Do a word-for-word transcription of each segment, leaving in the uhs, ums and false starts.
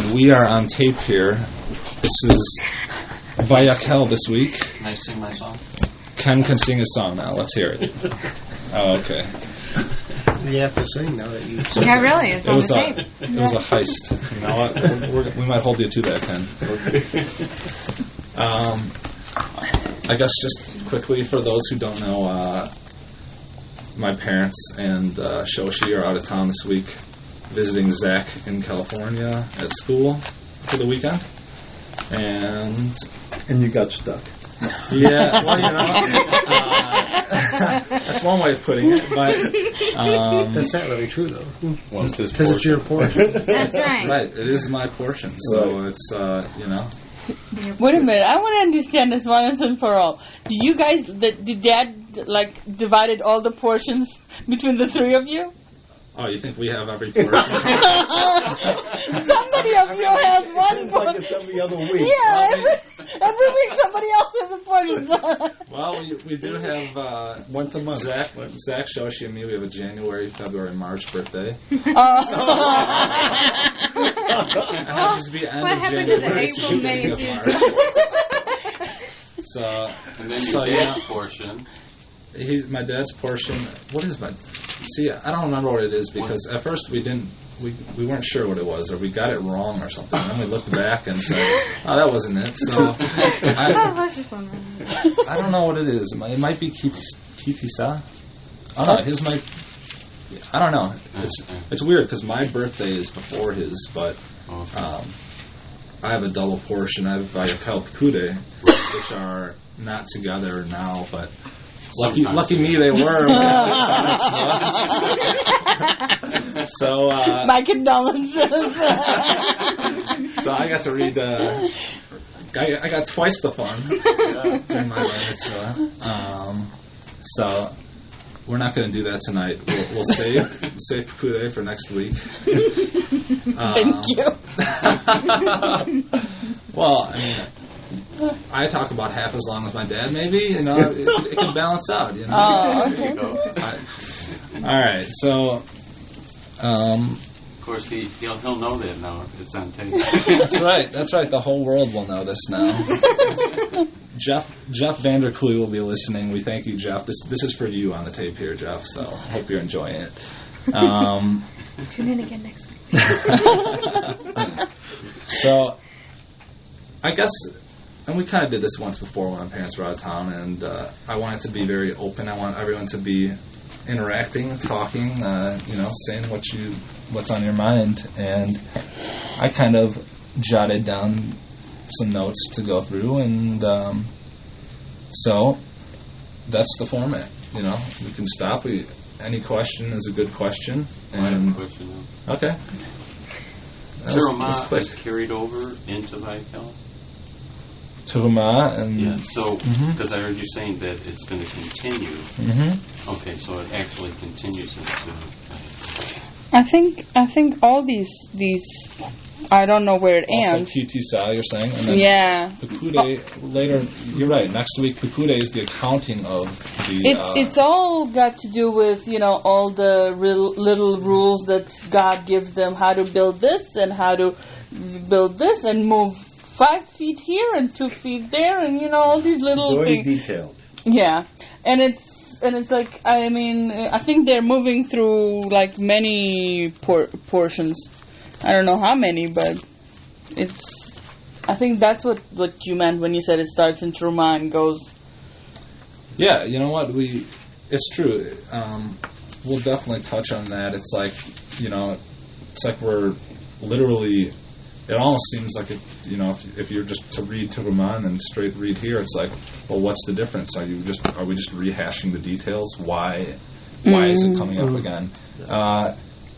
and we are on tape here. This is Vayakhel this week. Can I sing my song? Ken can sing his song now. Let's hear it. Oh, okay. You have to sing now that you sing. Yeah, really. It's It on was the a tape. it was a heist. You know what? We're, we're, we might hold you to that, Ken. Um, I guess just quickly for those who don't know, uh, my parents and uh, Shoshi are out of town this week, visiting Zach in California at school for the weekend, and and you got stuck. Yeah, well, you know, uh, that's one way of putting it, but um, that's not really true though. Well, it's his because it's your portion. That's right. Right, it is my portion, so right. It's uh, you know. Wait a minute, I want to understand this once and for all. Do you guys, the, did Dad like divided all the portions between the three of you? Oh, you think we have every portion? Somebody of you has one portion. Like it's every other week. Yeah, every, every week somebody else has a portion. Well, we we do have uh, once a month. Zach, Zach, Shoshi, and me. We have a January, February, March birthday. Uh, it happens to be end what of happened January to the to April, beginning May, of June? March. So, and then so, your dad's yeah. portion. He, my dad's portion. What is my? See, I don't remember what it is because at first we didn't, we we weren't sure what it was, or we got it wrong or something. And then we looked back and said, "Oh, that wasn't it." So I, I don't know what it is. It might, it might be Kitisa. I don't know. His might. I don't know. It's it's weird because my birthday is before his, but um, I have a double portion. I have Vayakhel Pekude, which are not together now, but. Lucky, lucky me, they were. so, uh, my condolences. So I got to read. Uh, I, I got twice the fun uh, during my bar mitzvah. Um, so we're not going to do that tonight. We'll, we'll save save Pekude for next week. Um, Thank you. Well, I mean. I talk about half as long as my dad, maybe. You know, it, it can balance out. You know. Oh, okay. I, all right, so. Um, of course, he he'll, he'll know that now. It's on tape. That's right. That's right. The whole world will know this now. Jeff Jeff Vanderkooi will be listening. We thank you, Jeff. This this is for you on the tape here, Jeff. So hope you're enjoying it. Um, Tune in again next week. So, I guess. And we kind of did this once before when my parents were out of town, and uh, I want it to be very open. I want everyone to be interacting, talking, uh, you know, saying what you, what's on your mind. And I kind of jotted down some notes to go through, and um, so that's the format. You know, we can stop. We any question is a good question. And I have a question now. Okay. Terumah is carried over into Vayakhel? Terumah and yeah, so because mm-hmm. I heard you saying that it's going to continue. Mm-hmm. Okay, so it actually continues into. I think I think all these these I don't know where it also ends. Kitisa, you're saying, and then yeah. Pekude oh. later. You're right. Next week, Pekude is the accounting of the. It's uh, it's all got to do with you know all the real, little rules that God gives them, how to build this and how to build this and move. Five feet here and two feet there, and you know all these little Very things. detailed. Yeah, and it's and it's like I mean I think they're moving through like many por- portions. I don't know how many, but it's. I think that's what, what you meant when you said it starts in Terumah and goes. Yeah, you know what we. It's true. Um, we'll definitely touch on that. It's like you know, it's like we're literally. It almost seems like it, you know, if, if you're just to read Terumah and then straight read here, it's like, well, what's the difference? Are you just are we just rehashing the details? Why why mm. is it coming up again? Uh,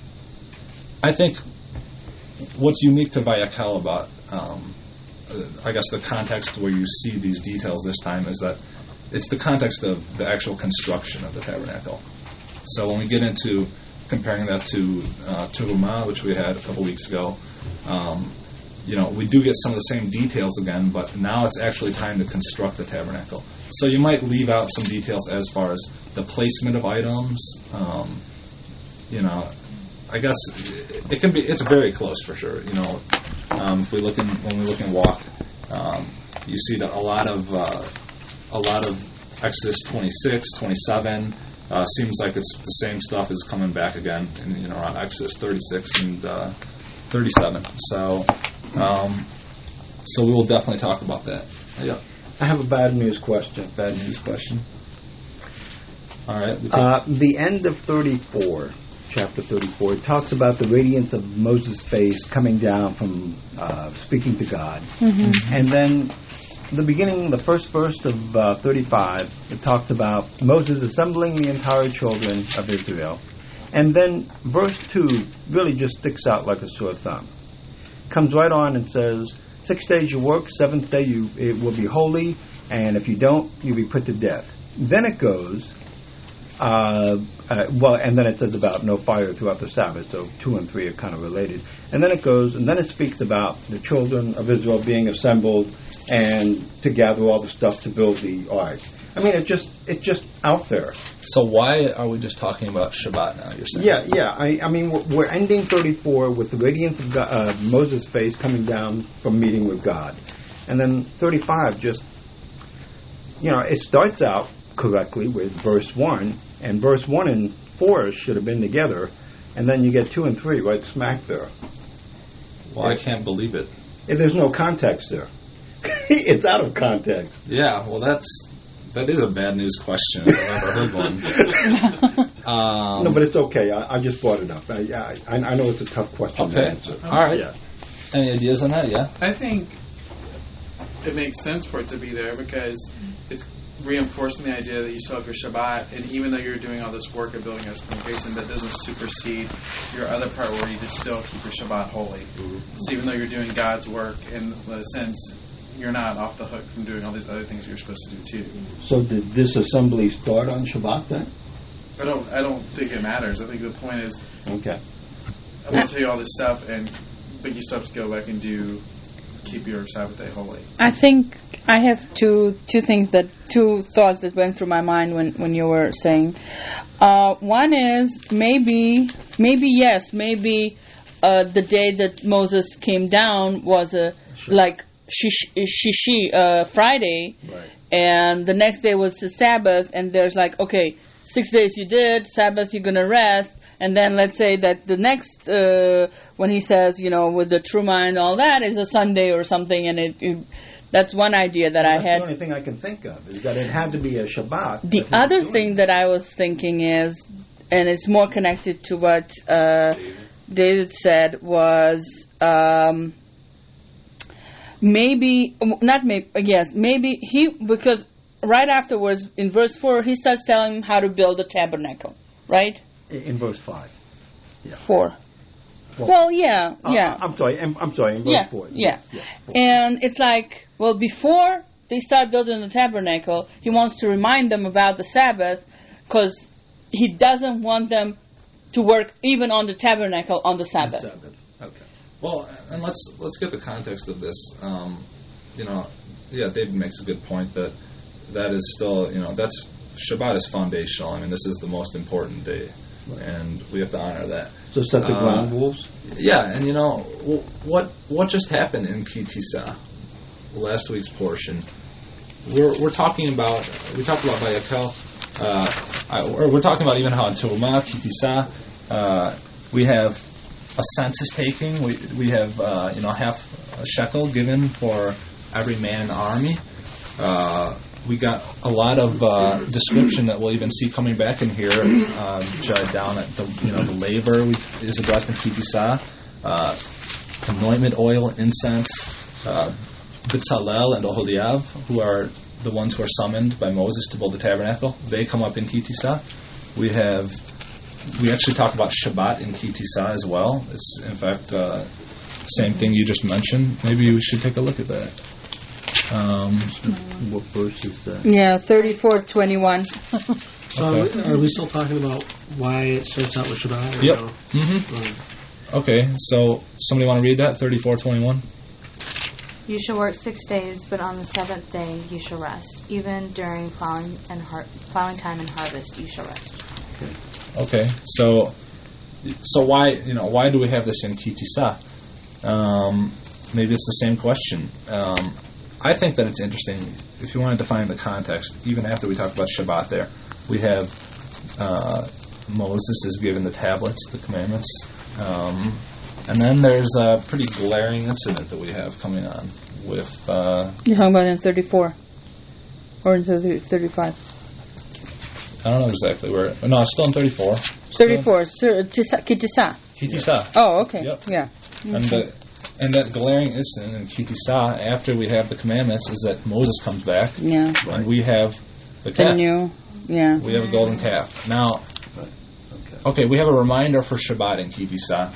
I think what's unique to Vayakhel about, um, uh, I guess, the context where you see these details this time is that it's the context of the actual construction of the tabernacle. So when we get into comparing that to uh, Terumah, which we had a couple weeks ago. Um, you know, we do get some of the same details again, but now it's actually time to construct the tabernacle. So you might leave out some details as far as the placement of items. Um, you know, I guess it, it can be. It's very close for sure. You know, Um, if we look in when we look in walk, um, you see that a lot of uh, a lot of Exodus twenty-six, twenty-seven uh, seems like it's the same stuff is coming back again, in, you know, around Exodus thirty-six and uh, thirty-seven. So, um, so we will definitely talk about that. Yeah. I have a bad news question. Bad news question. All right. we take- Uh, the end of thirty-four, chapter thirty-four, it talks about the radiance of Moses' face coming down from uh, speaking to God. Mm-hmm. And then the beginning, the first verse of uh, thirty-five, it talks about Moses assembling the entire children of Israel. And then verse two really just sticks out like a sore thumb. Comes right on and says, six days you work, seventh day you it will be holy, and if you don't, you'll be put to death. Then it goes, uh, uh, well, and then it says about no fire throughout the Sabbath, so two and three are kind of related. And then it goes, and then it speaks about the children of Israel being assembled and to gather all the stuff to build the ark. I mean, it just it's just out there. so why are we just talking about Shabbat now? You're saying? Yeah, yeah. I, I mean, we're, we're ending thirty-four with the radiance of God, uh, Moses' face coming down from meeting with God, and then thirty-five just, you know, it starts out correctly with verse one, and verse one and four should have been together, and then you get two and three right smack there. Well, I can't believe it. If there's no context there, it's out of context. Yeah. Well, that's that is a bad news question. I've never heard one. Um, No, but it's okay. I, I just brought it up. I, I, I know it's a tough question to Okay. answer. All right. Yeah. Any ideas on that? Yeah. I think it makes sense for it to be there because it's reinforcing the idea that you still have your Shabbat, and even though you're doing all this work of building as a congregation, that doesn't supersede your other part where you just still keep your Shabbat holy. Mm-hmm. So even though you're doing God's work, in a sense, you're not off the hook from doing all these other things you're supposed to do too. So did this assembly start on Shabbat then? I don't. I don't think it matters. I think the point is, Okay. I'm going to tell you all this stuff, and but you still have to go back and do keep your Sabbath day holy. I think I have two two things that two thoughts that went through my mind when, when you were saying. Uh, one is maybe maybe yes maybe uh, the day that Moses came down was a Sure. like shishi, shishi uh, Friday, Right. and the next day was the Sabbath, and there's like okay six days you did Sabbath you're gonna rest. And then let's say that the next, uh, when he says, you know, with the Truma and all that, is a Sunday or something, and it, it that's one idea that I That's had. the only thing I can think of is that it had to be a Shabbat. The if he was other doing thing it. that I was thinking is, and it's more connected to what uh, David said, was um, maybe, not maybe, yes, maybe he, because right afterwards, in verse four, he starts telling him how to build a tabernacle, right? in verse five. Yeah. Four. Well, Well, yeah, Uh, yeah. I'm sorry. I'm, I'm sorry. In verse Yeah, four. yeah. Yes, four. And it's like, well, before they start building the tabernacle, he wants to remind them about the Sabbath because he doesn't want them to work even on the tabernacle on the Sabbath. Sabbath. Okay. Well, and let's let's get the context of this. Um, you know, yeah, David makes a good point that that is still, you know, that's Shabbat is foundational. I mean, this is the most important day, Right. and we have to honor that. So set the Uh, ground rules. Yeah, and you know wh- what what just happened in Ki Tisa, last week's portion. We're we're talking about we talked about Vayakel, uh, I, or we're talking about even how in Terumah, Ki Tisa, uh, we have a census taking. We we have uh, you know half a shekel given for every man in the army. Uh, we got a lot of uh, description that we'll even see coming back in here, um, down at the you know the laver we, is addressed in Ki Tisa, uh, anointment oil, incense, uh, Bitzalel and Oholiav, who are the ones who are summoned by Moses to build the tabernacle. They come up in Ki Tisa. We have we actually talk about Shabbat in Ki Tisa as well. It's in fact uh, same thing you just mentioned. Maybe we should take a look at that. Um, What verse is that? Yeah, thirty-four twenty-one. So Okay. are, we, are we still talking about why it starts out with Shabbat? Or Yep. no? hmm Or- Okay, so somebody want to read that? thirty-four twenty-one? You shall work six days, but on the seventh day you shall rest. Even during plowing and har- plowing time and harvest, you shall rest. Okay, so so why you know why do we have this in Ki Tisa? Um, maybe it's the same question. Um, I think that it's interesting, if you want to define the context, even after we talk about Shabbat there, we have uh, Moses is given the tablets, the commandments, um, and then there's a pretty glaring incident that we have coming on with... Uh, You're talking about in thirty-four? Or in thirty, thirty-five? I don't know exactly where... No, it's still in thirty-four. thirty-four, Kitisa. Kitisa. Oh, okay. Yep. Yeah. And the, and that glaring incident in Kitisa, after we have the commandments, is that Moses comes back, Yeah. and we have the The calf. new, yeah. We have a golden calf. Now, Okay. okay, we have a reminder for Shabbat in Kitisa,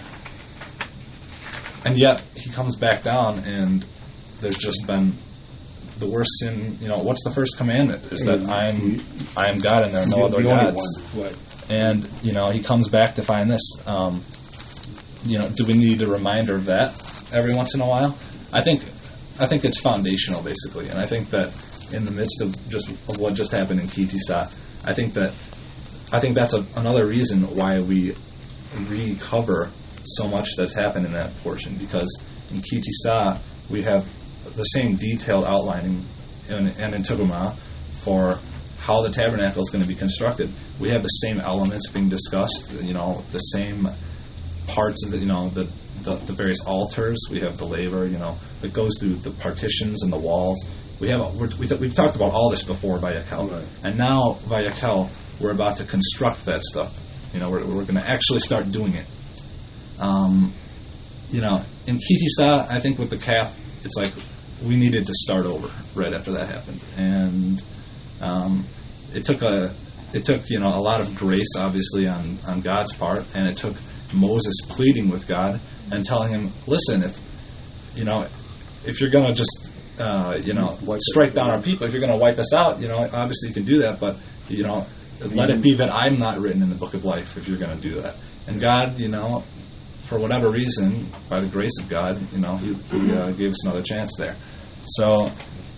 and yet he comes back down, and there's just been the worst sin. You know, what's the first commandment? Is that I'm I am God, and there are no The- other the only gods. one. Right. And you know, he comes back to find this. Um, you know, do we need a reminder of that every once in a while? I think, I think it's foundational, basically, and I think that in the midst of just of what just happened in Kitisa, I think that, I think that's a, another reason why we recover so much that's happened in that portion, because in Kitisa we have the same detailed outlining in, and in Terumah for how the tabernacle is going to be constructed. We have the same elements being discussed, you know, the same parts of the, you know, the, the, the various altars. We have the laver, you know, that goes through the partitions and the walls. We have, we're, we, we've talked about all this before by Yakel. Right. And now, by Yakel, we're about to construct that stuff. You know, we're, we're going to actually start doing it. Um, you know, in Kitisa, I think with the calf, it's like we needed to start over right after that happened. And um, it took a, it took, you know, a lot of grace, obviously, on, on God's part, and it took Moses pleading with God and telling him, listen, if, you know, if you're going to just, uh, you know, Wipe strike it. down our people, if you're going to wipe us out, you know, obviously you can do that, but, you know, let it be that I'm not written in the book of life if you're going to do that. And God, you know, for whatever reason, by the grace of God, you know, He, he uh, gave us another chance there. So,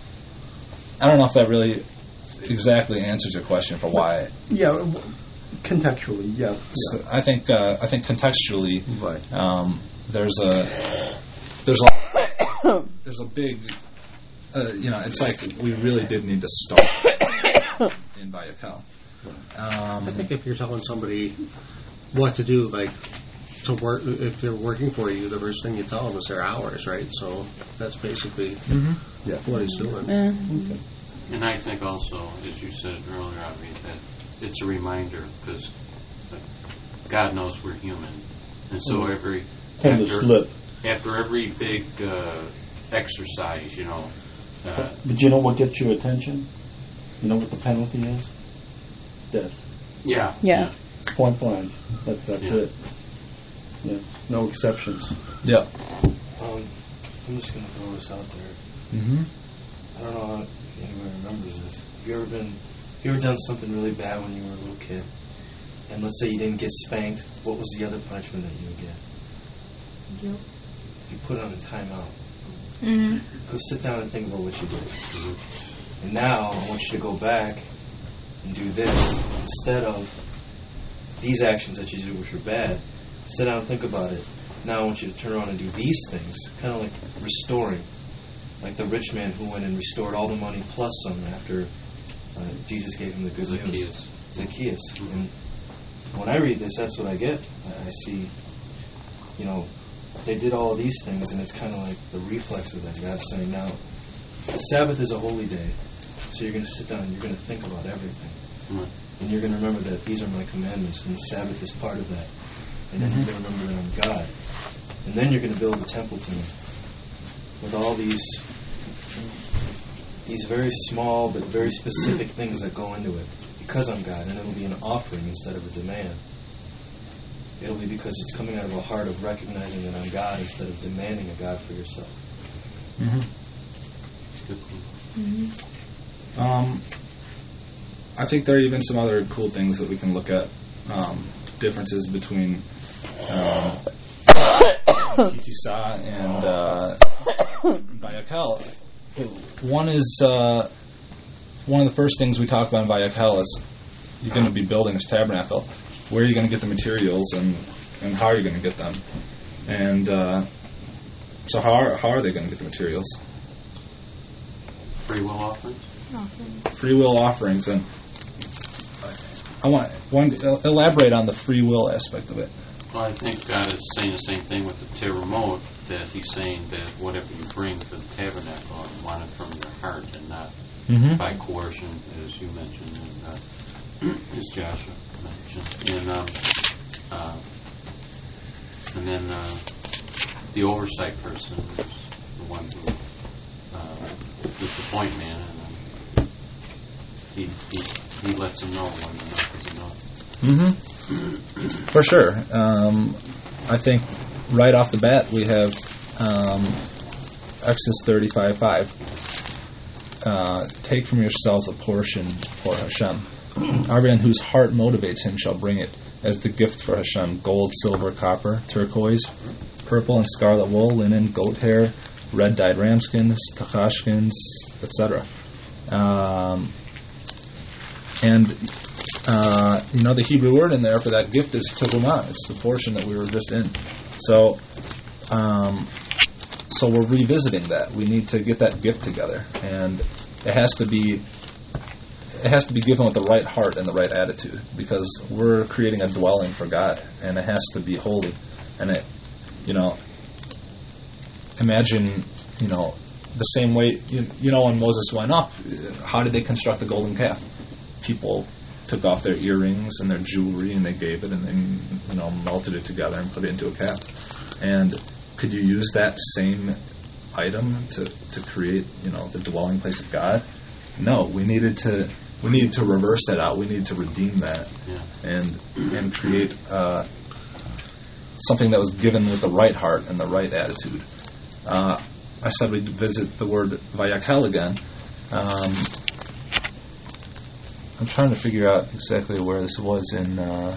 I don't know if that really exactly answers your question for why. Yeah, w- contextually, yeah. So I think uh, I think contextually, Right. um, there's a there's a there's a big, uh, you know, it's like we really did need to start in Bayakal. Um, I think if you're telling somebody what to do, like to work, if they're working for you, the first thing you tell them is their hours, right? So that's basically mm-hmm. Yeah. what he's doing. Yeah. Okay. And I think also, as you said earlier, I mean, that it's a reminder, because God knows we're human. And so Mm. every, Tend to after, slip. after every big uh, exercise, you know, uh, But you know what gets your attention? You know what the penalty is? Death. yeah. Yeah. Point blank. That, that's Yeah. it. Yeah. No exceptions. Yeah. Um, I'm just gonna throw this out there. Mm-hmm. I don't know if anyone remembers this. Have you ever been, have you ever done something really bad when you were a little kid? And let's say you didn't get spanked. What was the other punishment that you would get? Guilt. You put on a timeout. Mm-hmm. Go sit down and think about what you did. Mhm. And now I want you to go back and do this instead of these actions that you did, which were bad. Sit down and think about it. Now I want you to turn around and do these things, kind of like restoring, like the rich man who went and restored all the money plus some after uh, Jesus gave him the good news. Zacchaeus. Zacchaeus. Mhm. And when I read this, that's what I get. I, I see, you know, they did all of these things, and it's kind of like the reflex of that. God's saying, now, the Sabbath is a holy day, so you're going to sit down and you're going to think about everything. Mhm. And you're going to remember that these are my commandments, and the Sabbath is part of that. And then Mhm. you're going to remember that I'm God. And then you're going to build a temple to me with all these these very small but very specific things that go into it, because I'm God, and it'll be an offering instead of a demand. It'll be because it's coming out of a heart of recognizing that I'm God instead of demanding a God for yourself. Mm-hmm. Good point. Mm-hmm. Um, I think there are even some other cool things that we can look at. Um, differences between um, Kitisa and uh, Bayakal. One is uh, one of the first things we talk about in Bayakal is you're going to be building this tabernacle. Where are you going to get the materials, and, and how are you going to get them? And uh, So how are, how are they going to get the materials? Free will offerings? Free will offerings, and I want one elaborate on the free will aspect of it. Well, I think God is saying the same thing with the Terumot, that He's saying that whatever you bring for the tabernacle, I want it from your heart and not Mm-hmm. by coercion, as you mentioned, and uh, as Joshua mentioned, and um, uh, and then uh, the oversight person is the one who uh, is the point man, and um, he, he he lets him know when enough is enough. Mm-hmm. For sure. Um, I think right off the bat we have um, Exodus thirty-five five. Uh, take from yourselves a portion for Hashem. Everyone whose heart motivates him shall bring it as the gift for Hashem: gold, silver, copper, turquoise, purple and scarlet wool, linen, goat hair, red dyed ram skins, tachash skins, et cetera. Um, and uh, you know the Hebrew word in there for that gift is terumah. It's the portion that we were just in. So. Um, So we're revisiting that. We need to get that gift together, and it has to be it has to be given with the right heart and the right attitude, because we're creating a dwelling for God, and it has to be holy. And it, you know, imagine, you know, the same way you, you know when Moses went up, how did they construct the golden calf? People took off their earrings and their jewelry, and they gave it, and then you know melted it together and put it into a calf. And could you use that same item to, to create, you know, the dwelling place of God? No, we needed to we needed to reverse that out. We needed to redeem that Yeah. and and create uh, something that was given with the right heart and the right attitude. Uh, I said we'd visit the word vayakhel again. Um, I'm trying to figure out exactly where this was in. Uh,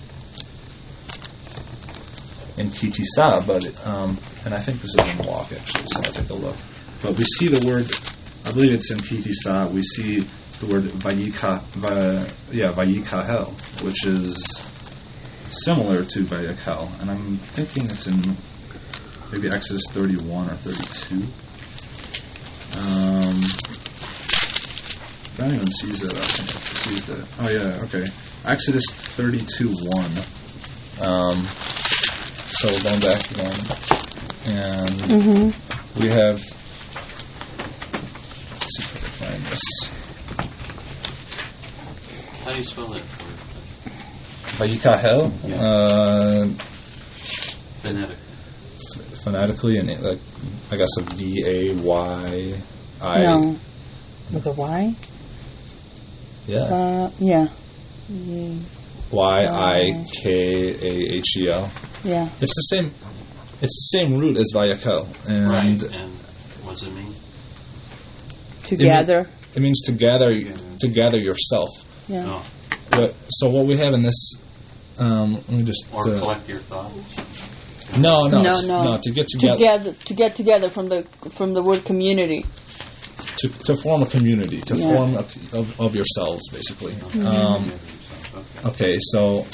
in Kitisa, but um, and I think this is in Walk actually, so I'll take a look. But we see the word, I believe it's in Kitisa. We see the word vayika, va, yeah, vayikahel, which is similar to vayakhel, and I'm thinking it's in maybe Exodus thirty-one or thirty-two. Um, if anyone sees it, I think it sees it. Oh yeah, okay. Exodus thirty-two one. Um, So going back again, and Mm-hmm. we have. Let's see if I can find this. How do you spell that word? Vayikahel, Yeah. uh, Phonetic. ph- phonetically, and like I guess a V A Y I. No. With a Y? Yeah. Uh, yeah. Yeah. Y I K A H E L. Yeah. It's the same. It's the same root as Vayakhel, and Right, and what does it mean? To gather. it means to gather, to gather yourself. Yeah. No. But, so what we have in this, um, let me just. Or uh, collect your thoughts? no, no, No, it's- no. to get together, Together, to get together from the from the word community. to, to form a community, to Yeah. form a, of, of yourselves, basically. Mm-hmm. Um, okay, so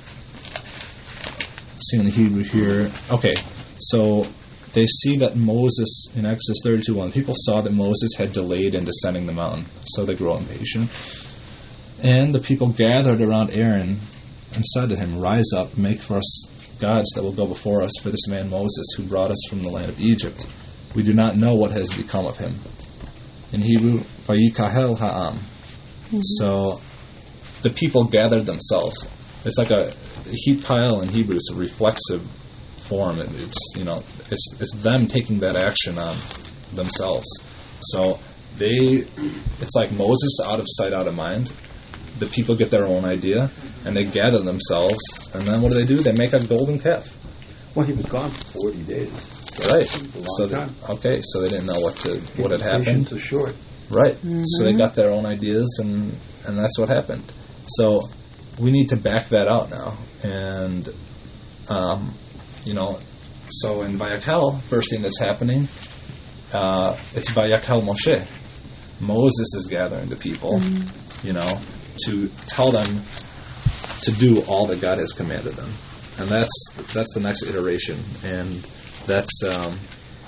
seeing the Hebrew here. Okay, so they see that Moses in Exodus thirty-two one. People saw that Moses had delayed in descending the mountain, so they grew impatient. And the people gathered around Aaron and said to him, "Rise up, make for us gods that will go before us. For this man Moses, who brought us from the land of Egypt, we do not know what has become of him." In Hebrew, Vayikahel ha'am. Mm-hmm. So the people gathered themselves. It's like a, a heap pile in Hebrew. It's a reflexive form. It, it's you know, it's it's them taking that action on themselves. So they, it's like Moses, out of sight, out of mind. The people get their own idea, and they gather themselves, and then what do they do? They make a golden calf. Well, he was gone for forty days. Right. a long So they, time. okay, so they didn't know what to what had happened. Patience is short. Right. Mm-hmm. So they got their own ideas, and and that's what happened. So we need to back that out now, and um, you know, so in Vayakhel, first thing that's happening, uh, it's Vayakhel Moshe. Moses is gathering the people, Mm-hmm. you know, to tell them to do all that God has commanded them, and that's that's the next iteration, and that's um,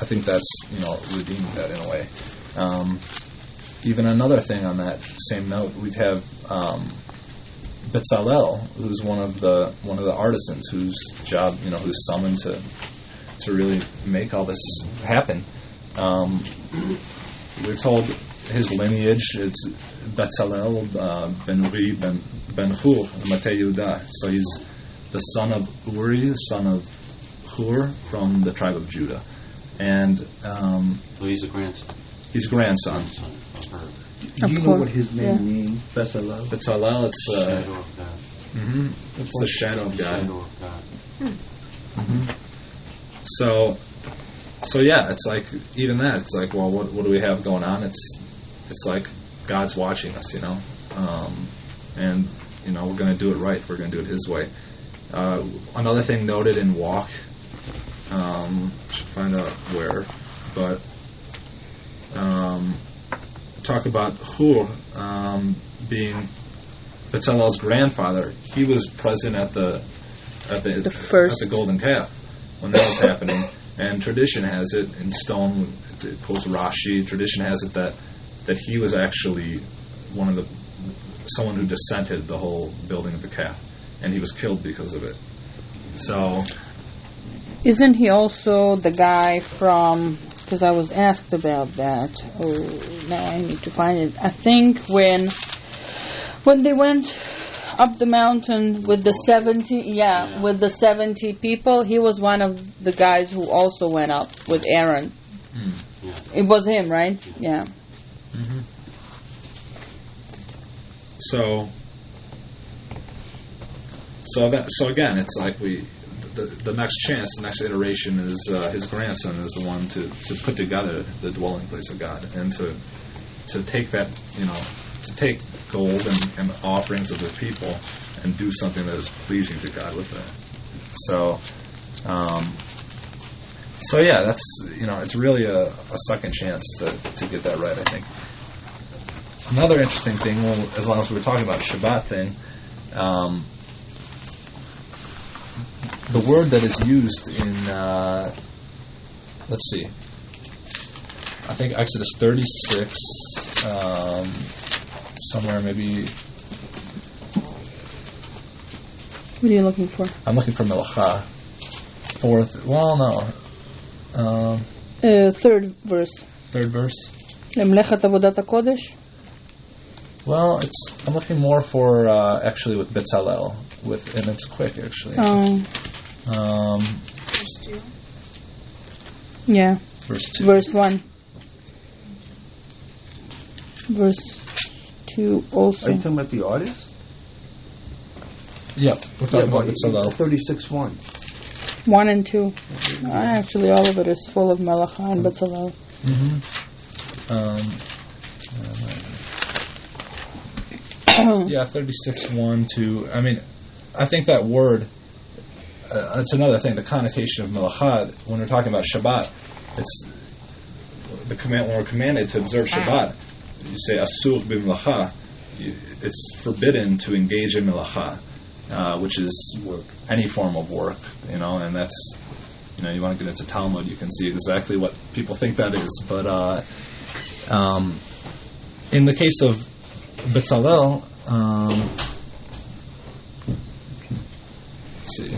I think that's, you know, redeemed that in a way. Um, even another thing on that same note, we'd have um, Bezalel, who's one of the one of the artisans whose job, you know, who's summoned to to really make all this happen. Um, we're told his lineage, it's Bezalel uh, ben Uri ben, ben Hur, Matei Yehuda. So he's the son of Uri, the son of Hur, from the tribe of Judah. And um, So he's a grandson. he's grandson. grandson of her. Do you Of know course, what his name yeah. means? Bezalel? Bezalel, it's, uh, Shadow of God. mhm, it's the shadow of God. Shadow of God. hmm So, so yeah, it's like even that. It's like, well, what what do we have going on? It's it's like God's watching us, you know, um, and you know we're going to do it right. We're going to do it His way. Uh, another thing noted in Walk, um, should find out where, but um, talk about Hur um, being Bezalel's grandfather. He was present at the at the, The first. at the golden calf when that was happening. And tradition has it in stone. It quotes Rashi. Tradition has it that that he was actually one of the someone who dissented the whole building of the calf, and he was killed because of it. So, Isn't he also the guy from? Because I was asked about that. Oh, now I need to find it. I think when when they went up the mountain with the seventy, yeah, Yeah. with the seventy people, he was one of the guys who also went up with Aaron. Yeah. It was him, right? Yeah. mm-hmm. so, so that so again, it's like we. The, the next chance, the next iteration is uh, his grandson is the one to, to put together the dwelling place of God, and to to take that, you know, to take gold and, and offerings of the people and do something that is pleasing to God with that. So, um, so yeah, that's, you know, it's really a, a second chance to, to get that right, I think. Another interesting thing, well, as long as we were talking about Shabbat thing, um, the word that is used in, uh, let's see, I think Exodus thirty-six, um, somewhere maybe, What are you looking for? I'm looking for Melacha, fourth, well, no, um, Uh, third verse. third verse. למלאכת עבודת הקודש. Well, it's, I'm looking more for, uh, actually with Bezalel, with, and it's quick, actually. Oh, Um, Verse two. yeah. verse two. Verse one. Verse two also. Are you talking about the artist? Yep, we're talking about Bezalel. thirty-six one. One and two. Actually, all of it is full of Melacha and Bezalel. Mm-hmm. Um, yeah, thirty-six one, two. I mean, I think that word, uh, it's another thing, the connotation of Melacha, when we're talking about Shabbat, it's the command, when we're commanded to observe Shabbat, you say, Asur b'melacha, you- it's forbidden to engage in Melacha, uh, which is work, any form of work, you know, and that's, you know, you want to get into Talmud, you can see exactly what people think that is, but uh, um, in the case of Bezalel, um, let's see,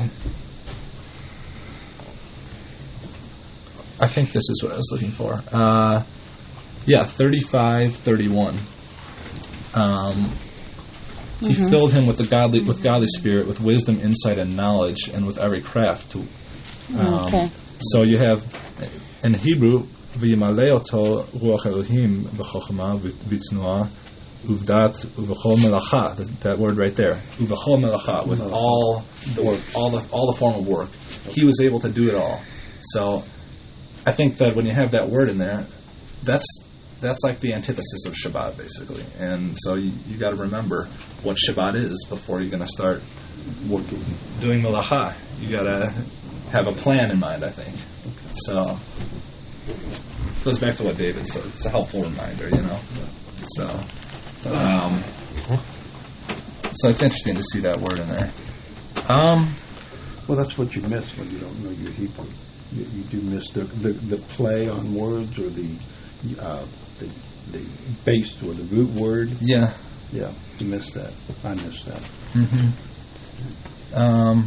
I think this is what I was looking for. Uh, yeah, thirty-five, thirty-one. Um, he Mhm. filled him with the godly, with godly spirit, with wisdom, insight, and knowledge, and with every craft. To, um, Okay. So you have in Hebrew, v'yimaleoto ruach Elohim b'chochma v'tnuah uvdat uv'chol melacha. That- That word right there, uv'chol melacha, with all the work, all the all the form of work. He was able to do it all. So I think that when you have that word in there, that's that's like the antithesis of Shabbat, basically. And so you, you got to remember what Shabbat is before you're going to start working, doing melacha. You got to have a plan in mind, I think. So it goes back to what David said. It's a helpful reminder, you know. So, um, so it's interesting to see that word in there. Um, Well, that's what you miss when you don't know your Hebrew. You, you do miss the, the the play on words or the uh, the the base or the root word. Yeah. Yeah, you miss that. I miss that. Mm-hmm. Um.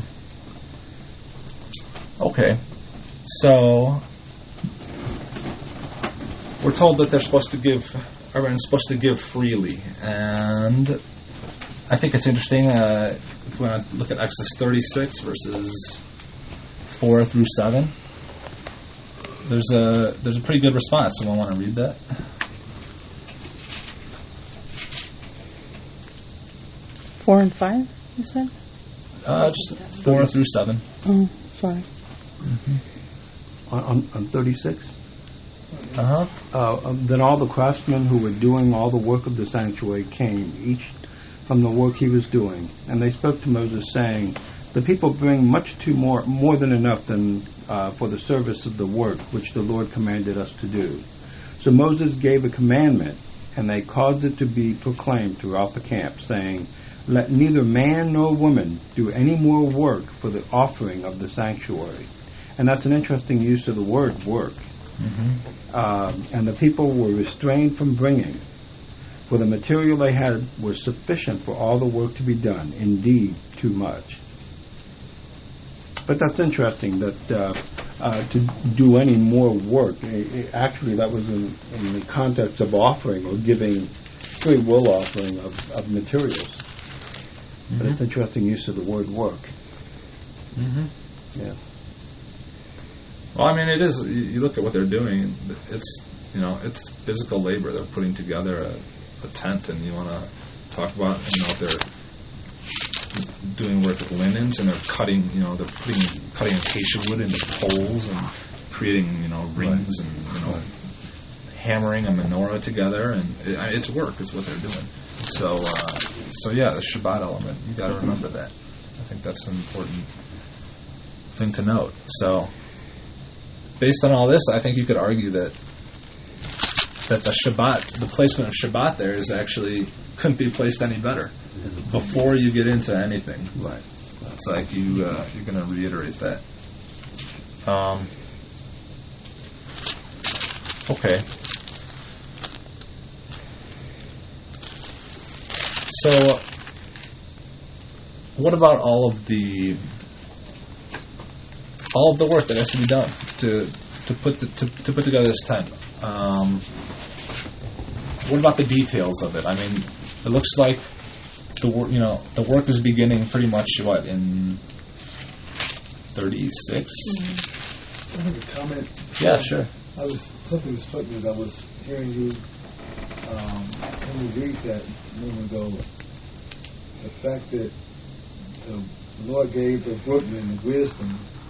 Okay. So we're told that they're supposed to give. Everyone's supposed to give freely, and I think it's interesting. Uh, if we want to look at Exodus thirty-six verses four through seven, there's a there's a pretty good response. Someone want to read that? Four and five, you said? Uh, just four through seven. Oh, five. Mm-hmm. On, on, on thirty-six? Uh-huh. Uh, um, then all the craftsmen who were doing all the work of the sanctuary came, each from the work he was doing. And they spoke to Moses, saying, the people bring much too more, more than enough than uh, for the service of the work which the Lord commanded us to do. So Moses gave a commandment, and they caused it to be proclaimed throughout the camp, saying, let neither man nor woman do any more work for the offering of the sanctuary. And that's an interesting use of the word work. Mm-hmm. Um, and the people were restrained from bringing, for the material they had was sufficient for all the work to be done, indeed too much. But that's interesting that uh, uh, to do any more work, it, it, actually that was in, in the context of offering or giving free will offering of, of materials. Mm-hmm. But it's interesting use of the word work. Mm-hmm. Yeah. Well, I mean, it is. You look at what they're doing. It's you know, it's physical labor. They're putting together a, a tent, and you want to talk about you know they're doing work with linens, and they're cutting. You know, they're putting cutting acacia wood into poles and creating you know rings, right. and you know right. hammering a menorah together, and it, it's work. It's what they're doing. So, uh, so yeah, the Shabbat element. You got to remember that. I think that's an important thing to note. So. Based on all this, I think you could argue that that the Shabbat, the placement of Shabbat there is actually couldn't be placed any better before you get into anything. Right. It's like you uh, you're going to reiterate that. Um, okay. So, what about all of the all of the work that has to be done to to put the, to, to put together this tent? Um, what about the details of it? I mean, it looks like the work you know the work is beginning pretty much what in thirty-six. Mm-hmm. I have a comment. Yeah, sure. I was something that struck me as I was hearing you um, when you read that a moment ago. The fact that the Lord gave the workmen the wisdom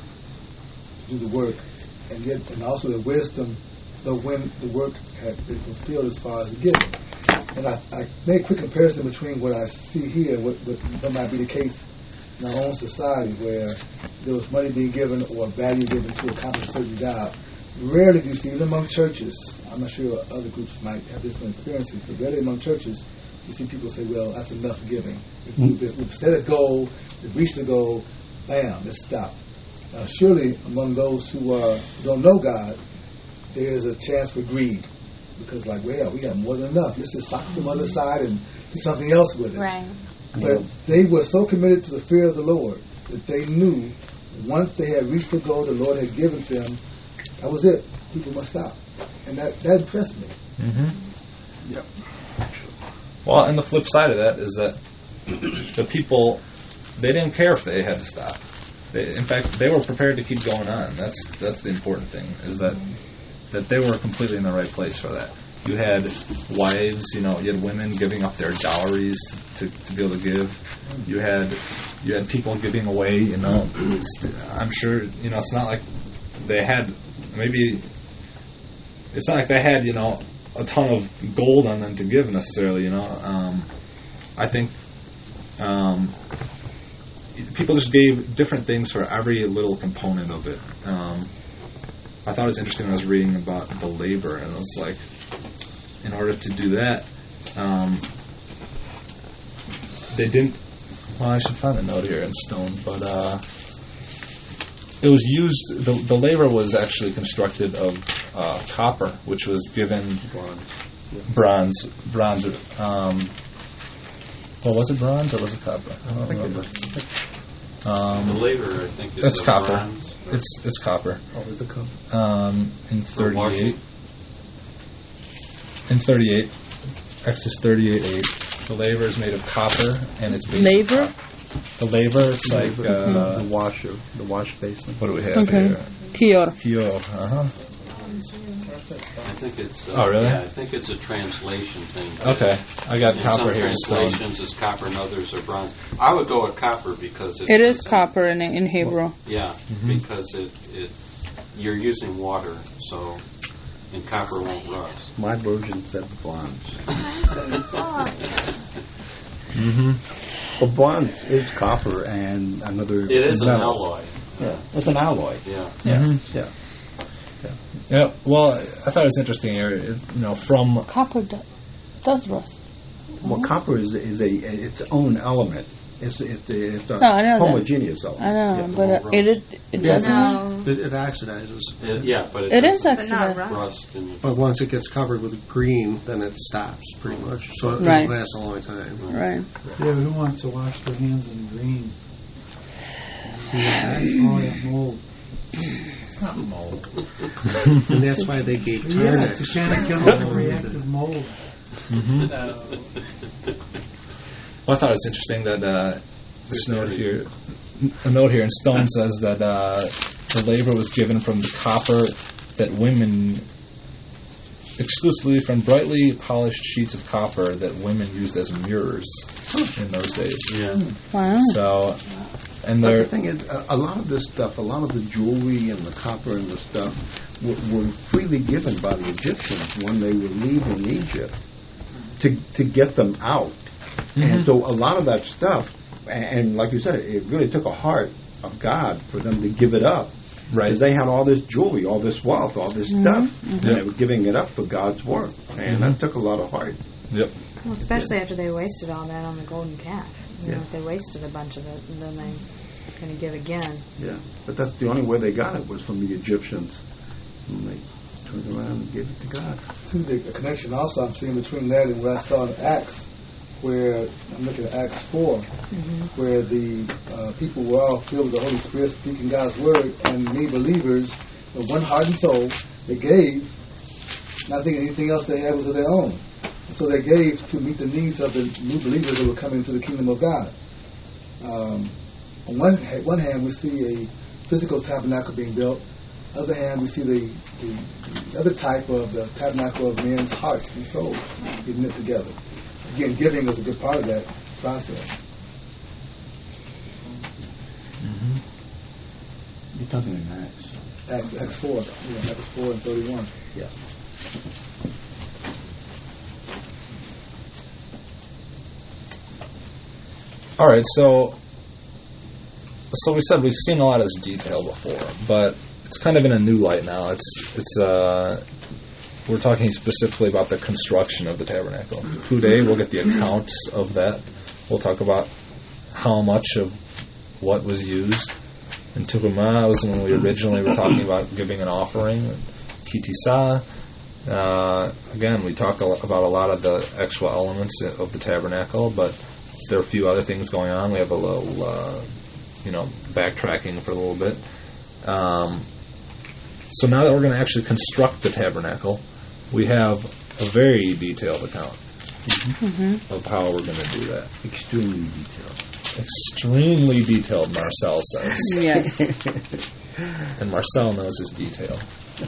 do the work, and yet, and also the wisdom of when the work had been fulfilled as far as the giving. And I, I made a quick comparison between what I see here and what, what, what might be the case in our own society, where there was money being given or value given to accomplish a certain job. Rarely do you see, even among churches, I'm not sure other groups might have different experiences, but rarely among churches you see people say, well, that's enough giving. Mm-hmm. We've, we've set a goal, we've reached the goal, bam, let's stop. Uh, surely among those who uh, don't know God, there is a chance for greed, because like, well, we got more than enough. Let's just sock some other side and do something else with it. Right. But they were so committed to the fear of the Lord that they knew once they had reached the goal the Lord had given them, that was it. People must stop, and that that impressed me. Mm-hmm. Yep. Well, and the flip side of that is that the people, they didn't care if they had to stop. They, in fact, they were prepared to keep going on. That's that's the important thing, is that that they were completely in the right place for that. You had wives, you know, you had women giving up their dowries to, to be able to give. You had you had people giving away, you know. I'm sure, you know, it's not like they had maybe it's not like they had, you know, a ton of gold on them to give necessarily, you know. Um, I think um, people just gave different things for every little component of it. Um, I thought it was interesting when I was reading about the labor, and it was like, in order to do that, um, they didn't. Well, I should find a note here in stone, but uh, it was used. The, the laver was actually constructed of uh, copper, which was given bronze. Bronze. Um, well, was it bronze or was it copper? I don't remember. Um, the laver, I think, is it's a copper. bronze. It's it's copper. Oh, is it copper? Um, in For washing. thirty-eight. In thirty-eight, Exodus thirty-eight eight. The laver is made of copper, and it's based Laver? on copper. The laver, it's like uh, the washer, the wash basin. what do we have Okay. here? Kior. Kyo. Uh huh. I think it's. Uh, Oh, really? Yeah, I think it's a translation thing. Okay, I got In copper some here. Stone. translations it's copper and others are bronze. I would go with copper because it, It is doesn't- copper in in Hebrew. Yeah, because it it you're using water, so and copper won't rust. My version said bronze. Mm-hmm. Well, bronze is copper and another. It is an metal. alloy. Yeah, it's an alloy. Yeah. Yeah, Mhm. yeah. Yeah. Well, I thought it was interesting here. it- You know, from Copper do- does rust. Well, copper is is a its own element. It's it's a, it's a No, I know that. homogeneous element. I know, Yeah. but uh, it it, it Yeah. doesn't. No. It, it oxidizes. It, yeah, but it, It is doesn't But not accident. rust. rust in the But once it gets covered with green, then it stops pretty much. So it Right. lasts a long time. Right. Yeah, but who wants to wash their hands in green? See that? Oh, that mold. it's not mold. And that's why they gave Yeah, it's Tarnex. a chemical reactive mold. Mm-hmm. No. Well, I thought it was interesting that uh, this note here, a note here in stone says that uh, the laver was given from the copper that women, exclusively from brightly polished sheets of copper that women used as mirrors in those days. yeah. Wow. So, and But the they're thing is, a, a lot of this stuff, a lot of the jewelry and the copper and the stuff, were, were freely given by the Egyptians when they were leaving Egypt to to get them out. And so a lot of that stuff, and, and like you said, it really took a heart of God for them to give it up. right. Because they had all this jewelry, all this wealth, all this stuff, and Yep. they were giving it up for God's work. And that took a lot of heart. Yep. Well, especially after they wasted all that on the golden calf. You know, Yeah. if they wasted a bunch of it, and then they going to give again. Yeah, but that's the only way they got it was from the Egyptians. And they turned around and gave it to God. See the, the connection also I'm seeing between that and what I saw in Acts, where I'm looking at Acts four, where the uh, people were all filled with the Holy Spirit, speaking God's word, and many believers, with one heart and soul, they gave, not thinking anything else they had was of their own. So they gave to meet the needs of the new believers that were coming into the kingdom of God. Um, on one one hand, we see a physical tabernacle being built. On the other hand, we see the, the, the other type of the tabernacle of men's hearts and souls being knit together. Again, giving is a good part of that process. You're talking in Acts. Acts, Acts four, yeah, Acts four and thirty-one. Yeah. All right, so so we said we've seen a lot of this detail before, but it's kind of in a new light now. It's it's uh, we're talking specifically about the construction of the tabernacle. Today we'll get the accounts of that. We'll talk about how much of what was used. In Tuhumah was when we originally were talking about giving an offering. Kitisa. Uh, again, we talk a lo- about a lot of the actual elements of the tabernacle, but there are a few other things going on. We have a little, uh, you know, backtracking for a little bit. Um, so now that we're going to actually construct the tabernacle, we have a very detailed account Mm-hmm. of how we're going to do that. Extremely detailed. Extremely detailed, Marcel says. Yes. And Marcel knows his detail.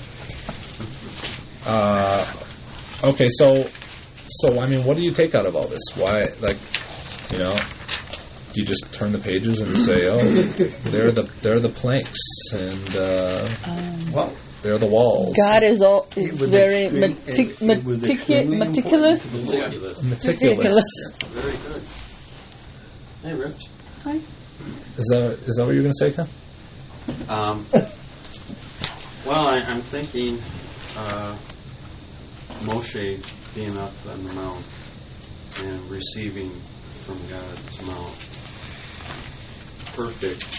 Uh, okay, so, so I mean, what do you take out of all this? Why, like, you know, do you just turn the pages and say, oh, they're the they're the planks and uh, Um, Well, they're the walls? God is all It is was very extreme- metic- it- it was meticu- extremely meticulous. important to the Lord. Meticulous. Meticulous. Very good. Hey, Rich. Hi. Is that is that what you're going to say, Ken? Um, well, I, I'm thinking uh, Moshe being up on the mount and receiving from God's mount perfect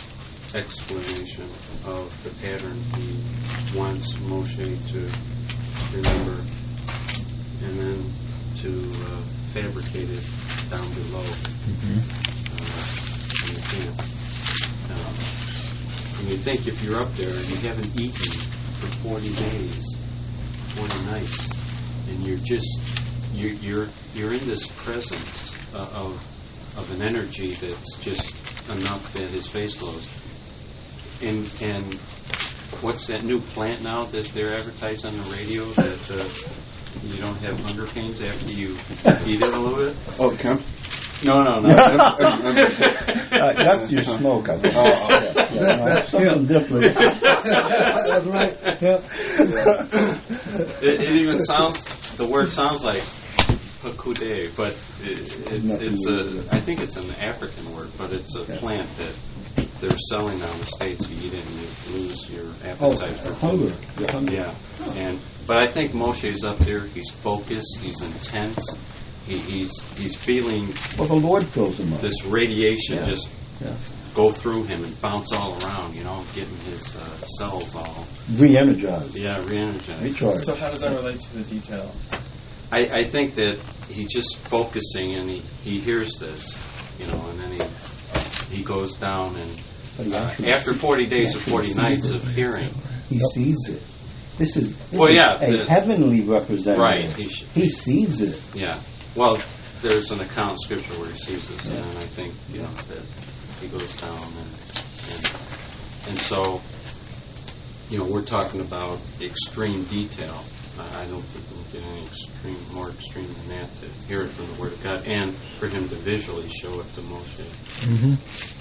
explanation of the pattern he wants Moshe to remember, and then to uh, fabricate it down below Mm-hmm. uh, in the camp. Um, and you think if you're up there and you haven't eaten for forty days, forty nights, and you're just you're you're, you're in this presence uh, of of an energy that's just enough that his face glows. And and what's that new plant now that they're advertised on the radio that uh, you don't have hunger pains after you eat it a little bit? Oh, Kemp? No, no, no. Uh, that's your smoke, I think. Oh, oh, yeah. Yeah, no, that's something different. That's right. Yeah. It, it even sounds, the word sounds like hakude, but it, it, Nothing it's to do a, with it. I think it's an African word, but it's a Yeah. plant that they're selling now in the States. You eat it and you lose your Oh, appetite for hunger. food. You're hungry. Yeah, and but I think Moshe's up there. He's focused. He's intense. He, he's he's feeling Well, the Lord fills him up. this radiation Yeah. just Yeah. go through him and bounce all around. You know, getting his uh, cells all Re-energized. yeah re-energized. Recharged. So how does that relate to the detail? I, I think that he's just focusing, and he, he hears this, you know, and then he he goes down and But he uh, actually after forty days or actually forty sees nights it. of hearing. He sees it. This is, this Well, is yeah, a the- heavenly representative. Right, he sh- He sees it. Yeah. Well, there's an account in Scripture where he sees this, Yeah. and I think you know that he goes down, and, and and so you know we're talking about extreme detail. I I don't think we'll get any extreme, more extreme than that to hear it from the Word of God, and for him to visually show it to Moshe. Mm-hmm.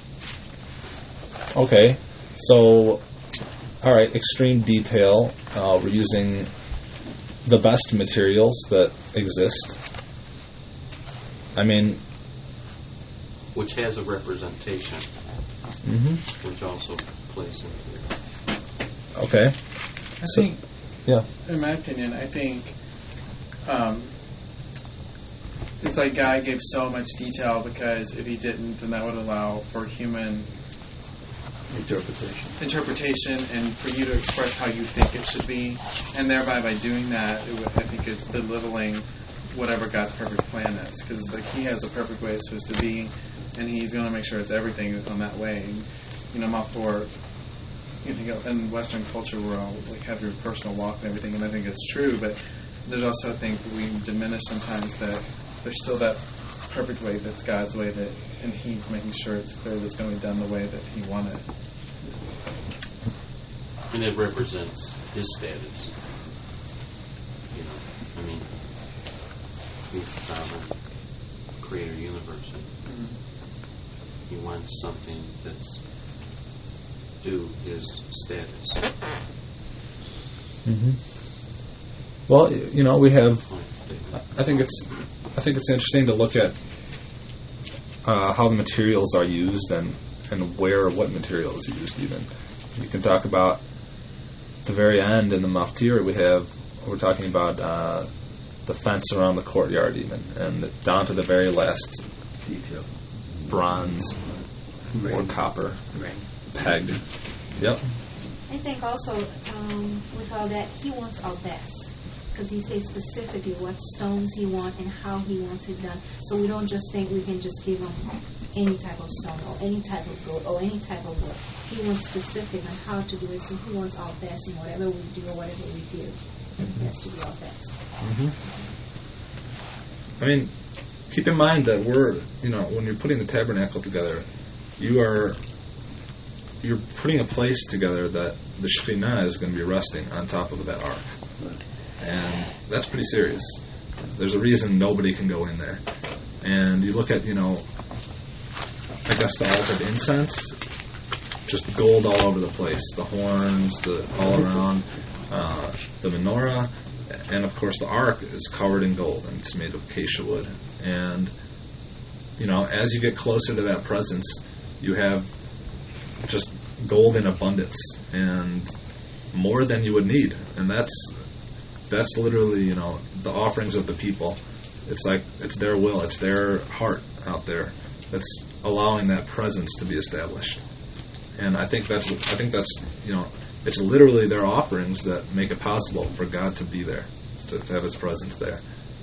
Okay, so all right, extreme detail. Uh, we're using the best materials that exist. I mean, Which has a representation, mm-hmm. which also plays into it. Okay. I So- think, Yeah. in my opinion, I think um, it's like God gave so much detail because if He didn't, then that would allow for human Interpretation. interpretation and for you to express how you think it should be, and thereby by doing that, it would, I think it's belittling whatever God's perfect plan is, because like He has a perfect way it's supposed to be, and He's going to make sure it's everything on that way. And, you know, I'm all for, you know, in Western culture we're all like have your personal walk and everything, and I think it's true, but there's also I think we diminish sometimes that there's still that perfect way that's God's way, that and He's making sure it's clear that it's going to be done the way that He wanted. And it represents his status. You know, I mean, he's the sovereign creator of the universe, and he wants something that's due his status. Mm-hmm. Well, you know, we have. Point, David. I think it's. I think it's interesting to look at uh, how the materials are used and and where what material is used. Even we can talk about the very end in the Maftir. We have we're talking about uh, the fence around the courtyard, even and down to the very last detail, bronze or copper pegged. Yep. I think also um, with all that, He wants our best, because He says specifically what stones He wants and how He wants it done. So we don't just think we can just give Him any type of stone or any type of gold or any type of wood. He wants specific on how to do it, so He wants our best in whatever we do or whatever we do. It has to be our best. I mean, keep in mind that we're, you know, when you're putting the tabernacle together, you are, you're putting a place together that the Shekhinah is going to be resting on top of that ark. And that's pretty serious. There's a reason nobody can go in there. And you look at, you know, I guess the altar of incense, just gold all over the place. The horns, the all around, uh, the menorah, and of course the ark is covered in gold and it's made of acacia wood. And you know, as you get closer to that presence, you have just gold in abundance and more than you would need. And that's that's literally, you know, the offerings of the people. It's like it's their will, it's their heart out there that's allowing that presence to be established. And I think that's I think that's you know it's literally their offerings that make it possible for God to be there, to, to have His presence there.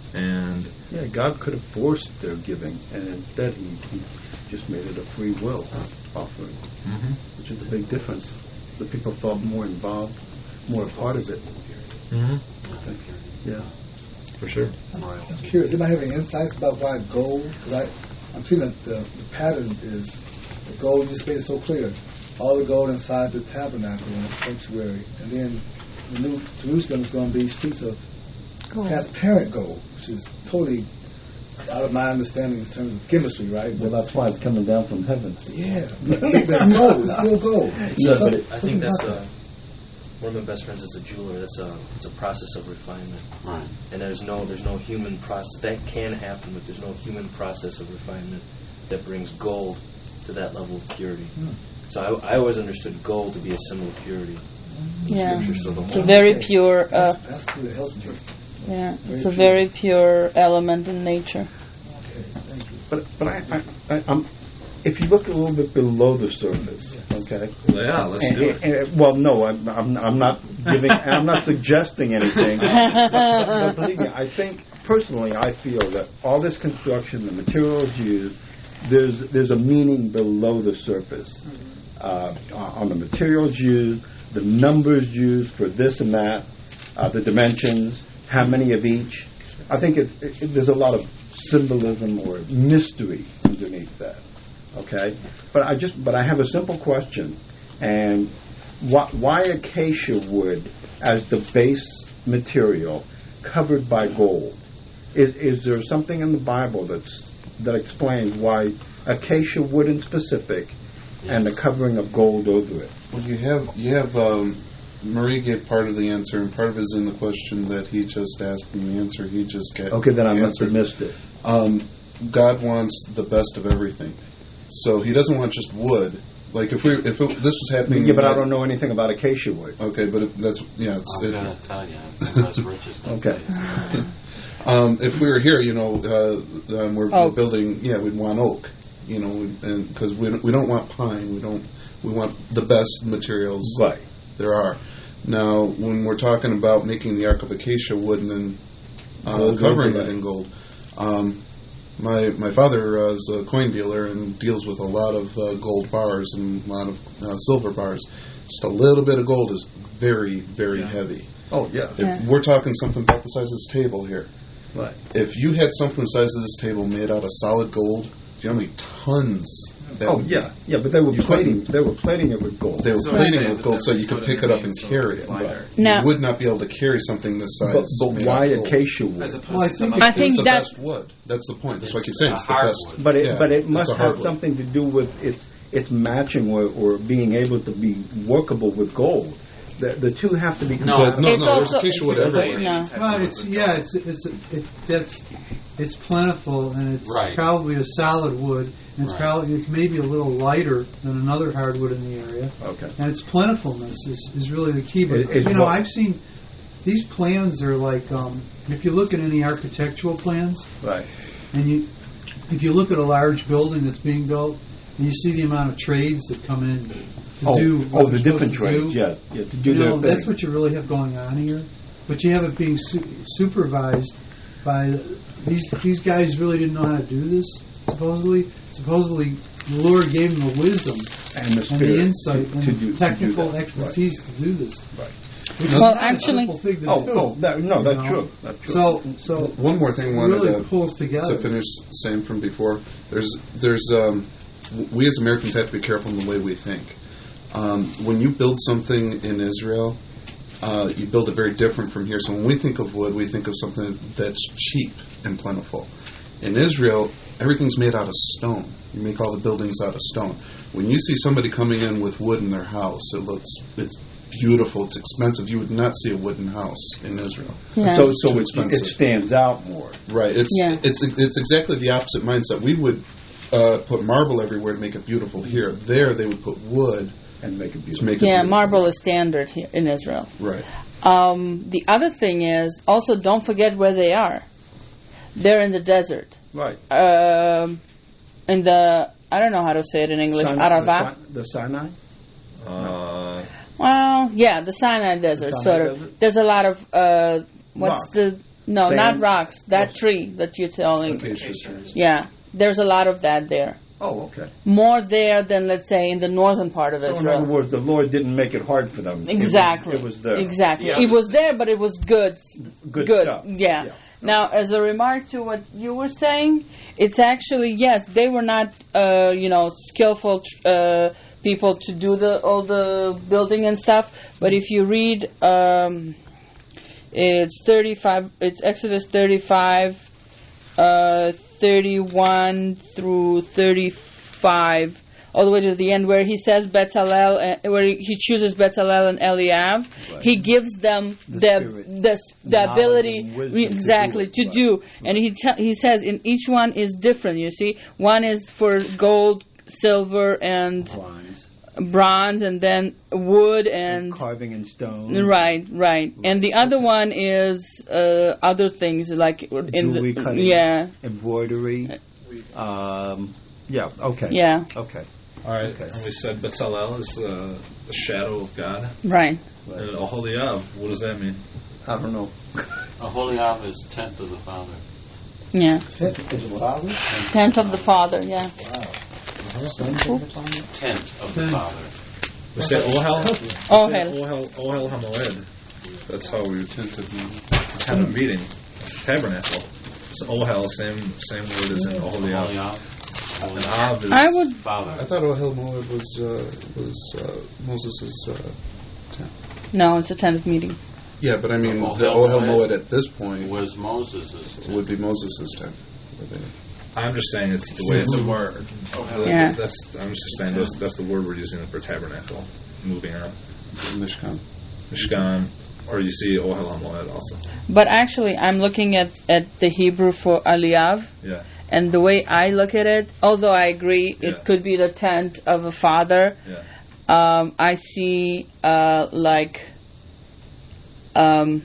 And yeah, God could have forced their giving, and instead He, he just made it a free will offering, mm-hmm. which is a big difference. The people felt more involved, more a part of it. Mm-hmm. I think. Yeah, for sure. I'm curious. Anybody have any insights about why gold? Because I, I'm seeing that the, the pattern is the gold. You just made it so clear. All the gold inside the tabernacle and the sanctuary, and then the new Jerusalem is going to be streets of Gold. transparent gold, which is totally out of my understanding in terms of chemistry, right? Well, that's why it's coming down from heaven. Yeah, but it's gold. It's still gold. Yeah, but it, I think that's a, one of my best friends is a jeweler. That's a it's a process of refinement. Right. And there's no there's no human process that can happen, but there's no human process of refinement that brings gold to that level of purity. Hmm. So I, I always understood gold to be a symbol of purity. Yeah, Scripture, so the it's a whole- very pure. Uh, That's, that's good. It helps me. yeah, Very it's a pure. very pure element in nature. Okay, thank you. but but I, I, I I'm. If you look a little bit below the surface, okay. Yeah, let's And- do it. and- and- well, no, I'm, I'm, I'm not giving, I'm not suggesting anything. but, but believe me, I think personally, I feel that all this construction, the materials used, there's there's a meaning below the surface. Uh, on the materials used, the numbers used for this and that, uh, the dimensions, how many of each. I think it, it, it, there's a lot of symbolism or mystery underneath that. Okay, but I just but I have a simple question, and why, why acacia wood as the base material covered by gold? Is is there something in the Bible that's that explains why acacia wood in specific, yes, and the covering of gold over it? Well, you have you have um, Marie gave part of the answer, and part of it is in the question that he just asked, and the answer he just gave. Okay, then I must answered. have missed it. Um, God wants the best of everything. So He doesn't want just wood. Like if we if it, this was happening, Yeah, but I don't know anything about acacia wood. Okay, but if that's yeah, it's. I'm it, going to tell you. Unless Rich is going to Okay. tell you. um, if we were here, you know, uh, um, we're, we're Oak. building. Yeah, we'd want oak. You know, and because we don't, we don't want pine. We don't. We want the best materials Right. there are. Now, when we're talking about making the ark of acacia wood and then uh, Gold covering overlay. it in gold. Um, My my father uh, is a coin dealer and deals with a lot of uh, gold bars and a lot of uh, silver bars. Just a little bit of gold is very, very Yeah. heavy. Oh, yeah. If Yeah. we're talking something about the size of this table here. Right. If you had something the size of this table made out of solid gold, do you know how many tons that Oh, would yeah. Yeah, but they were You plating, couldn't- they were plating it with gold. They were So plating say it with that gold that so was you could put pick in it up the and main carry it. lighter. Now- You would not be able to carry something this size. But, but made why out of gold. acacia wood? As opposed Well, I to some think- I other- think It's the that- best wood. That's the point. That's why I keep It's saying a it's the best. hardwood. But it, Yeah, but it it's must a have hardwood. something to do with its its matching or, or being able to be workable with gold. The the two have to be. No, But no, It's no, there's also- acacia wood everywhere. No. Well, it's yeah, it's it's it, that's it's plentiful and it's Right. probably a solid wood and it's Right. probably it's maybe a little lighter than another hardwood in the area. Okay. And its plentifulness is, is really the key. But It- it's you know, what- I've seen these plans are like um, if you look at any architectural plans Right. and you if you look at a large building that's being built and you see the amount of trades that come in to oh, do what oh, the they're different supposed to trades, do, yeah, yeah, to do you their know, thing. that's what you really have going on here. But you have it being su- supervised by these these guys. Really didn't know how to do this. Supposedly, supposedly the Lord gave them the wisdom and the and spirit the insight to, and to the do, to technical do that. expertise to do this. Right. Which Well, is not actually- a simple thing to Oh, do. oh, that, no, that's you know? true. That's true. So, so One more thing I it wanted really to, pulls together. to finish saying from before. There's, there's, um, w- we as Americans have to be careful in the way we think. Um, when you build something in Israel, uh, you build it very different from here. So when we think of wood, we think of something that's cheap and plentiful. In Israel, everything's made out of stone. You make all the buildings out of stone. When you see somebody coming in with wood in their house, it looks, it's beautiful, it's expensive. You would not see a wooden house in Israel. Yeah. so, It's so too it, expensive. it stands out more. Right. It's Yeah. it's it's exactly the opposite mindset. We would uh, put marble everywhere to make it beautiful. Here, there, they would put wood And make it to beautiful. make it Yeah, beautiful. marble is standard here in Israel. Right. Um, the other thing is also don't forget where they are. They're in the desert. Right. Um, in the I don't know how to say it in English. Sinai, the, Arava. Si- the Sinai? Well, yeah, the Sinai Desert, Sinai sort of. Desert? There's a lot of uh, what's Rock. the no, Sand? not rocks. That tree that you're telling. Yeah, there's a lot of that there. Oh, okay. More there than, let's say, in the northern part of So in Israel. other words, the Lord didn't make it hard for them. It was- Exactly. It was, there. Exactly. Yeah. It was there, but it was good. Good stuff. Yeah. Yeah. Now, as a remark to what you were saying, it's actually, yes, they were not, uh, you know, skillful uh, people to do the all the building and stuff. But if you read, um, it's thirty-five. It's Exodus thirty-five, uh, thirty-one through thirty-five. All the way to the end, where he says Betzalel, uh, where he chooses Betzalel and Eliab, Right. he gives them The the spirit. the, the Knowledge ability and wisdom to do exactly it. to Right. do, and he te- he says in each one is different. You see, one is for gold, silver, and Bronze. bronze, and then wood and. Carving in stone. Right, right, and the other one is uh, other things like in Jewelry the cutting. yeah, Embroidery. Um, yeah, okay. yeah, Okay. All right, Okay. and we said Betzalel is uh, the shadow of God. right. And Oholiav, what does that mean? I don't know. Aholiab is tent of the Father. Yeah, Tent of the Father? tent of the Father. Yeah, Wow. Tent of the Tent. Father. We say Ohel. Ohel. We say Ohel, Ohel HaMoed. That's how we Tent of meeting. It's the tent of meeting. It's the tabernacle. So Ohel, same same word as in Oholiav. Aholiab. And Av is I would. Father. I thought Ohel Moab was uh, was uh, Moses' uh, tent. No, it's a tent of meeting. Yeah, but I mean, Ohel the Ohel Moed Moed at this point was Moses' tent. would be Moses' tent. Were they- I'm just saying it's the way it's a word. Yeah. That's I'm just saying that's, that's the word we're using for tabernacle. Moving on, Mishkan. Mishkan, or you see Ohel HaMoed also. But actually, I'm looking at, at the Hebrew for Aliav, Yeah. and the way I look at it, although I agree Yeah. it could be the tent of a father, Yeah. um, I see uh, like um,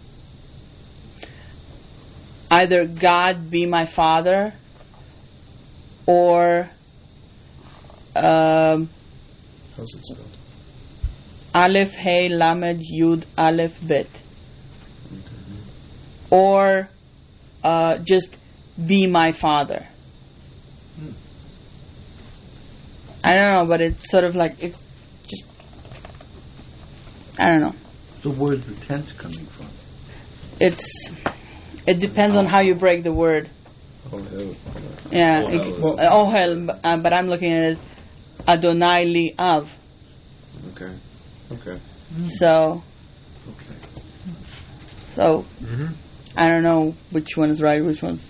either God be my father, or um, How's it spelled? Aleph Hey Lamed Yud Aleph Bet, or uh, just be my father. I don't know, but it's sort of like it's just I don't know. So where's the tent coming from? It's it depends on how you break the word. Ohel. Yeah, Ohel it- is- well, Ohel, uh, but I'm looking at it Adonai Li Av. Okay. Okay. So Okay. so Mm-hmm. I don't know which one is right, which one's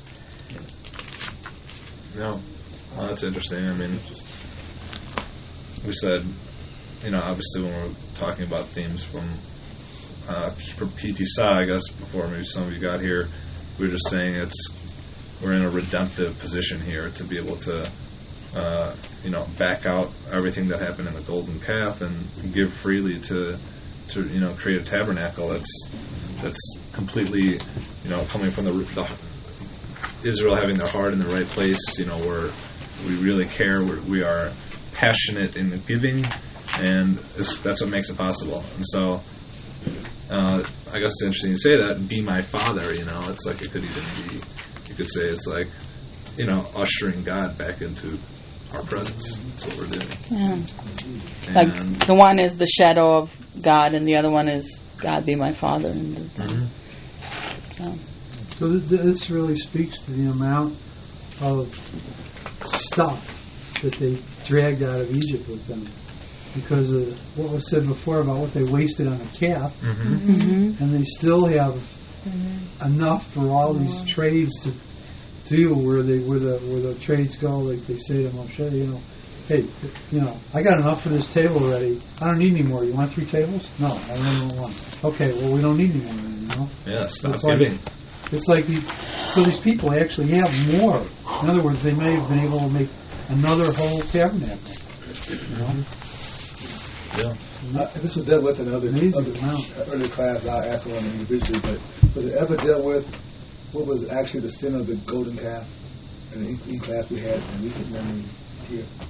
No. Well, that's interesting. I mean, we said, you know, obviously when we're talking about themes from uh, from P T S A, I guess before maybe some of you got here, we were just saying it's we're in a redemptive position here to be able to, uh, you know, back out everything that happened in the golden calf and give freely to, to you know, create a tabernacle that's that's completely, you know, coming from the, the Israel having their heart in the right place. You know, we're we really care. We're, we are passionate in giving, and this, that's what makes it possible. And so, uh, I guess it's interesting you say that. Be my father. You know, it's like it could even be. You could say it's like, you know, ushering God back into our presence. That's what we're doing. yeah. Like And the one is the shadow of God, and the other one is God be my father. And the, Mhm. um, So th- th- this really speaks to the amount of stuff that they dragged out of Egypt with them, because of what was said before about what they wasted on a calf, Mhm. mhm. and they still have enough for all these trades to do where they where the where the trades go. Like they say to Moshe, you know, hey, you know, I got enough for this table already. I don't need any more. You want three tables? No, I only want one. Okay, well we don't need any more. You know. Yeah, stop It's like- giving. It's like these, so these people actually have more. In other words, they may have been able to make another whole tabernacle. You know? Yeah. Uh, this was dealt with in other, Amazing other amount. early class. I asked one individually, but was it ever dealt with what was actually the sin of the golden calf in the E class we had in recent memory here?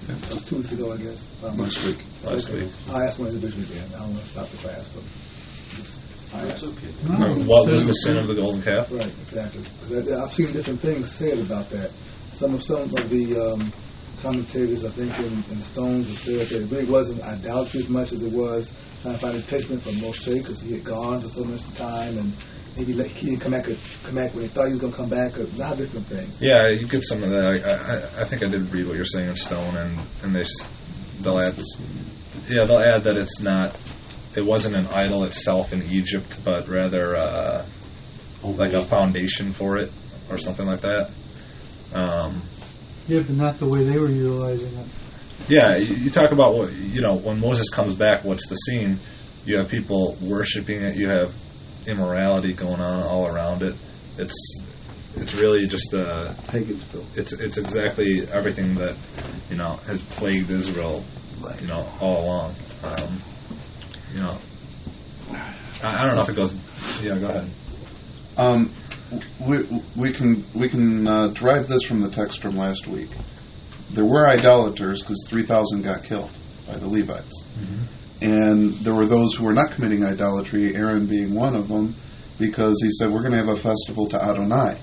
Yeah. That was two weeks ago, I guess. Um, Last week. Last week. I asked one individually again. I don't want to stop the class, but I That's asked. okay. No. What was the sin of the golden calf? Right, exactly. 'Cause I- I've seen different things said about that. Some of some of the um, commentators, I think, in, in Stones have said that it really wasn't idolatry as much as it was trying to find replacement for Moshe because he had gone for so much time and maybe let, he didn't come back, come back when he thought he was going to come back. A lot of different things. Yeah, you get some of that. I, I, I think I did read what you're saying in Stone, and and they s- they'll add, yeah, they'll add that it's not, it wasn't an idol itself in Egypt, but rather uh, like a foundation for it or something like that. Um, Yeah, but not the way they were utilizing it. yeah, you, you talk about what you know when Moses comes back. What's the scene? You have people worshiping it. You have immorality going on all around it. It's it's really just a pagan still. It's it's exactly everything that you know has plagued Israel, you know, all along. Um, you know, I, I don't know if it goes. Yeah, go ahead. Um, we we can we can uh, derive this from the text from last week. There were idolaters because three thousand got killed by the Levites. Mm-hmm. And there were those who were not committing idolatry, Aaron being one of them, because he said, we're going to have a festival to Adonai.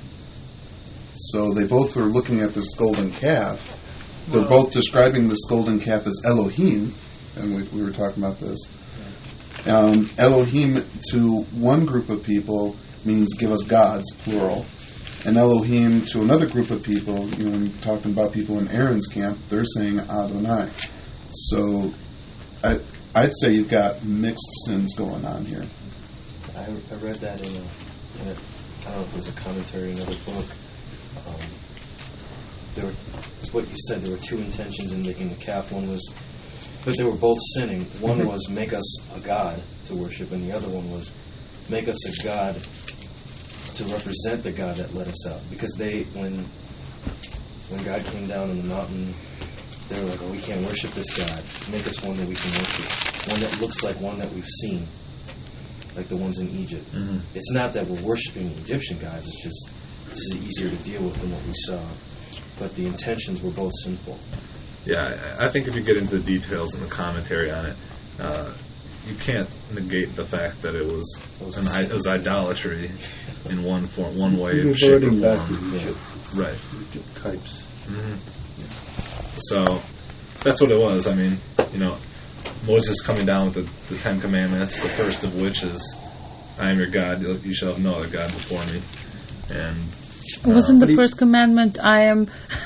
So they both are looking at this golden calf. They're both describing this golden calf as Elohim, and we, we were talking about this. Um, Elohim to one group of people means give us gods, plural. And Elohim to another group of people, you know, when you're talking about people in Aaron's camp, they're saying Adonai. So I, I'd say you've got mixed sins going on here. I, I read that in a, in a, I don't know if it was a commentary in another book. Um, there were, it's what you said, there were two intentions in making the calf. One was, but they were both sinning. One was make us a god to worship, and the other one was make us a god to represent the God that led us out. Because they, when when God came down on the mountain, they were like, oh, we can't worship this God. Make us one that we can worship. One that looks like one that we've seen, like the ones in Egypt. Mm-hmm. It's not that we're worshiping the Egyptian gods. It's just this is easier to deal with than what we saw. But the intentions were both sinful. Yeah, I I think if you get into the details and the commentary on it, uh, you can't negate the fact that it was an, i- it was idolatry in one form, one way, shape, or Reverting back to form. Egypt. Right. Egypt types. Mm-hmm. So that's what it was. I mean, you know, Moses coming down with the, the Ten Commandments, the first of which is, "I am your God; you shall have no other god before me." And Wasn't uh, the first commandment, I am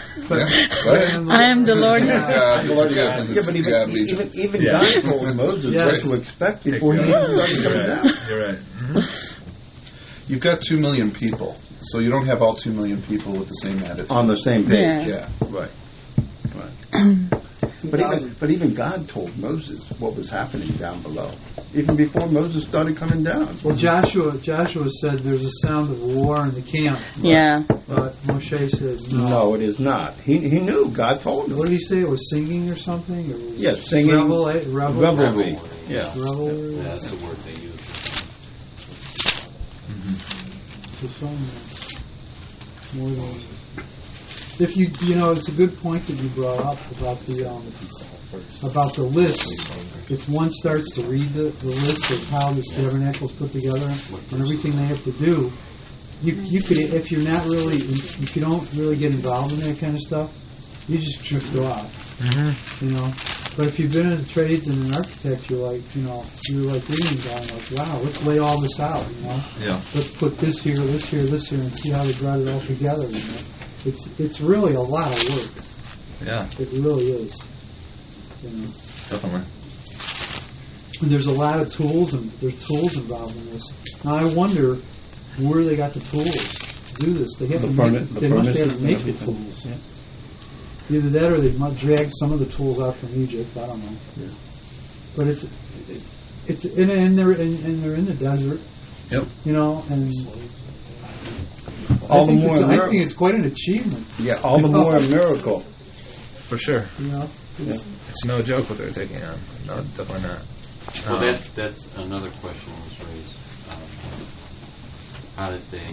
I am the Lord your God? Yeah, but even even, even Yeah. God told Moses Yes. what to expect before he even started You're coming right. down. You're right. Mm-hmm. You've got two million people, so you don't have all two million people with the same attitude. On the same page. Yeah. Yeah. Right. Right. But even, but even God told Moses what was happening down below, even before Moses started coming down. Well, Joshua Joshua said there's a sound of war in the camp. Yeah. But Moshe said no. No, it is not. He he knew. God told him. What did he say? It was singing or something? It was Yeah, singing. Revel, eh? Revel, Revelry. Yeah. Revelry. Yeah, that's the word they use. So some, more than. If you you know, it's a good point that you brought up about the um, about the list. If one starts to read the, the list of how this tabernacle is put together and everything they have to do, you you could if you're not really if you don't really get involved in that kind of stuff, you just drift off. Mm-hmm. You know. But if you've been in the trades and in architecture, like you know, you're like reading, going like, wow, let's lay all this out. You know. Yeah. Let's put this here, this here, this here, and see how they brought it all together. You know? It's it's really a lot of work. Yeah. It really is. You know? Definitely. And there's a lot of tools and there's tools involved in this. Now I wonder where they got the tools to do this. They have The to furnace- make the they must furnaces have to make and the everything. tools. Yeah. Either that or they might drag some of the tools out from Egypt. I don't know. Yeah. But it's it's and, and they're and, and they're in the desert. Yep. You know and. All I the think, more it's, I miracle. think it's quite an achievement. Yeah, all the more a miracle. For sure. You know, Yeah. It's no joke what they're taking on. No, definitely not. Well, Um, that that's another question was raised. Um, how did they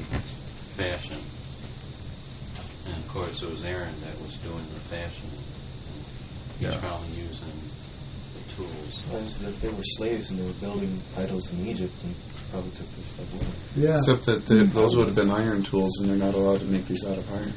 fashion? And of course, it was Aaron that was doing the fashioning. he's Yeah. probably using the tools. Well, if they were slaves and they were building idols in Egypt, they probably took this stuff with them. Yeah. Except that the, those would have been iron tools, and they're not allowed to make these out of iron.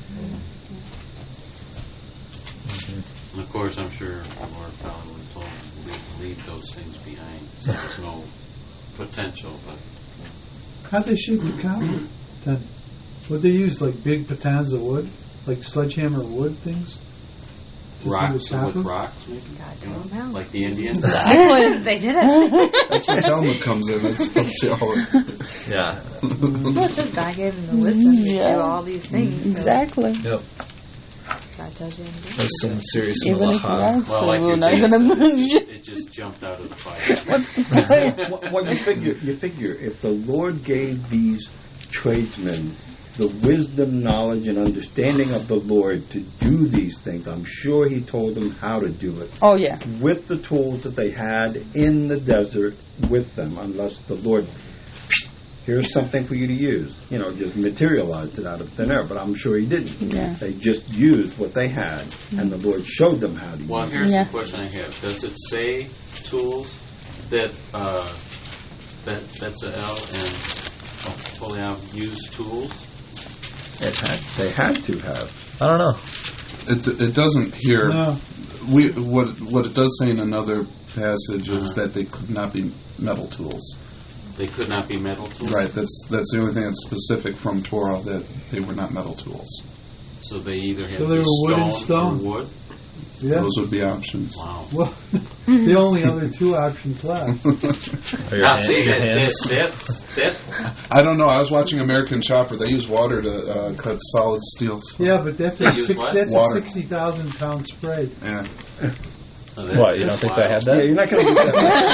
And of course, I'm sure the Lord probably would have told him to leave, leave those things behind, so there's no potential. But How'd they shape the copper then? Would they use like big batons of wood, like sledgehammer wood things? to do the rocks copper? with rocks, maybe. God You know, told him how. like the Indians. Exactly. They did it. That's where Talmud comes in. It tells you all. Yeah. Well, it's just God gave him the wisdom to Yeah. do all these things. so Exactly. Yep. God tells you to do. There's some serious Even if malacha. not, Well, like we're your not dad gonna said, it, just, it just jumped out of the fire. What's the fire? well, well, you figure, you figure, if the Lord gave these tradesmen the wisdom, knowledge, and understanding of the Lord to do these things, I'm sure He told them how to do it Oh yeah. with the tools that they had in the desert with them, unless the Lord, here's something for you to use, you know, just materialized it out of thin air. But I'm sure He didn't. Yeah. They just used what they had, and the Lord showed them how to Well, use here's Yeah. the question I have: does it say tools that uh, that Bezalel and Holiam use tools? it. It had, they had to have. I don't know. It, it doesn't here. No. We what what it does say in another passage is Uh-huh. that they could not be metal tools. They could not be metal tools. Right. That's that's the only thing that's specific from Torah, that they were not metal tools. So they either had So they to be were wood and stone, stone. or wood. Yeah. Those would be options. Wow. Well, the only other two options left. Or your Now hand- see your that, that hands. that's that's I don't know. I was watching American Chopper. They use water to uh, cut solid steels. Yeah, but that's They a use six, what? that's Water. a sixty thousand pound spray. Yeah. oh, that- What, you don't that's think wild. they had Yeah, that? you're not going to get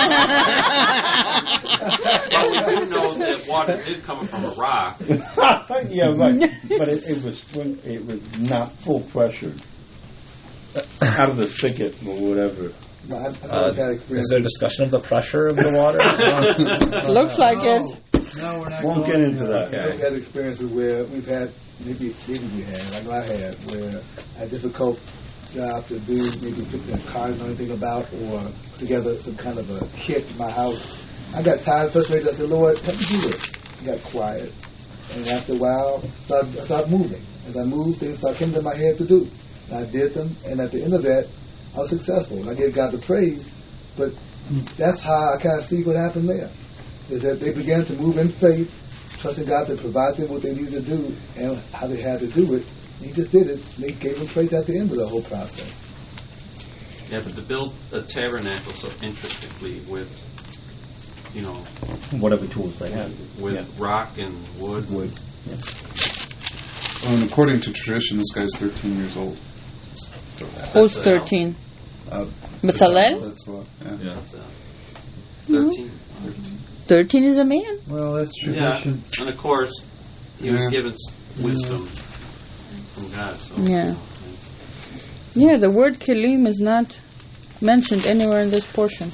But we do know that water did come from a rock. that. Yeah, right. But it, it was when it was not full pressure out of the spigot or whatever. No, I, I've Uh, had is experience. there discussion of the pressure of the water? Looks like no, it. No, we're not Won't going get into there. that. I've had experiences where we've had, maybe maybe we had, like I had, where a difficult job to do, maybe fixing a car I know anything about, or put together some kind of a kit in my house. I got tired and frustrated. I said, Lord, help me do this. I got quiet. And after a while, I started, I started moving. As I moved, things started coming to my head to do. And I did them, and at the end of that, I was successful. And I gave God the praise, but that's how I kind of see what happened there. Is that they began to move in faith, trusting God to provide them what they needed to do and how they had to do it. And He just did it. And they gave Him praise at the end of the whole process. Yeah, but to build a tabernacle so intricately with, you know, Whatever tools they had. with Yeah. rock and wood. Wood. Yeah. And according to tradition, this guy's thirteen years old. So, Who's Bezalel? thirteen? uh, Bezalel? That's what. Yeah. Yeah. That's, uh, Thirteen. Thirteen is a man. Well, that's Yeah, tradition. and of course, he was Yeah. given s- wisdom from God. So Yeah. Yeah, the word kelim is not mentioned anywhere in this portion.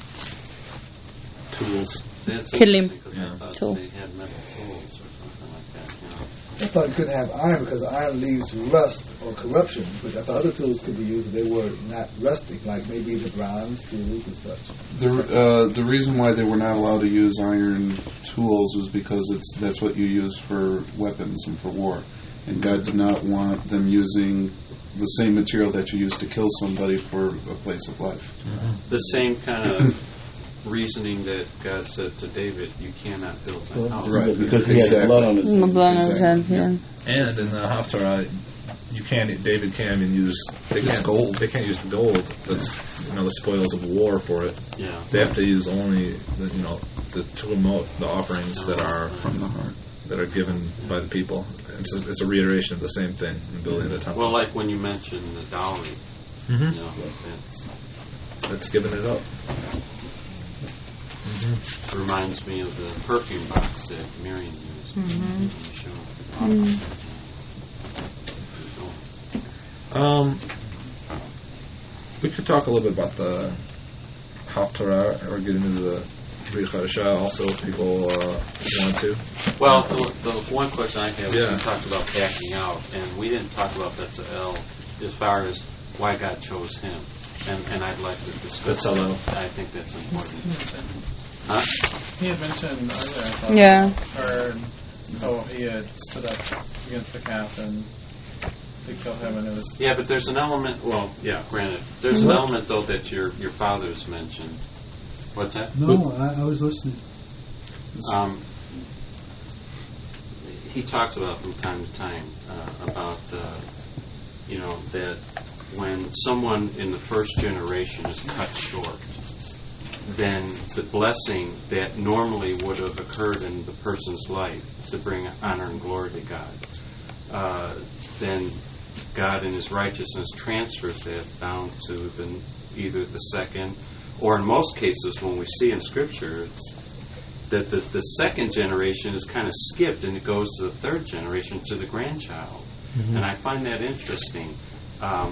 Tools. That's Kilim. interesting, 'cause I Yeah. thought Tool. they had metal tools or something like that. You know. I thought you couldn't have iron because iron leaves rust or corruption, but I thought other tools could be used if they were not rusty, like maybe the bronze tools and such. The uh, the reason why they were not allowed to use iron tools was because it's that's what you use for weapons and for war, and God did not want them using the same material that you use to kill somebody for a place of life. The same kind of reasoning that God said to David, "You cannot build my house." Right. Because he Exactly. had blood on his Mm, blood on his Exactly. hand, yeah. And in the Haftarah, you can't. David can't even use. They can't gold. They can't use the gold. That's you know the spoils of war for it. Yeah. They have to use only the, you know the tumot, the offerings that are From the heart. that are given by the people. It's a, it's a reiteration of the same thing in building the temple. Well, like when you mentioned the dowry, Mhm. you know, that's That's giving it up. reminds me of the perfume box that Miriam used Mhm. in the show. Mm. Um, we could talk a little bit about the Haftarah or get into the Brit Chadashah also if people uh, want to. Well, the, the one question I have, Yeah. we talked about packing out, and we didn't talk about Bezalel as far as why God chose him. and, and I'd like to discuss That's a little. that. I think that's important. Huh? Huh? He had mentioned earlier, I thought, Yeah. or oh, he had stood up against the captain to kill him, and it was Yeah, but there's an element. Well, yeah, granted, there's an element though that your your father's mentioned. What's that? No, I, I was listening. Um, he talks about from time to time uh, about uh, you know that when someone in the first generation is cut short, then the blessing that normally would have occurred in the person's life to bring honor and glory to God, uh, then God in His righteousness transfers that down to the, either the second, or in most cases when we see in Scripture, it's that the, the second generation is kind of skipped and it goes to the third generation, to the grandchild. Mm-hmm. And I find that interesting. Um,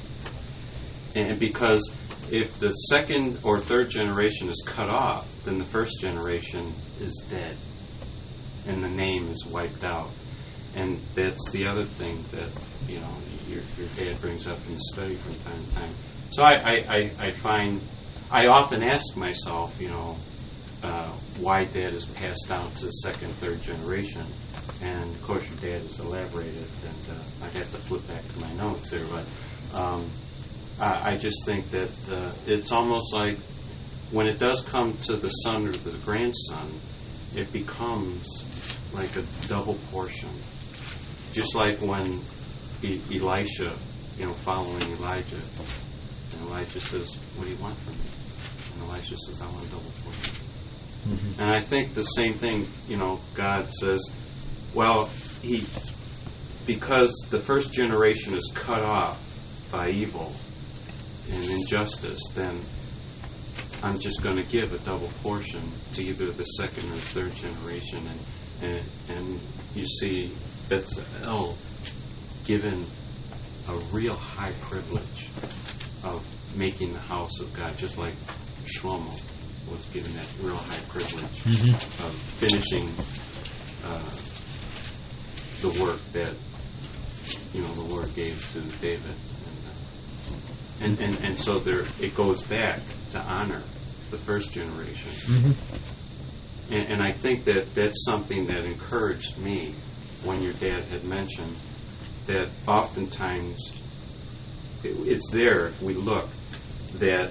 and because if the second or third generation is cut off, then the first generation is dead and the name is wiped out. And that's the other thing that, you know, your, your dad brings up in the study from time to time. So I, I, I, I find, I often ask myself, you know, uh, why that is passed down to the second, third generation. And of course your dad has elaborated, and uh, I'd have to flip back to my notes there, but um, I, I just think that uh, it's almost like when it does come to the son or the grandson, it becomes like a double portion. Just like when e- Elisha, you know, following Elijah, and Elijah says, "What do you want from me?" And Elisha says, "I want a double portion." Mm-hmm. And I think the same thing, you know, God says, well, he, because the first generation is cut off by evil and injustice, then I'm just going to give a double portion to either the second or third generation. And and, and you see, Bezalel given a real high privilege of making the house of God, just like Shlomo was given that real high privilege mm-hmm. of finishing uh, the work that, you know, the Lord gave to David, and uh, and, and and so there it goes back to honor the first generation, mm-hmm. and, and I think that that's something that encouraged me when your dad had mentioned that oftentimes it, it's there if we look that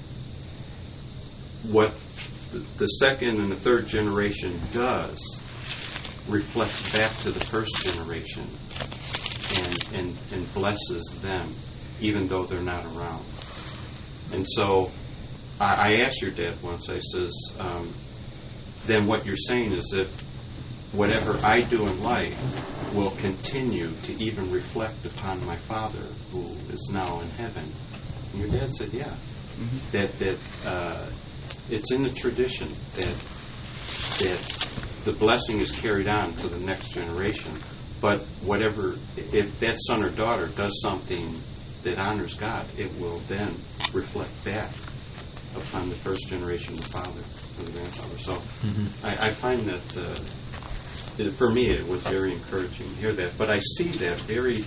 what the, the second and the third generation does reflects back to the first generation and, and, and blesses them even though they're not around. And so I, I asked your dad once, I says, um, then what you're saying is if whatever I do in life will continue to even reflect upon my father who is now in heaven. And your dad said, yeah. Mm-hmm. That, that uh, it's in the tradition that that the blessing is carried on to the next generation. But whatever, if that son or daughter does something that honors God, it will then reflect back upon the first generation, the father or the grandfather. So mm-hmm. I, I find that, uh, it, for me, it was very encouraging to hear that. But I see that very,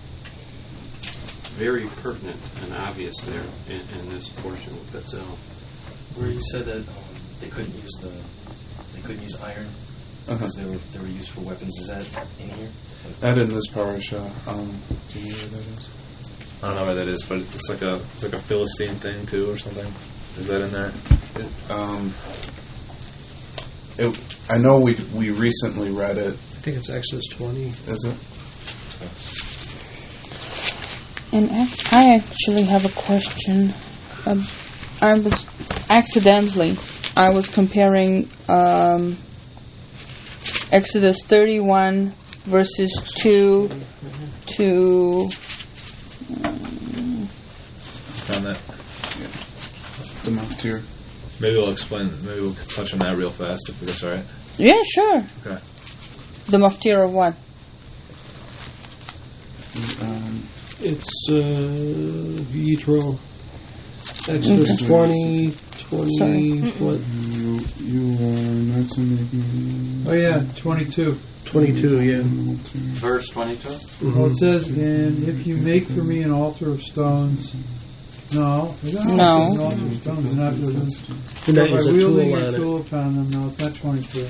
very pertinent and obvious there in, in this portion with Bezalel. Where you said that um, they couldn't use the they couldn't use iron because uh-huh. they were they were used for weapons. Is that in here? That in this parasha. Um, do you know where that is? I don't know where that is, but it's like a it's like a Philistine thing too, or something. Is that in there? It, um, it, I know we we recently read it. I think it's Exodus twenty. Is it? And I actually have a question. Um, I was accidentally I was comparing um, Exodus thirty-one verses two to um, found that. Yeah. The Maftir. Maybe we'll explain. Maybe we'll touch on that real fast if that's all right. Yeah, sure. Okay. The Maftir of what? Um, it's uh, Yitro. Exodus okay. twenty, twenty, what? You, you are next in making. Oh, yeah, twenty-two. twenty-two, yeah. Verse twenty-two? Mm-hmm. Well, it says, and if you make for me an altar of stones, No, they don't No. have no extra stones. They're not, they're not, And that is a wielding tool your on it. tool upon them. No, it's not twenty-two.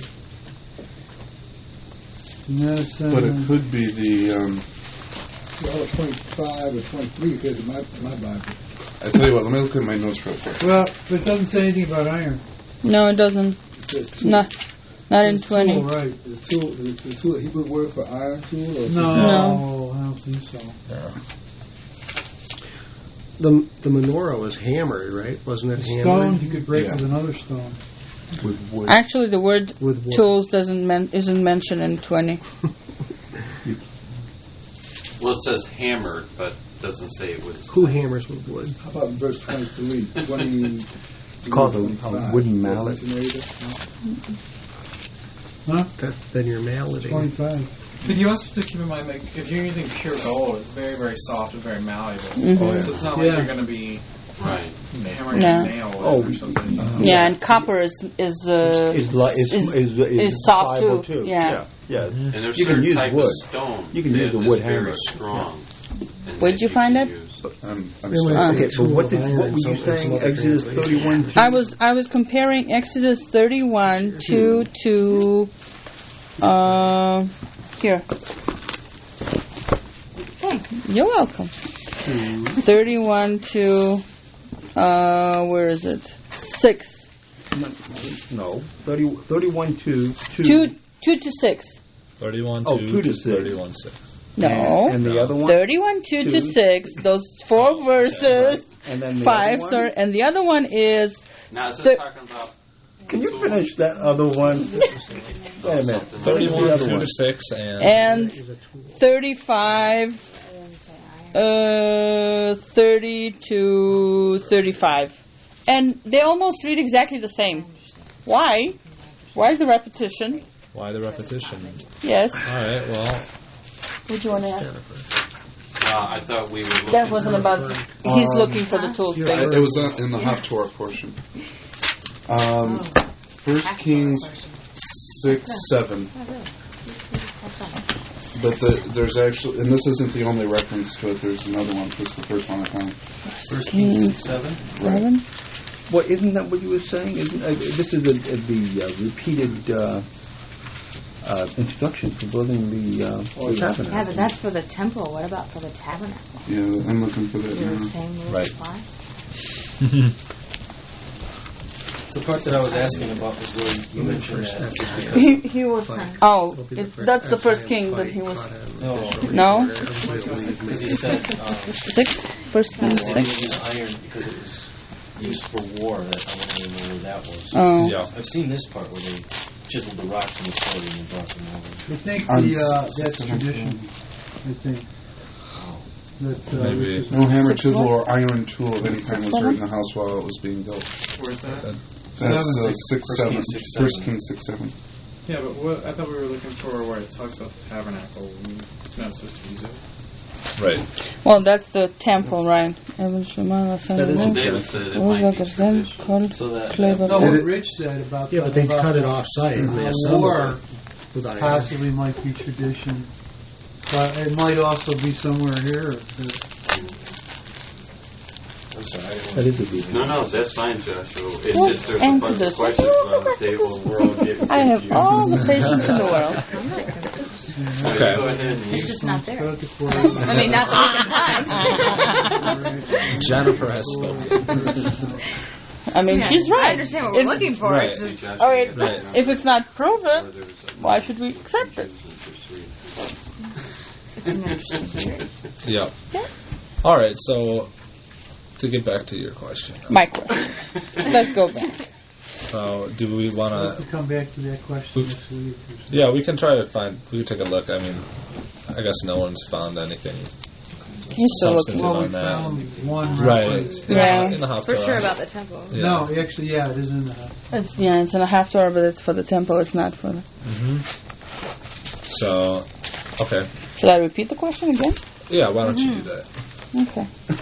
Medicine. But it could be the. Um, Well, twenty-five or twenty-three because of my, my Bible. I tell you what. Let me look at my notes real quick. Well, but it doesn't say anything about iron. No, it doesn't. It says tool. Not, not in It's twenty. Tool, right. Is tool, is the tool a Hebrew word for iron tool? Or No, No. I don't think so. The the menorah was hammered, right? Wasn't it A hammered? stone you could break Yeah. with another stone. With wood. Actually, the word With wood. tools doesn't men- isn't mentioned in twenty. Well, it says hammered, but doesn't say it was. Who hammers with wood? How about in verse twenty-three? twenty, It's called a, a twenty-five? wooden mallet. Mention either? Huh? That, then your mallet. twenty-five. But you also have to keep in mind, like, if you're using pure gold, it's very, very soft and very malleable. Mhm. Oh, yeah. So it's not like Yeah. you're going to be Right. hammering No. a nail with Oh, it or something. Yeah, and copper is is uh, Is, li- is, is, is, is, is soft pliable too. Yeah. Yeah. yeah. And there's You can certain use type wood. of stone You can that use a is wood very hammer. strong. and Where'd that you find can it? use. I'm, I'm It was- sorry. Okay, Tool but what of did iron what were in you some- in some saying? other Exodus translations. thirty-one. I was I was comparing Exodus thirty-one to to uh here. Thanks. You're welcome. thirty-one to uh where is it? Six. No, thirty, thirty-one two two. Two two to six. Thirty-one Oh, two two to to six. thirty-one six. No. And, and the other one. thirty-one two to Two. six. Those four verses. And then the Five. other one? Sorry, and the other one is. Now, is this Thir- talking about. Can you finish that other one? Wait a minute. Thirty-one The other two one. to six and. And thirty-five, uh, thirty to thirty-five. And they almost read exactly the same. Why? Why the repetition? Why the repetition? Yes. All right. Well. What do you want to ask? Uh, I thought we were looking. That wasn't about. He's Um, looking for the tools I, thing. it was uh, in the Haftorah portion. Um, First Kings six seven. But the, there's actually, and this isn't the only reference to it. There's another one. This is the first one I found. First Kings six seven. Seven. Well, isn't that what you were saying? Isn't uh, this is the, the uh, repeated uh, uh, instruction for building the, uh, the tabernacle? Yeah, but that's for the temple. What about for the tabernacle? Yeah, I'm looking for that Do the now. same rules Right. apply? The part that I was asking about was where you mentioned that. He, he was. Oh, it, that's the first king that he was. No, No? because he said um, Six? First king they six. didn't use iron because it was used for war. That I don't even know where that was. Oh. Yeah. I've seen this part where they chiseled the rocks in the quarry and they brought them over. I think On the, uh, s- that's six tradition. hundred. I think. That, uh, Maybe. this is- No hammer, Six chisel, one? or iron tool of any kind was seven? heard in the house while it was being built. Where's that? That's Seven, uh, six- six First seven. Kings six, First seven. Kings six seven. Yeah, but what, I thought we were looking for where it talks about the tabernacle. We're not supposed to use it. Right. Well, that's the temple, right? Eventually, That is Well, a David said it What was might be that again? tradition. Called So that- Clever. No, It- what Rich said about Yeah, but they about cut it the- off site and they the assembled war it with iron. possibly might be tradition, but it might also be somewhere here. I'm sorry. I didn't That is a good No, no, that's fine, Joshua. It's Well, just there's a answer bunch of this. questions on the table. We're all getting confused. I have all the patience in the world. So you Okay. Go ahead and It's just not there. Cut the quarry. I mean, not that we can find. Jennifer has spoken. I mean, Yeah, she's right. I understand what we're It's- looking for. Right. It's just- Joshua, All right, you have to know if it's not proven, where there's a- why should we accept it? it's an interesting theory. Yeah. All right. So to get back to your question. My question. Let's go back. So do we want We'll have to? to come back to that question next week. Yeah, we can try to find. We can take a look. I mean, I guess no one's found anything He's still looking. substantive Well, we on that. found one Right. reference. In Yeah. the, in the For Haftarah. sure about the temple. Yeah. No, actually, yeah, it is in the. It's, yeah, it's in a half Torah, but it's for the temple. It's not for the. hmm So, okay. Should I repeat the question again? Yeah. Why don't you do that? Okay.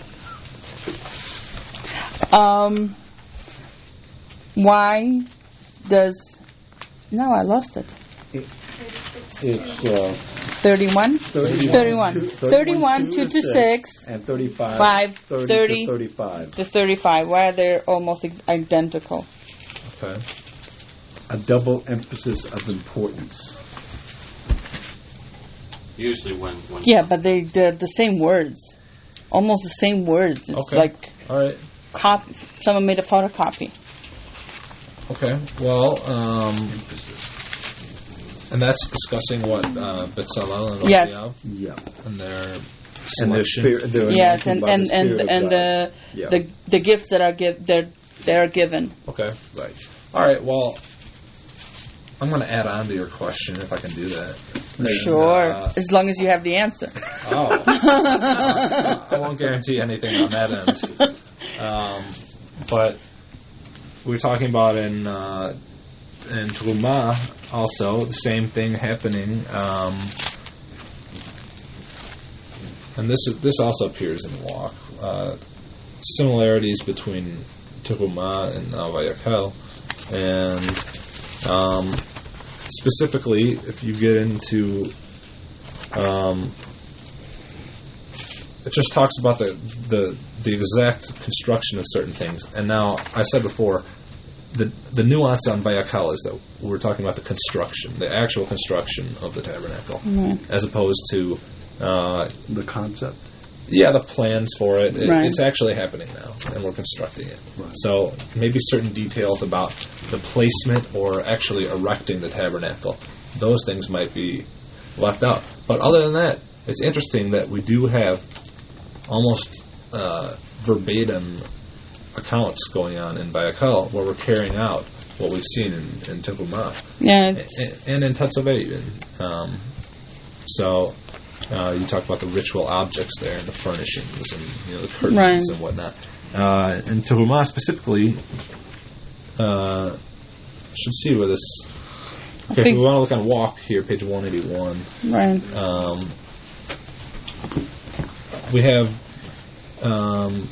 Um, why does? No, I lost it. It's uh, thirty-one? thirty-one. thirty-one. Two- thirty-one, two to six. And thirty-five. Five, thirty, thirty to thirty-five. To thirty-five. Why are they almost ex- identical? Okay. A double emphasis of importance. Usually when, when Yeah, but they, they're the same words. Almost the same words. It's Okay. like All right. cop- someone made a photocopy. Okay. Well, um, and that's discussing what uh, Bezalel and Yes. Oholiab Yeah. and their And their selection. spirit, their Yes, anointing and by and the and, Spirit of and God. the, Yeah. the the gifts that are give they're they're given. Okay. Right. All right. Well, I'm going to add on to your question if I can do that. And, Sure, uh, as long as you have the answer. Oh. I won't guarantee anything on that end. Um, but we're talking about in uh, in Truma also the same thing happening, um, and this is this also appears in Walk. Uh, similarities between Truma and uh, Vayakhel, and um, specifically if you get into um, it just talks about the, the the exact construction of certain things. And now, I said before, the the nuance on Vayakhel is that we're talking about the construction, the actual construction of the tabernacle, Right. as opposed to uh, the concept. Yeah, the plans for it. it Right. It's actually happening now, and we're constructing it. Right. So maybe certain details about the placement or actually erecting the tabernacle, those things might be left out. But other than that, it's interesting that we do have almost uh, verbatim accounts going on in Vayakhel where we're carrying out what we've seen in, in Tekuma Yeah, and, it's, and in Tetzaveh even. Um, so uh, you talk about the ritual objects there and the furnishings and you know the curtains Right. and whatnot. Uh, in Tekuma specifically, uh, should see where this. I Okay, if think- we want to look on Walk here, page one eighty-one. right. Um, we have um,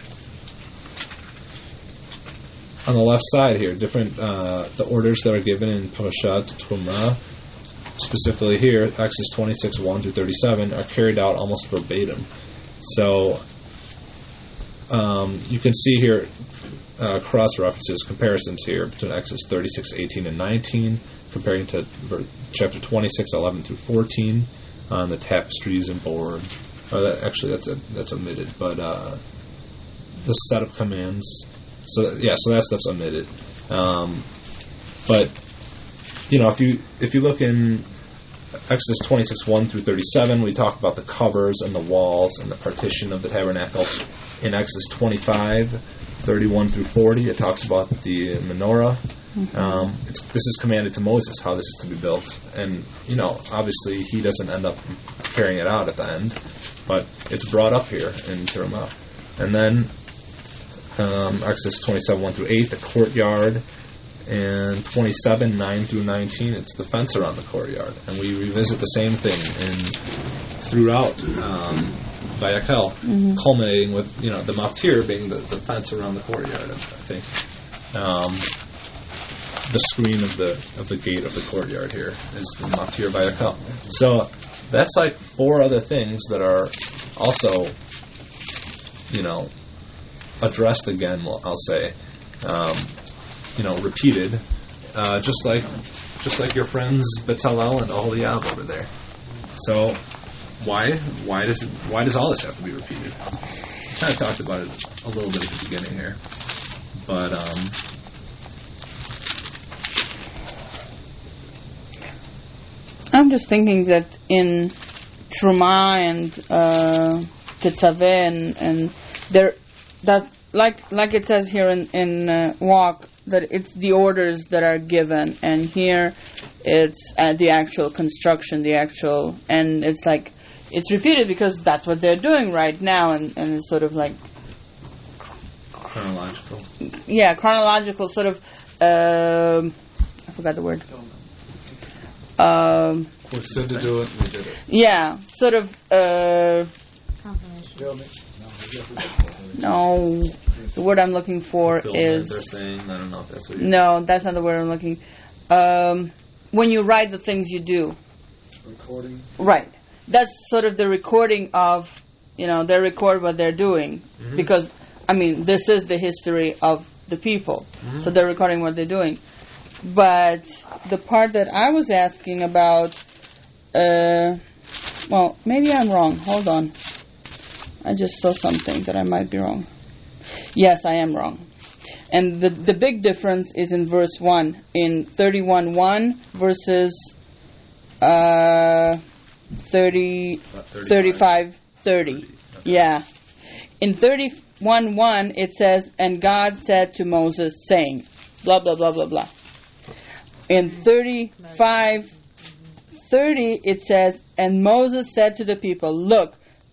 on the left side here different uh, the orders that are given in Parashat Truma. Specifically here, Exodus twenty-six one through thirty-seven are carried out almost verbatim. So um, you can see here uh, cross references, comparisons here between Exodus thirty-six eighteen and nineteen, comparing to ver- chapter twenty-six eleven through fourteen on the tapestries and board. Oh, that, actually, that's a, that's omitted, but uh, the set of commands. So yeah, so that stuff's omitted. Um, but you know, if you if you look in Exodus twenty-six one through thirty-seven, we talk about the covers and the walls and the partition of the tabernacle. In Exodus twenty-five thirty-one through forty, it talks about the menorah. Mm-hmm. Um, it's, this is commanded to Moses how this is to be built, and you know, obviously he doesn't end up carrying it out at the end, but it's brought up here in Terumah. And then um, Exodus twenty-seven one through eight, the courtyard, and twenty-seven nine through nineteen, it's the fence around the courtyard, and we revisit the same thing in throughout um, Vayakhel, Mm-hmm. culminating with you know the maftir being the, the fence around the courtyard. I think. Um, the screen of the of the gate of the courtyard here is the Maftir Vayakhel. So that's like four other things that are also, you know, addressed again. I'll say, um, you know, repeated, uh, just like just like your friends Bezalel and Oholiab over there. So why why does it, why does all this have to be repeated? Kind of talked about it a little bit at the beginning here, but. Um, I'm just thinking that in Truma and uh, Tetzaveh and and there that like like it says here in in uh, Walk that it's the orders that are given, and here it's uh, the actual construction, the actual, and it's like it's repeated because that's what they're doing right now, and and it's sort of like chronological. Yeah, chronological sort of. Um, I forgot the word. Um, we said to do it, we did it. Yeah, sort of. Uh, Confirmation. no, the word I'm looking for Fulfillment, is. they're saying, I don't know if that's what you No, that's not the word I'm looking. Um, when you write the things you do. recording. Right. That's sort of the recording of, you know, they record what they're doing. Mm-hmm. Because, I mean, this is the history of the people. Mm-hmm. So they're recording what they're doing. But the part that I was asking about, uh, well, maybe I'm wrong. Hold on. I just saw something that I might be wrong. Yes, I am wrong. And the the big difference is in verse one. In thirty-one one versus uh, thirty, thirty-five thirty. Yeah. In thirty-one one it says, and God said to Moses, saying, blah, blah, blah, blah, blah. In thirty-five thirty it says, and Moses said to the people, look,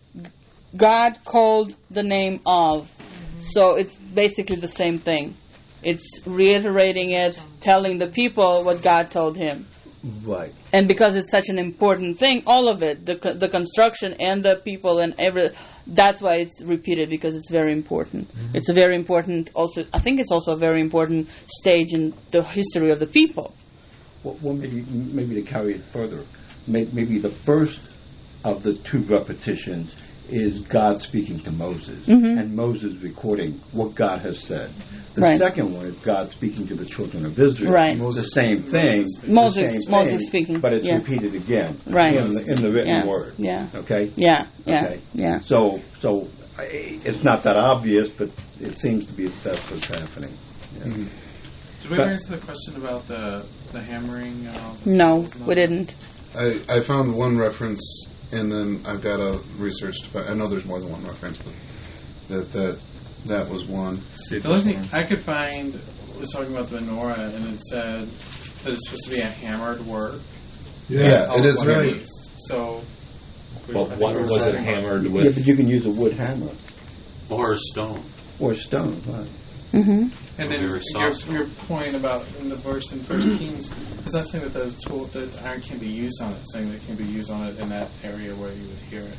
God called the name of. So it's basically the same thing. It's reiterating it, telling the people what God told him. Right. And because it's such an important thing, all of it, the the construction and the people and every, that's why it's repeated, because it's very important. Mm-hmm. It's a very important, also, I think it's also a very important stage in the history of the people. Well, well maybe maybe to carry it further, may, maybe the first of the two repetitions is God speaking to Moses, mm-hmm. and Moses recording what God has said. The right. second one is God speaking to the children of Israel. Right. The same thing. Moses, the same Moses thing, speaking. But it's yeah. repeated again right. in, the, in the written yeah. word. Yeah. Okay? Yeah. Yeah. Okay. Yeah. So, so it's not that obvious, but it seems to be that's what's happening. Yeah. Mm-hmm. Did we ever answer the question about the the hammering? And all the no, we didn't. I, I found one reference, and then I've got to research. To find, I know there's more than one reference, but that that that was one. The only thing I could find was talking about the menorah, and it said that it's supposed to be a hammered work. Yeah, yeah it is right. hammered. So, well, what was, was it hammered with? Yeah, but you can use a wood hammer or a stone, or a stone. Right. Mm-hmm. And then your, your point about in the verse in First Kings is not saying that those tool that iron can be used on it, it's saying that it can be used on it in that area where you would hear it.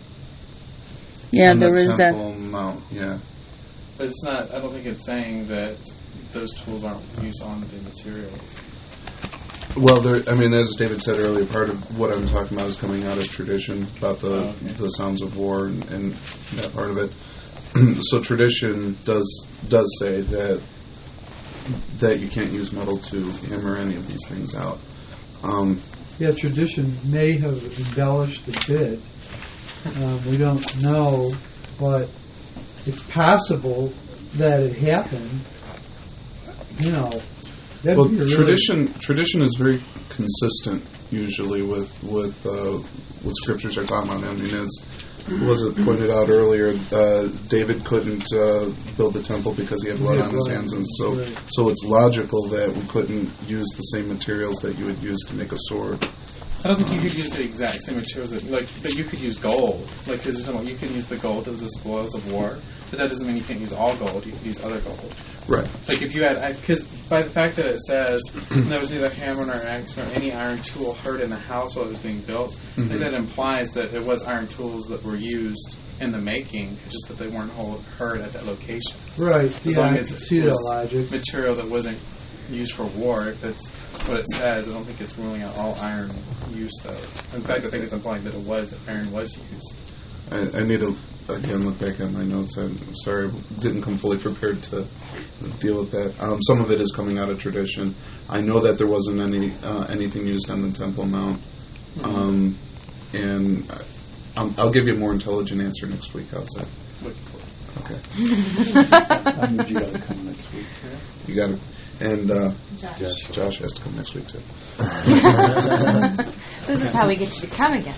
Yeah, on there the is temple that. Mount, yeah. But it's not. I don't think it's saying that those tools aren't used on the materials. Well, there, I mean, as David said earlier, part of what I'm talking about is coming out of tradition about the oh, okay. the sounds of war and, and that part of it. So tradition does does say that that you can't use metal to hammer any of these things out. Um, yeah, tradition may have embellished a bit. Um, we don't know, but it's possible that it happened. You know, well, really tradition tradition is very consistent usually with with uh, what scriptures are talking about. I mean, as was it pointed out earlier, uh, David couldn't uh, build the temple because he had blood on his hands, and so right. so it's logical that we couldn't use the same materials that you would use to make a sword. I don't think you could use the exact same materials, that, like, but you could use gold. Like, because you can use the gold that was the spoils of war, but that doesn't mean you can't use all gold. You can use other gold. Right. Like, if you had, because by the fact that it says there was neither hammer nor axe nor any iron tool heard in the house while it was being built, mm-hmm. I think that implies that it was iron tools that were used in the making, just that they weren't heard at that location. Right. As yeah, long I as can it see was that logic. Material that wasn't used for war, if that's what it says, I don't think it's ruling out all iron use, though. In fact, I think it's implying that it was, that iron was used. I, I need to, again, look back at my notes. I'm sorry, I didn't come fully prepared to deal with that. Um, some of it is coming out of tradition. I know that there wasn't any uh, anything used on the Temple Mount. Um, and I, um, I'll give you a more intelligent answer next week. How's that? Looking for it. Okay. That means you got to come next week. You got to. And uh, Josh. Josh. Josh has to come next week, too. This is how we get you to come again.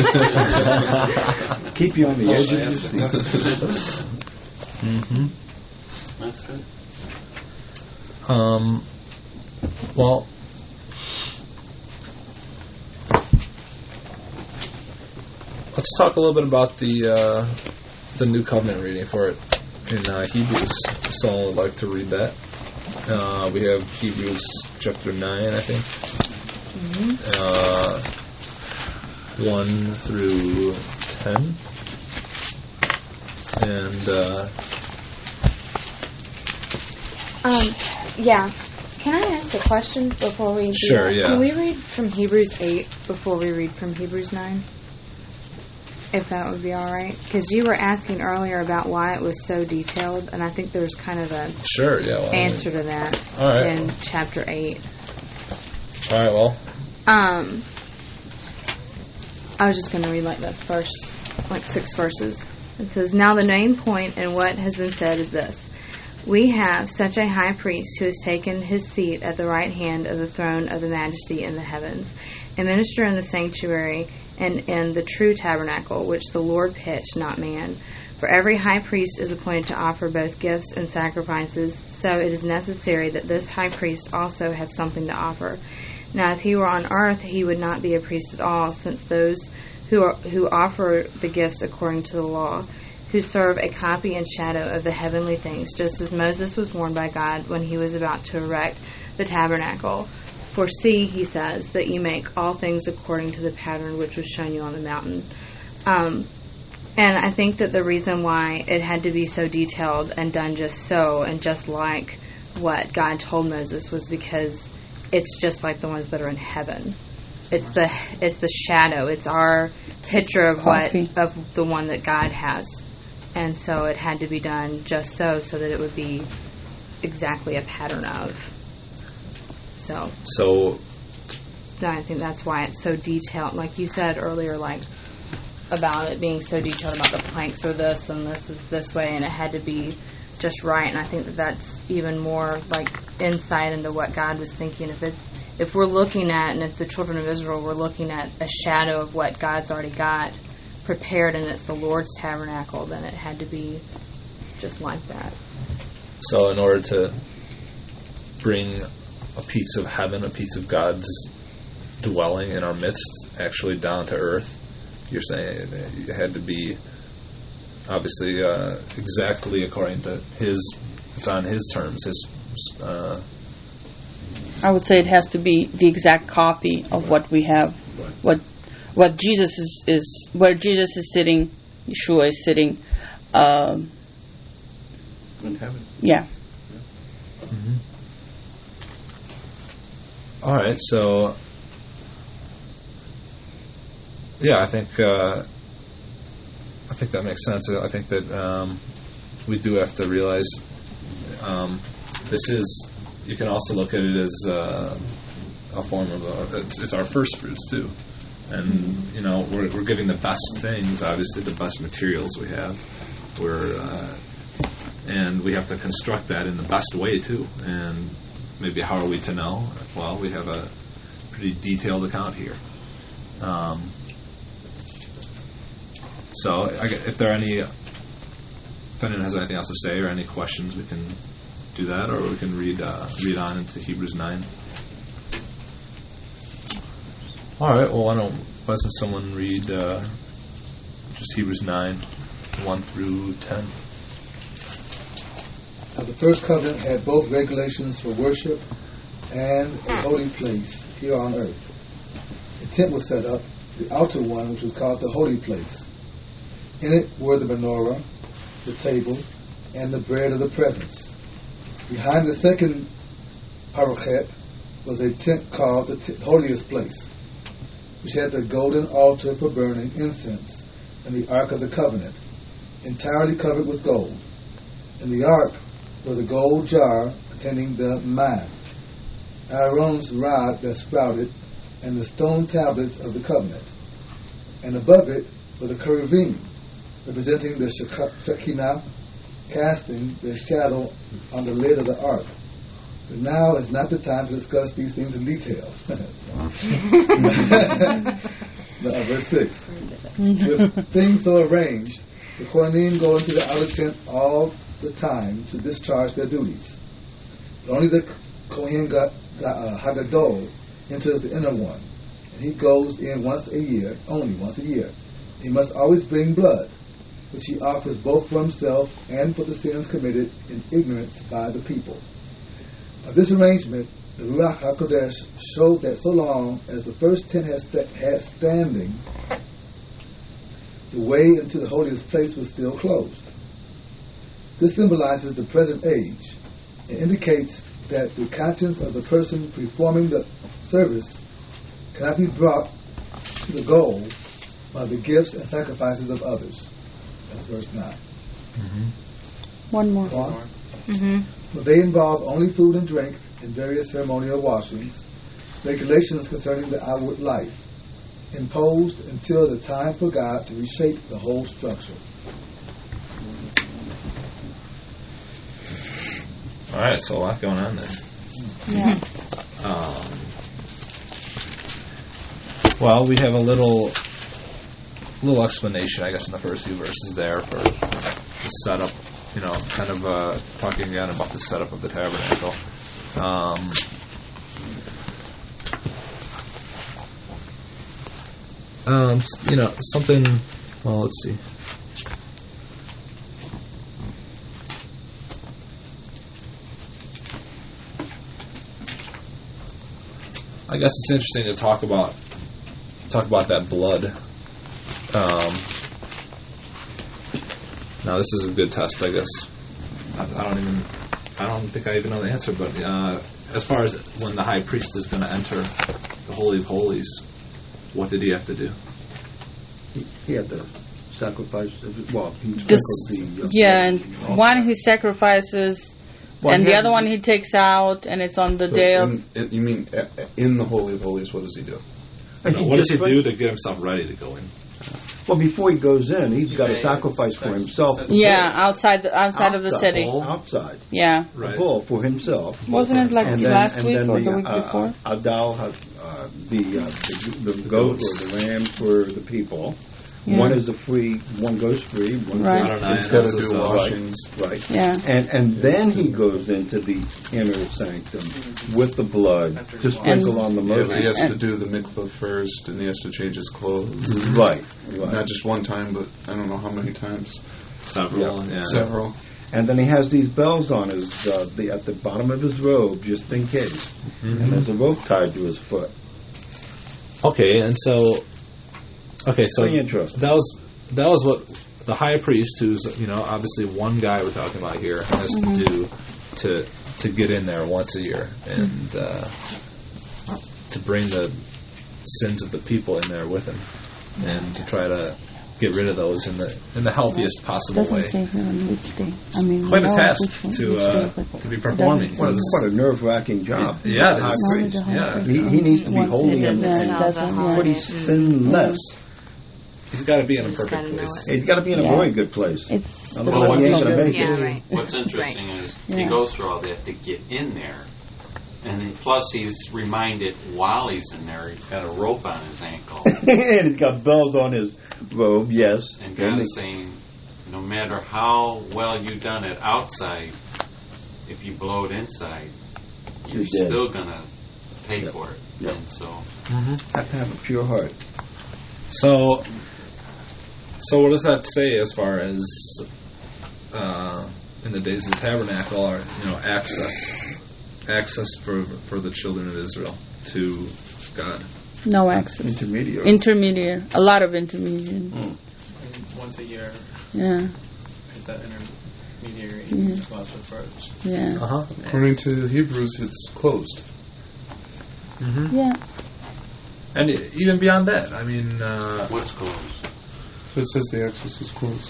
Keep you on the edge of your seat. Mm-hmm. That's good. Um, well, let's talk a little bit about the uh, the New Covenant reading for it in uh, Hebrews. Someone would like to read that. Uh, we have Hebrews chapter nine, I think. Mm-hmm. Uh, one through ten. And, uh... Um, yeah. Can I ask a question before we do Sure, that? yeah. Can we read from Hebrews eight before we read from Hebrews nine? If that would be all right. Because you were asking earlier about why it was so detailed, and I think there's kind of a Sure, yeah. Well, answer to that all right. in chapter eight. All right, well. Um, I was just going to read like the first, like six verses. It says, "Now the main point in what has been said is this. We have such a high priest who has taken his seat at the right hand of the throne of the majesty in the heavens, and minister in the sanctuary and in the true tabernacle, which the Lord pitched, not man. For every high priest is appointed to offer both gifts and sacrifices, so it is necessary that this high priest also have something to offer. Now if he were on earth, he would not be a priest at all, since those who are, who offer the gifts according to the law, who serve a copy and shadow of the heavenly things, just as Moses was warned by God when he was about to erect the tabernacle. For see, he says, that you make all things according to the pattern which was shown you on the mountain." Um, and I think that the reason why it had to be so detailed and done just so, and just like what God told Moses, was because it's just like the ones that are in heaven. It's the it's the shadow. It's our picture of what of the one that God has. And so it had to be done just so, so that it would be exactly a pattern of. So, So, I think that's why it's so detailed. Like you said earlier, like about it being so detailed about the planks or this and this is this way, and it had to be just right. And I think that that's even more like insight into what God was thinking. If it, if we're looking at, and if the children of Israel were looking at a shadow of what God's already got prepared, and it's the Lord's tabernacle, then it had to be just like that. so in order to bring a piece of heaven, a piece of God's dwelling in our midst, actually down to earth, you're saying it had to be obviously uh, exactly according to His, it's on His terms, His. Uh, I would say it has to be the exact copy of what we have, what what Jesus is, is where Jesus is sitting, Yeshua is sitting. Um, in heaven. Yeah. Mm-hmm. All right, so yeah, I think uh, I think that makes sense. I think that um, we do have to realize um, this is. You can also look at it as uh, a form of a, it's, it's our first fruits too, and you know we're we're giving the best things, obviously the best materials we have. We're uh, and we have to construct that in the best way too. And maybe how are we to know? Well, we have a pretty detailed account here. Um, so I, if there are any, if anyone has anything else to say or any questions, we can do that, or we can read uh, read on into Hebrews nine. All right. Well, why don't why doesn't someone read uh, just Hebrews nine, one through ten? Now the first covenant had both regulations for worship and a holy place here on earth. A tent was set up, the outer one, which was called the holy place. In it were the menorah, the table, and the bread of the presence. Behind the second parochet was a tent called the t- holiest place, which had the golden altar for burning incense and the ark of the covenant, entirely covered with gold. In the ark was a gold jar containing the man, Aaron's rod that sprouted, and the stone tablets of the covenant. And above it were the cherubim, representing the Shekinah, casting their shadow on the lid of the ark. But now is not the time to discuss these things in detail. No, verse six. With things so arranged, the Kohanim go into the outer tent all the time to discharge their duties. But only the Kohen got, got, uh, Hagadol enters the inner one, and he goes in once a year, only once a year. He must always bring blood, which he offers both for himself and for the sins committed in ignorance by the people. By this arrangement, the Ruach HaKodesh showed that so long as the first tent had, st- had standing, the way into the holiest place was still closed. This symbolizes the present age and indicates that the conscience of the person performing the service cannot be brought to the goal by the gifts and sacrifices of others. That's verse nine. Mm-hmm. One more. One. Mm-hmm. But they involve only food and drink and various ceremonial washings, regulations concerning the outward life, imposed until the time for God to reshape the whole structure. All right, so a lot going on there. Yeah. Um, well, we have a little, little explanation, I guess, in the first few verses there for the setup. You know, kind of uh, talking again about the setup of the tabernacle. Um, um, you know, something. Well, let's see. I guess it's interesting to talk about talk about that blood. Um, now, this is a good test, I guess. I, I don't even I don't think I even know the answer, but uh, as far as when the high priest is going to enter the Holy of Holies, what did he have to do? He, he had to sacrifice. Well, he This, sprinkled the. Uh, yeah, and one he sacrifices, Well, and he the had- other one he takes out, and it's on the day of. In, in- you mean uh, in the Holy of Holies? What does he do? You know, what does he do to get himself ready to go in? Well, before he goes in, he's got to Okay, sacrifice it's- for himself. it's- Yeah, outside the outside of the Outside. city. Outside. Yeah. A bull for himself. Wasn't it like And then- last and week then or the week uh, before? Uh, Adal, uh, the, uh, the the goat or the ram for the people. Yeah. One is the free, one goes free, one Right. goes I don't know, He's got to that's do just, uh, washings. right. Yeah. And and then he goes into the inner sanctum with the blood to sprinkle on the Yeah, but he Moses. has to do the mikvah first, and he has to change his clothes. Right, right. Not just one time, but I don't know how many times. Several, yeah. Several. And then he has these bells on his uh, the at the bottom of his robe just in case. Mhm. And there's a rope tied to his foot. Okay, and so, okay, so Pretty interesting. that was that was what the high priest, who's you know obviously one guy we're talking about here, has Mhm. to do to to get in there once a year and uh, to bring the sins of the people in there with him, and to try to get rid of those in the in the healthiest possible Doesn't way. say here on which day. I mean, Quite a we know task which one- to which uh, day, but to be it performing. doesn't What a, say. what a nerve-wracking job. Yeah, it The high is. Only priest. the high Yeah. priest He, he needs to be once holy a and, year. Yeah, and it doesn't, yeah. pretty sinless. He's got to be in a You just perfect gotta know place. He's got to be in a Yeah. very good place. It's Otherwise, the he ain't what's going to make Yeah, it. right. What's interesting is he Yeah. goes through all that to get in there, and then plus he's reminded while he's in there, he's got a rope on his ankle, And he's got bells on his robe, yes. and And God he- is saying, no matter how well you done it outside, if you blow it inside, you're, You're dead. still gonna pay Yep. for it. Yep. And so, have to have a pure heart. So, so what does that say as far as uh, in the days of the tabernacle, or you know, access, access for for the children of Israel to God? no access. Intermediary. Intermediary. A lot of intermediary. And once a year Yeah. is that intermediary Mhm. as well as approach. Yeah. Uh huh. According to Hebrews, it's closed. Mm-hmm. Yeah. And e- even beyond that, I mean, uh, what's closed? So it says the access is closed.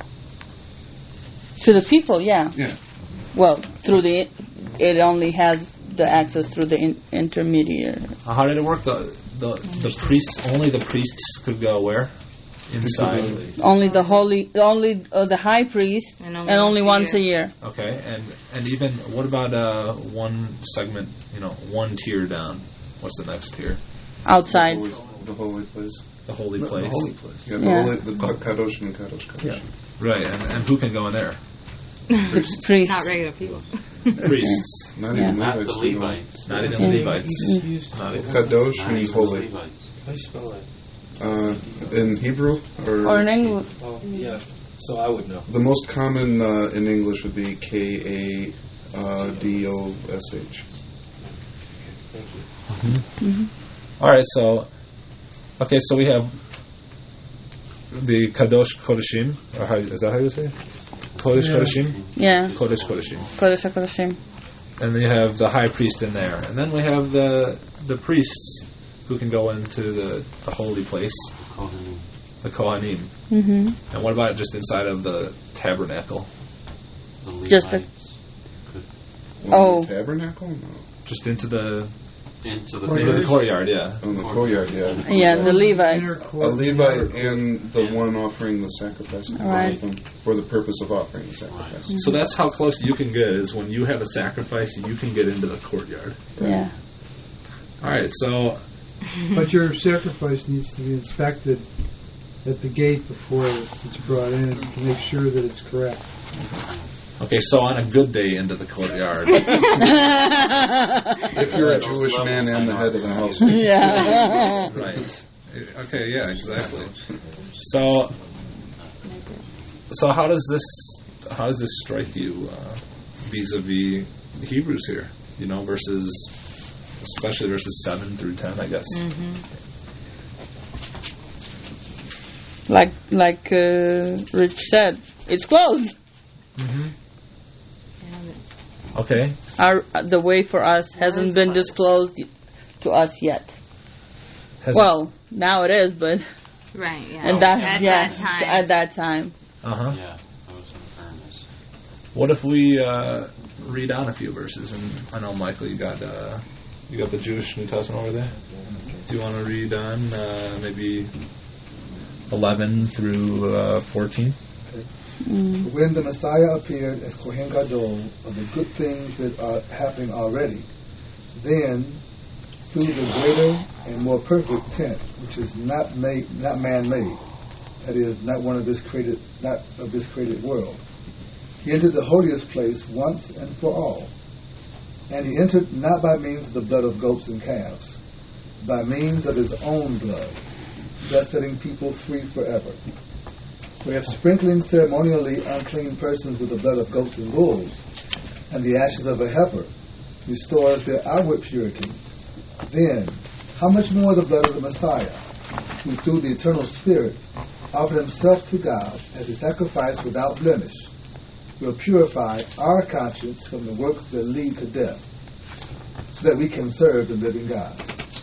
To the people, yeah. Yeah. Well, through the it only has the access through the in, intermediary. how did it work? The the the priests only the priests could go where inside. Only the holy, only uh, the high priest, And and only only, once a once a year. Okay, and and even what about uh, one segment? You know, one tier down. What's the next tier? Outside. The holy, the holy place. The holy The- place. The holy place. Yeah, the Yeah. holy, the kadosh and kadosh kadosh. Yeah. Right, and, and who can go in there? The priest. Not regular people. Priests, Not Yeah. even Not Levites. the can go. Levites. not even Yeah. Levites. Not even. Kadosh Not means even the holy. Levites. How do you spell that? Uh, in Hebrew, or, Or in English. Oh, yeah. So I would know. the most common uh, in English would be K A uh, D O S H. Thank you. Mm-hmm. All right, so okay, so we have the Kadosh Kodashim, or how is that how you say it? Kodesh Yeah. Kodashim? Yeah. Kodesh Kodashim. Kodesh HaKodashim. and you have the high priest in there, and then we have the the priests who can go into the, the holy place, Kohanim. the Kohanim. Mm-hmm. And what about just inside of the tabernacle? The Just a- Levites could Oh. The tabernacle? No. Just into the into the into the courtyard, yeah. Oh, in the courtyard, yeah. Yeah, the Levites. Inner A court, Levite outer court. and the one offering the sacrifice can go Right. with them for the purpose of offering the sacrifice. So that's how close you can get, is when you have a sacrifice, you can get into the courtyard. Yeah. All right, so But your sacrifice needs to be inspected at the gate before it's brought in to make sure that it's correct. okay, so on a good day into the courtyard. If you're a Jewish man and the head of the household. Yeah. Right. Okay, yeah, exactly. So so how does this how does this strike you uh, vis-a-vis Hebrews here? You know, versus especially verses seven through ten, I guess. Like like uh, Rich said, it's closed. Okay. Our the way for us hasn't been disclosed to us yet. Has Well, now it is, but Right, yeah. and that At yeah that time. at that time. Uh huh. Yeah, that was in earnest. What if we uh, read on a few verses? And I know, Michael, you got uh, you got the Jewish New Testament over there. Do you want to read on uh, maybe eleven through uh, fourteen? But when the Messiah appeared as Kohen Gadol of the good things that are happening already, then through the greater and more perfect tent, which is not made, not man-made, that is, not one of this created, not of this created world, he entered the holiest place once and for all. And he entered not by means of the blood of goats and calves, by means of his own blood, thus setting people free forever. For if sprinkling ceremonially unclean persons with the blood of goats and bulls, and the ashes of a heifer, restores their outward purity, then how much more the blood of the Messiah, who through the eternal Spirit offered himself to God as a sacrifice without blemish, will purify our conscience from the works that lead to death, so that we can serve the living God.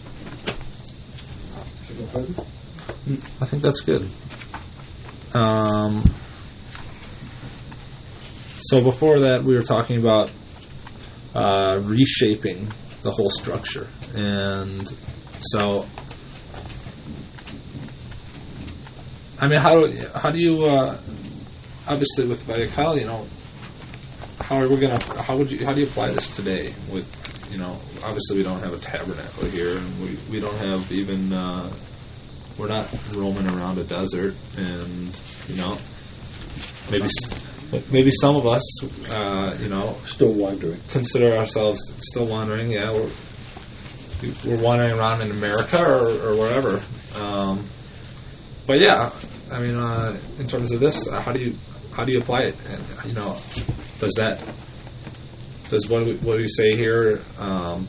Should we go further? I think that's good. Um, so before that, we were talking about uh, reshaping the whole structure, and so I mean, how do how do you uh, obviously with Vayikal, you know, how are we gonna how would you how do you apply this today with, you know, obviously we don't have a tabernacle here, and we we don't have even. Uh, We're not roaming around a desert, and you know, maybe maybe some of us, uh, you know, still wandering, consider ourselves still wandering. Yeah, we're we're wandering around in America or, or wherever. Um, but yeah, I mean, uh, in terms of this, uh, how do you how do you apply it? And you know, does that does what we, what we say here? Um,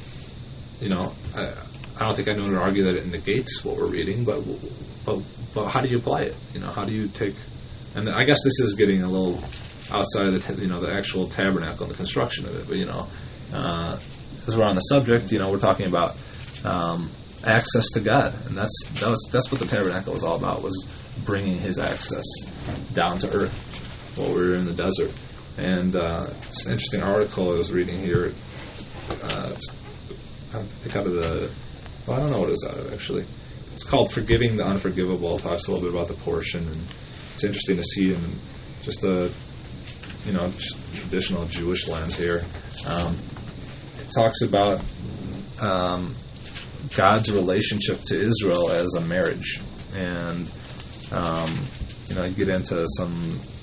you know. I, I don't think anyone would argue that it negates what we're reading, but but but how do you apply it? You know, how do you take? And I guess this is getting a little outside of the you know the actual tabernacle and the construction of it. But you know, uh, as we're on the subject, you know, we're talking about um, access to God, and that's that was that's what the tabernacle was all about, was bringing His access down to earth while we were in the desert. And uh, it's an interesting article I was reading here. Uh, I think out of the Well, I don't know what it's out of, actually. It's called Forgiving the Unforgivable. It talks a little bit about the portion, and it's interesting to see in just a, you know, traditional Jewish lens here. Um, it talks about um, God's relationship to Israel as a marriage, and um, you know, you get into some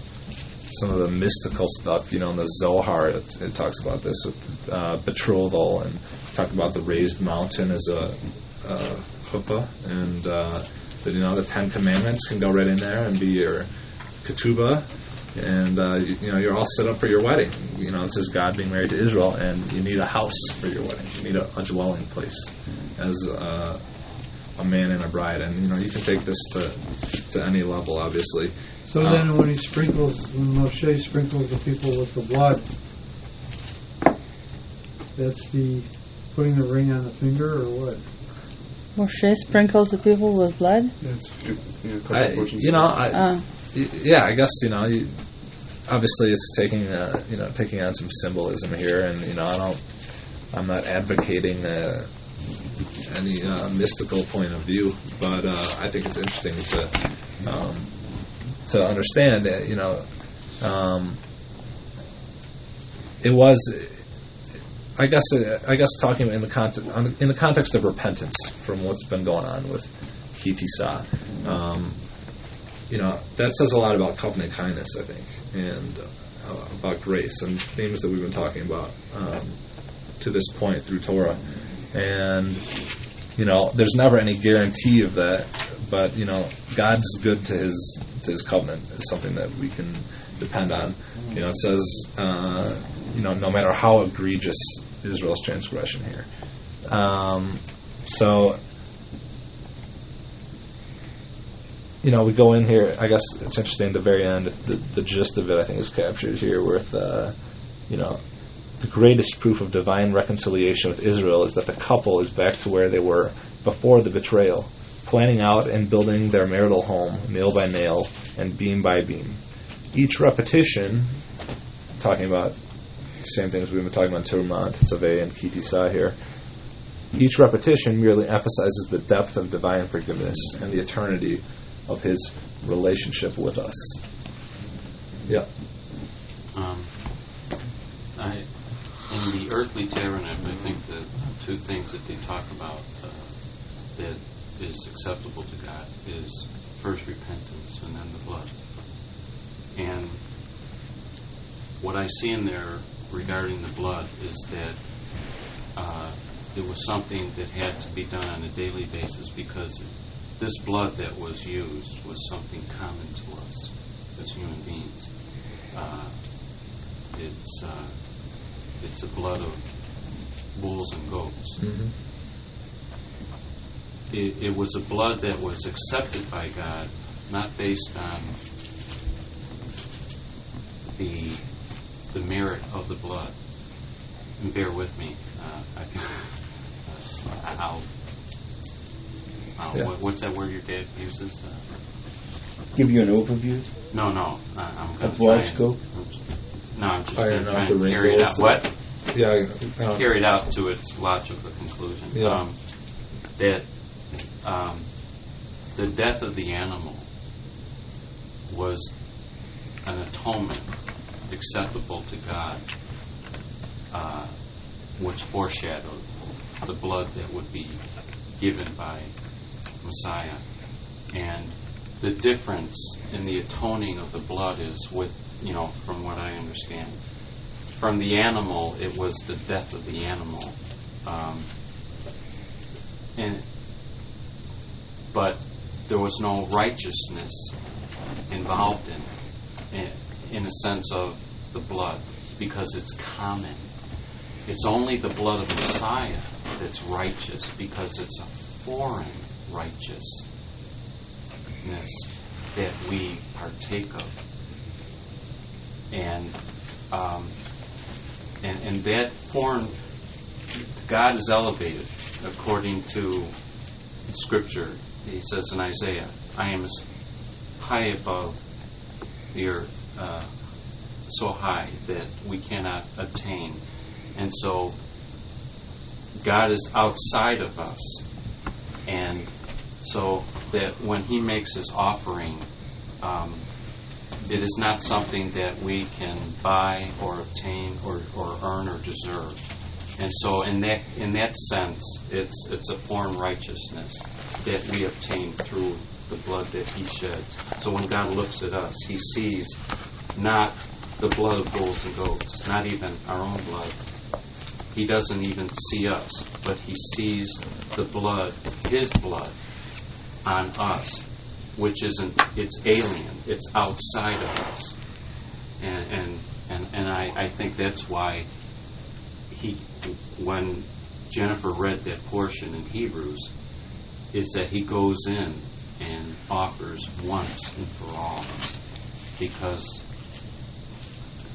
some of the mystical stuff. You know, in the Zohar, it, it talks about this with uh, betrothal, and talk about the raised mountain as a, a chuppah, and uh, that, you know, the Ten Commandments can go right in there and be your ketubah, and uh, you, you know, you're all set up for your wedding. You know, it says God being married to Israel, and you need a house for your wedding. You need a, a dwelling place as uh, a man and a bride, and you know, you can take this to to any level, obviously. So um, then, when he sprinkles, when Moshe sprinkles the people with the blood, that's the putting the ring on the finger, or what? Moshe sprinkles the people with blood. That's yeah, a couple I, portions. you know, of I, Uh. y- yeah, I guess you know, you, obviously it's taking uh, you know taking on some symbolism here, and you know, I don't, I'm not advocating uh, any uh, mystical point of view, but uh, I think it's interesting to um, to understand that you know, um, it was. I guess uh, I guess talking in the context in the context of repentance from what's been going on with Ki Tisa, um, you know, that says a lot about covenant kindness, I think, and uh, about grace and themes that we've been talking about um, to this point through Torah. And you know, there's never any guarantee of that, but you know, God's good to His to His covenant is something that we can depend on. You know, it says, uh, you know, no matter how egregious Israel's transgression here. Um, so, you know, we go in here, I guess it's interesting, at the very end, the, the gist of it, I think, is captured here with, uh, you know, the greatest proof of divine reconciliation with Israel is that the couple is back to where they were before the betrayal, planning out and building their marital home, nail by nail and beam by beam. Each repetition, talking about same things we've been talking about in Terumah, Tetzaveh, and Ki Tisa here. Each repetition merely emphasizes the depth of divine forgiveness and the eternity of His relationship with us. Yeah. Um, I, in the earthly tabernacle, I think the two things that they talk about uh, that is acceptable to God is first repentance and then the blood. And what I see in there regarding the blood is that uh, it was something that had to be done on a daily basis because this blood that was used was something common to us as human beings. Uh, it's uh, it's the blood of bulls and goats. Mm-hmm. It, it was a blood that was accepted by God, not based on the the merit of the blood. And bear with me. Uh, I can, uh, I'll, I'll Yeah. what, what's that word your dad uses? Uh, Give you an overview no, no. I, I'm A going to broad try scope? And, no, I'm just Iron going to out try the and carry it out. wrinkles. What? Yeah. Uh, Carry it out to its logical conclusion. Yeah. Um, that um, the death of the animal was an atonement acceptable to God, uh, which foreshadowed the blood that would be given by Messiah. And the difference in the atoning of the blood is with, you know, from what I understand, from the animal, it was the death of the animal. Um, and but there was no righteousness involved in it, in a sense of the blood, because it's common. It's only the blood of Messiah that's righteous, because it's a foreign righteousness that we partake of. And um, and, and that foreign, God is elevated according to Scripture. He says in Isaiah, I am as high above the earth, uh, so high that we cannot attain. And so God is outside of us. And so that when He makes His offering, um, it is not something that we can buy or obtain or, or earn or deserve. And so in that in that sense, it's it's a foreign righteousness that we obtain through the blood that He sheds. So when God looks at us, He sees not the blood of bulls and goats, not even our own blood. He doesn't even see us, but He sees the blood, His blood, on us, which isn't, it's alien, it's outside of us. And and, and, and I, I think that's why he, when Jennifer read that portion in Hebrews, is that He goes in and offers once and for all, because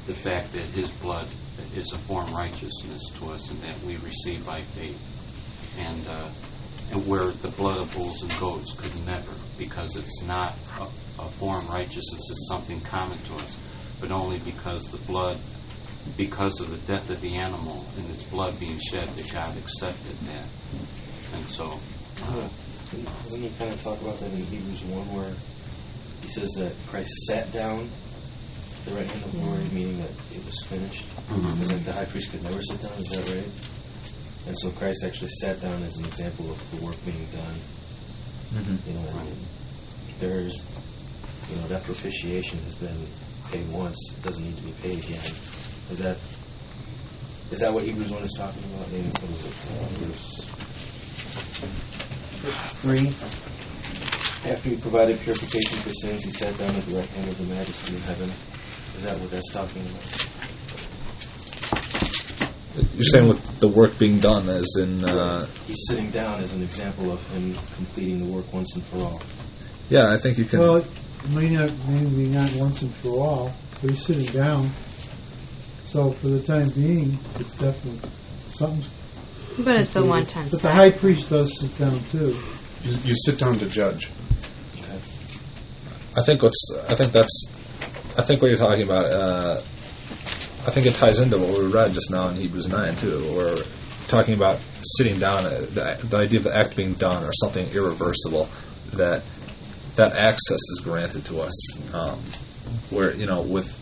the fact that his blood is a form of righteousness to us and that we receive by faith. And uh, and where the blood of bulls and goats could never, because it's not a, a form of righteousness, it's something common to us, but only because the blood, because of the death of the animal and its blood being shed, that God accepted that. And so... Uh, Doesn't he kind of talk about that in Hebrews one, where he says that Christ sat down at the right hand of glory, meaning that it was finished? Mm-hmm. Because like the high priest could never sit down, is that right? And so Christ actually sat down as an example of the work being done. Mm-hmm. You know, and there's, you know, that propitiation has been paid once; it doesn't need to be paid again. Is that is that what Hebrews one is talking about? In what is it? Uh, verse three. After he provided purification for sins, he sat down at the right hand of the Majesty in heaven. Is that what that's talking about? You're saying with the work being done, as in... Uh, He's sitting down as an example of him completing the work once and for all. Yeah, I think you can... Well, it may not, maybe not once and for all, but he's sitting down. So for the time being, it's definitely something. But it's the one time. But the high priest does sit down too. You, you sit down to judge. Okay. I think what's... I think that's... I think what you're talking about... Uh, I think it ties into what we read just now in Hebrews nine too. We're talking about sitting down, uh, the, the idea of the act being done or something irreversible, that that access is granted to us. Um, where, you know, with,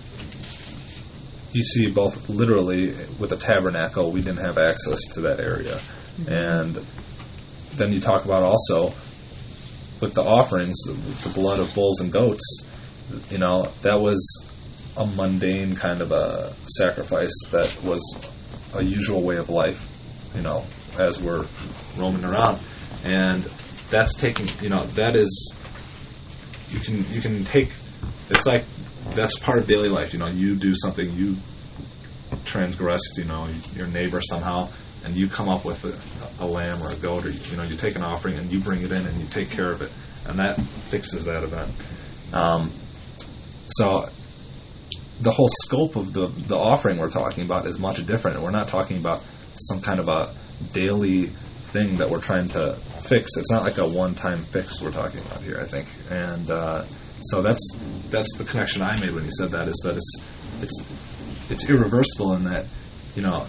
you see both literally with the tabernacle, we didn't have access to that area. Mm-hmm. And then you talk about also with the offerings, with the blood of bulls and goats, you know, that was a mundane kind of a sacrifice that was a usual way of life, you know, as we're roaming around. And that's taking, you know, that is, you can you can take, it's like, that's part of daily life, you know, you do something, you transgress, you know, your neighbor somehow, and you come up with a, a lamb or a goat, or, you know, you take an offering and you bring it in and you take care of it, and that fixes that event. Um, so, the whole scope of the the offering we're talking about is much different. We're not talking about some kind of a daily thing that we're trying to fix. It's not like a one-time fix we're talking about here, I think. And uh, so that's that's the connection I made when you said that, is that it's it's it's irreversible in that, you know,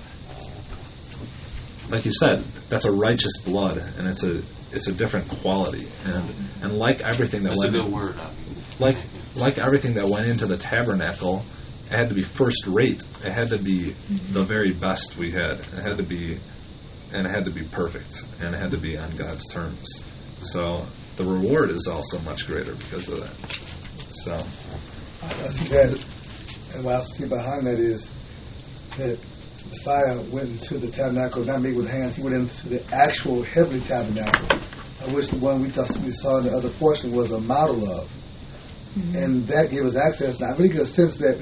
like you said, that's a righteous blood, and it's a it's a different quality. And and like everything that that's went a good in, word. like like everything that went into the tabernacle, it had to be first rate. It had to be the very best we had. It had to be, and it had to be perfect, and it had to be on God's terms. So the reward is also much greater because of that. So I see that, and what I see behind that is that Messiah went into the tabernacle, not made with hands. He went into the actual heavenly tabernacle, of which the one we, just, we saw in the other portion was a model of. Mm-hmm. And that gave us access. Now, I really get a sense that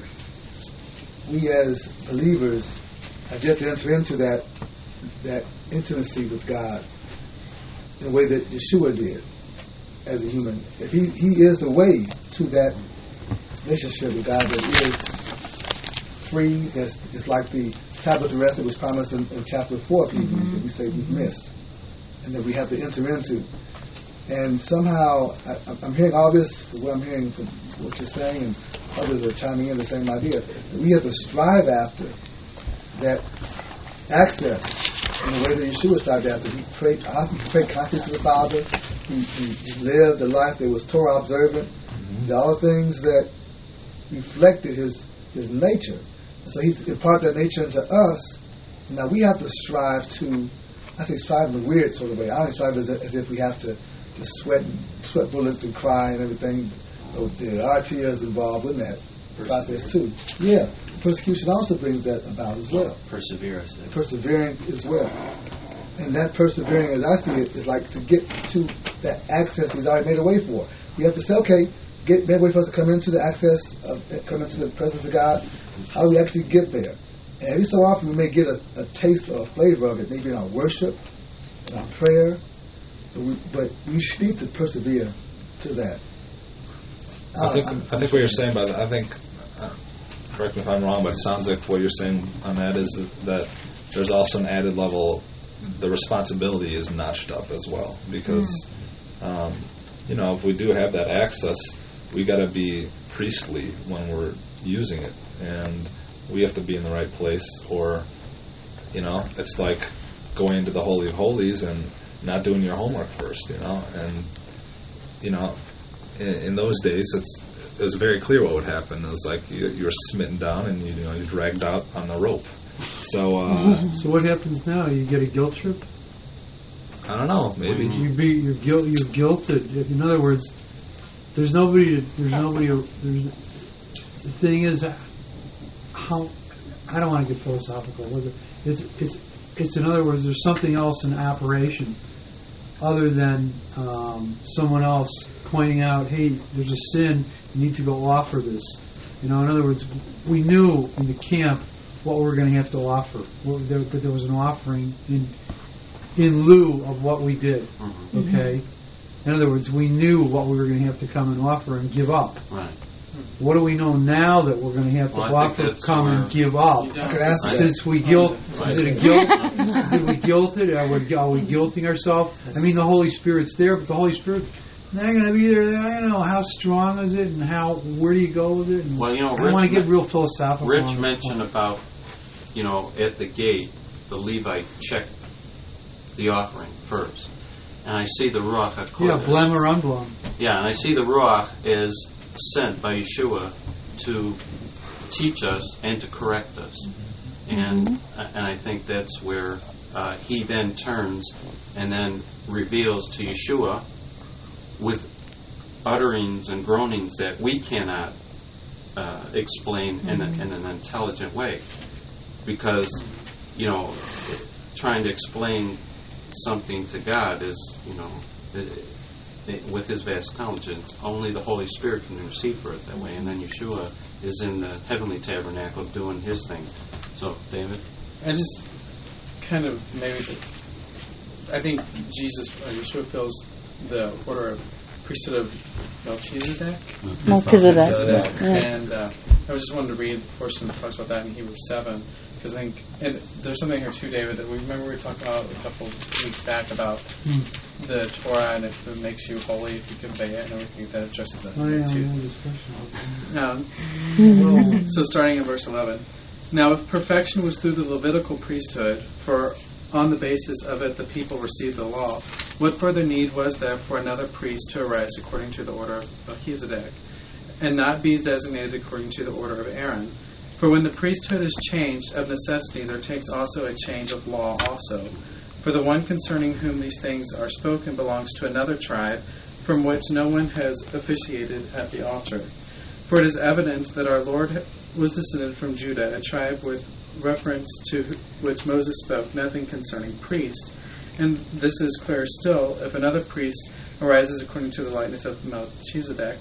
we as believers have yet to enter into that that intimacy with God in a way that Yeshua did as a human. If he, he is the way to that relationship with God that is free, that's it's like the Sabbath rest that was promised in, in chapter four of Hebrews, mm-hmm. that we say we've missed, and that we have to enter into. And somehow, I, I'm hearing all this, what I'm hearing from what you're saying, and others are chiming in the same idea, that we have to strive after that access in the way that Yeshua strived after. He prayed, he prayed constantly to the Father. He, he, he lived a life that was Torah observant. Mm-hmm. These are all things that reflected his his nature. So he's imparted that nature into us. Now we have to strive to, I say strive in a weird sort of way. I only strive as, as if we have to to sweat, sweat bullets and cry and everything. So there are tears involved in that process too. Yeah, persecution also brings that about as well. Perseverance. Persevering as well. And that persevering, as I see it, is like to get to that access He's already made a way for. We have to say, okay, get made a way for us to come into the access, of, come into the presence of God. How do we actually get there? And every so often we may get a, a taste or a flavor of it, maybe in our worship, in our prayer. But we, but we need to persevere to that. I think I think what you're saying by that, I think uh, correct me if I'm wrong, but it sounds like what you're saying on that is that, that there's also an added level. The responsibility is notched up as well because, um, you know, if we do have that access, we got to be priestly when we're using it, and we have to be in the right place. Or, you know, it's like going into the Holy of Holies and not doing your homework first. You know, and you know, in, in those days, it's it was very clear what would happen. It was like you, you were smitten down and you, you know you're dragged out on the rope. So, uh, so what happens now? You get a guilt trip? I don't know. Maybe you be you're guilt you're guilted. In other words, there's nobody. To, there's nobody. To, there's, the thing is, how I don't want to get philosophical. It's it's it's in other words, there's something else in operation other than um, someone else pointing out, hey, there's a sin. You need to go offer this. You know, in other words, we knew in the camp what we were going to have to offer. There, that there was an offering in in lieu of what we did. Mm-hmm. Okay? In other words, we knew what we were going to have to come and offer and give up. Right. What do we know now that we're going to have to well, offer, come and give up? I could ask Since that. we guilt, right. is it a guilt? Did we guilt it? Are we, are we guilting ourselves? I mean, the Holy Spirit's there, but the Holy Spirit's not going to be there. I don't know how strong is it, and how where do you go with it? And well, you know, I don't want to get me- real philosophical. Rich on this mentioned point. about, you know, at the gate, the Levite checked the offering first, and I see the Ruach HaKodesh. Yeah, blem or unblem. Yeah, and I see the Ruach is sent by Yeshua to teach us and to correct us, mm-hmm. and and I think that's where uh, he then turns and then reveals to Yeshua with utterings and groanings that we cannot uh, explain mm-hmm. in, a, in an intelligent way, because you know trying to explain something to God is you know. It, It, with his vast intelligence, only the Holy Spirit can receive for it that way, and then Yeshua is in the heavenly tabernacle doing his thing. So, David? I just kind of maybe, the, I think Jesus, or Yeshua fills the order of priesthood of Melchizedek. Melchizedek. Melchizedek. Yeah. And uh, I was just wanted to read the portion that talks about that in Hebrews seven, because I think, and there's something here too, David, that we remember we were talking about a couple of weeks back about mm. the Torah and if it makes you holy if you convey it, and everything that addresses that oh, yeah, too. Yeah, um, mm-hmm. So starting in verse eleven. Now, if perfection was through the Levitical priesthood, for on the basis of it the people received the law, what further need was there for another priest to arise according to the order of Melchizedek, and not be designated according to the order of Aaron? For when the priesthood is changed, of necessity there takes also a change of law also. For the one concerning whom these things are spoken belongs to another tribe, from which no one has officiated at the altar. For it is evident that our Lord was descended from Judah, a tribe with reference to which Moses spoke nothing concerning priest. And this is clearer still, if another priest arises according to the likeness of Melchizedek,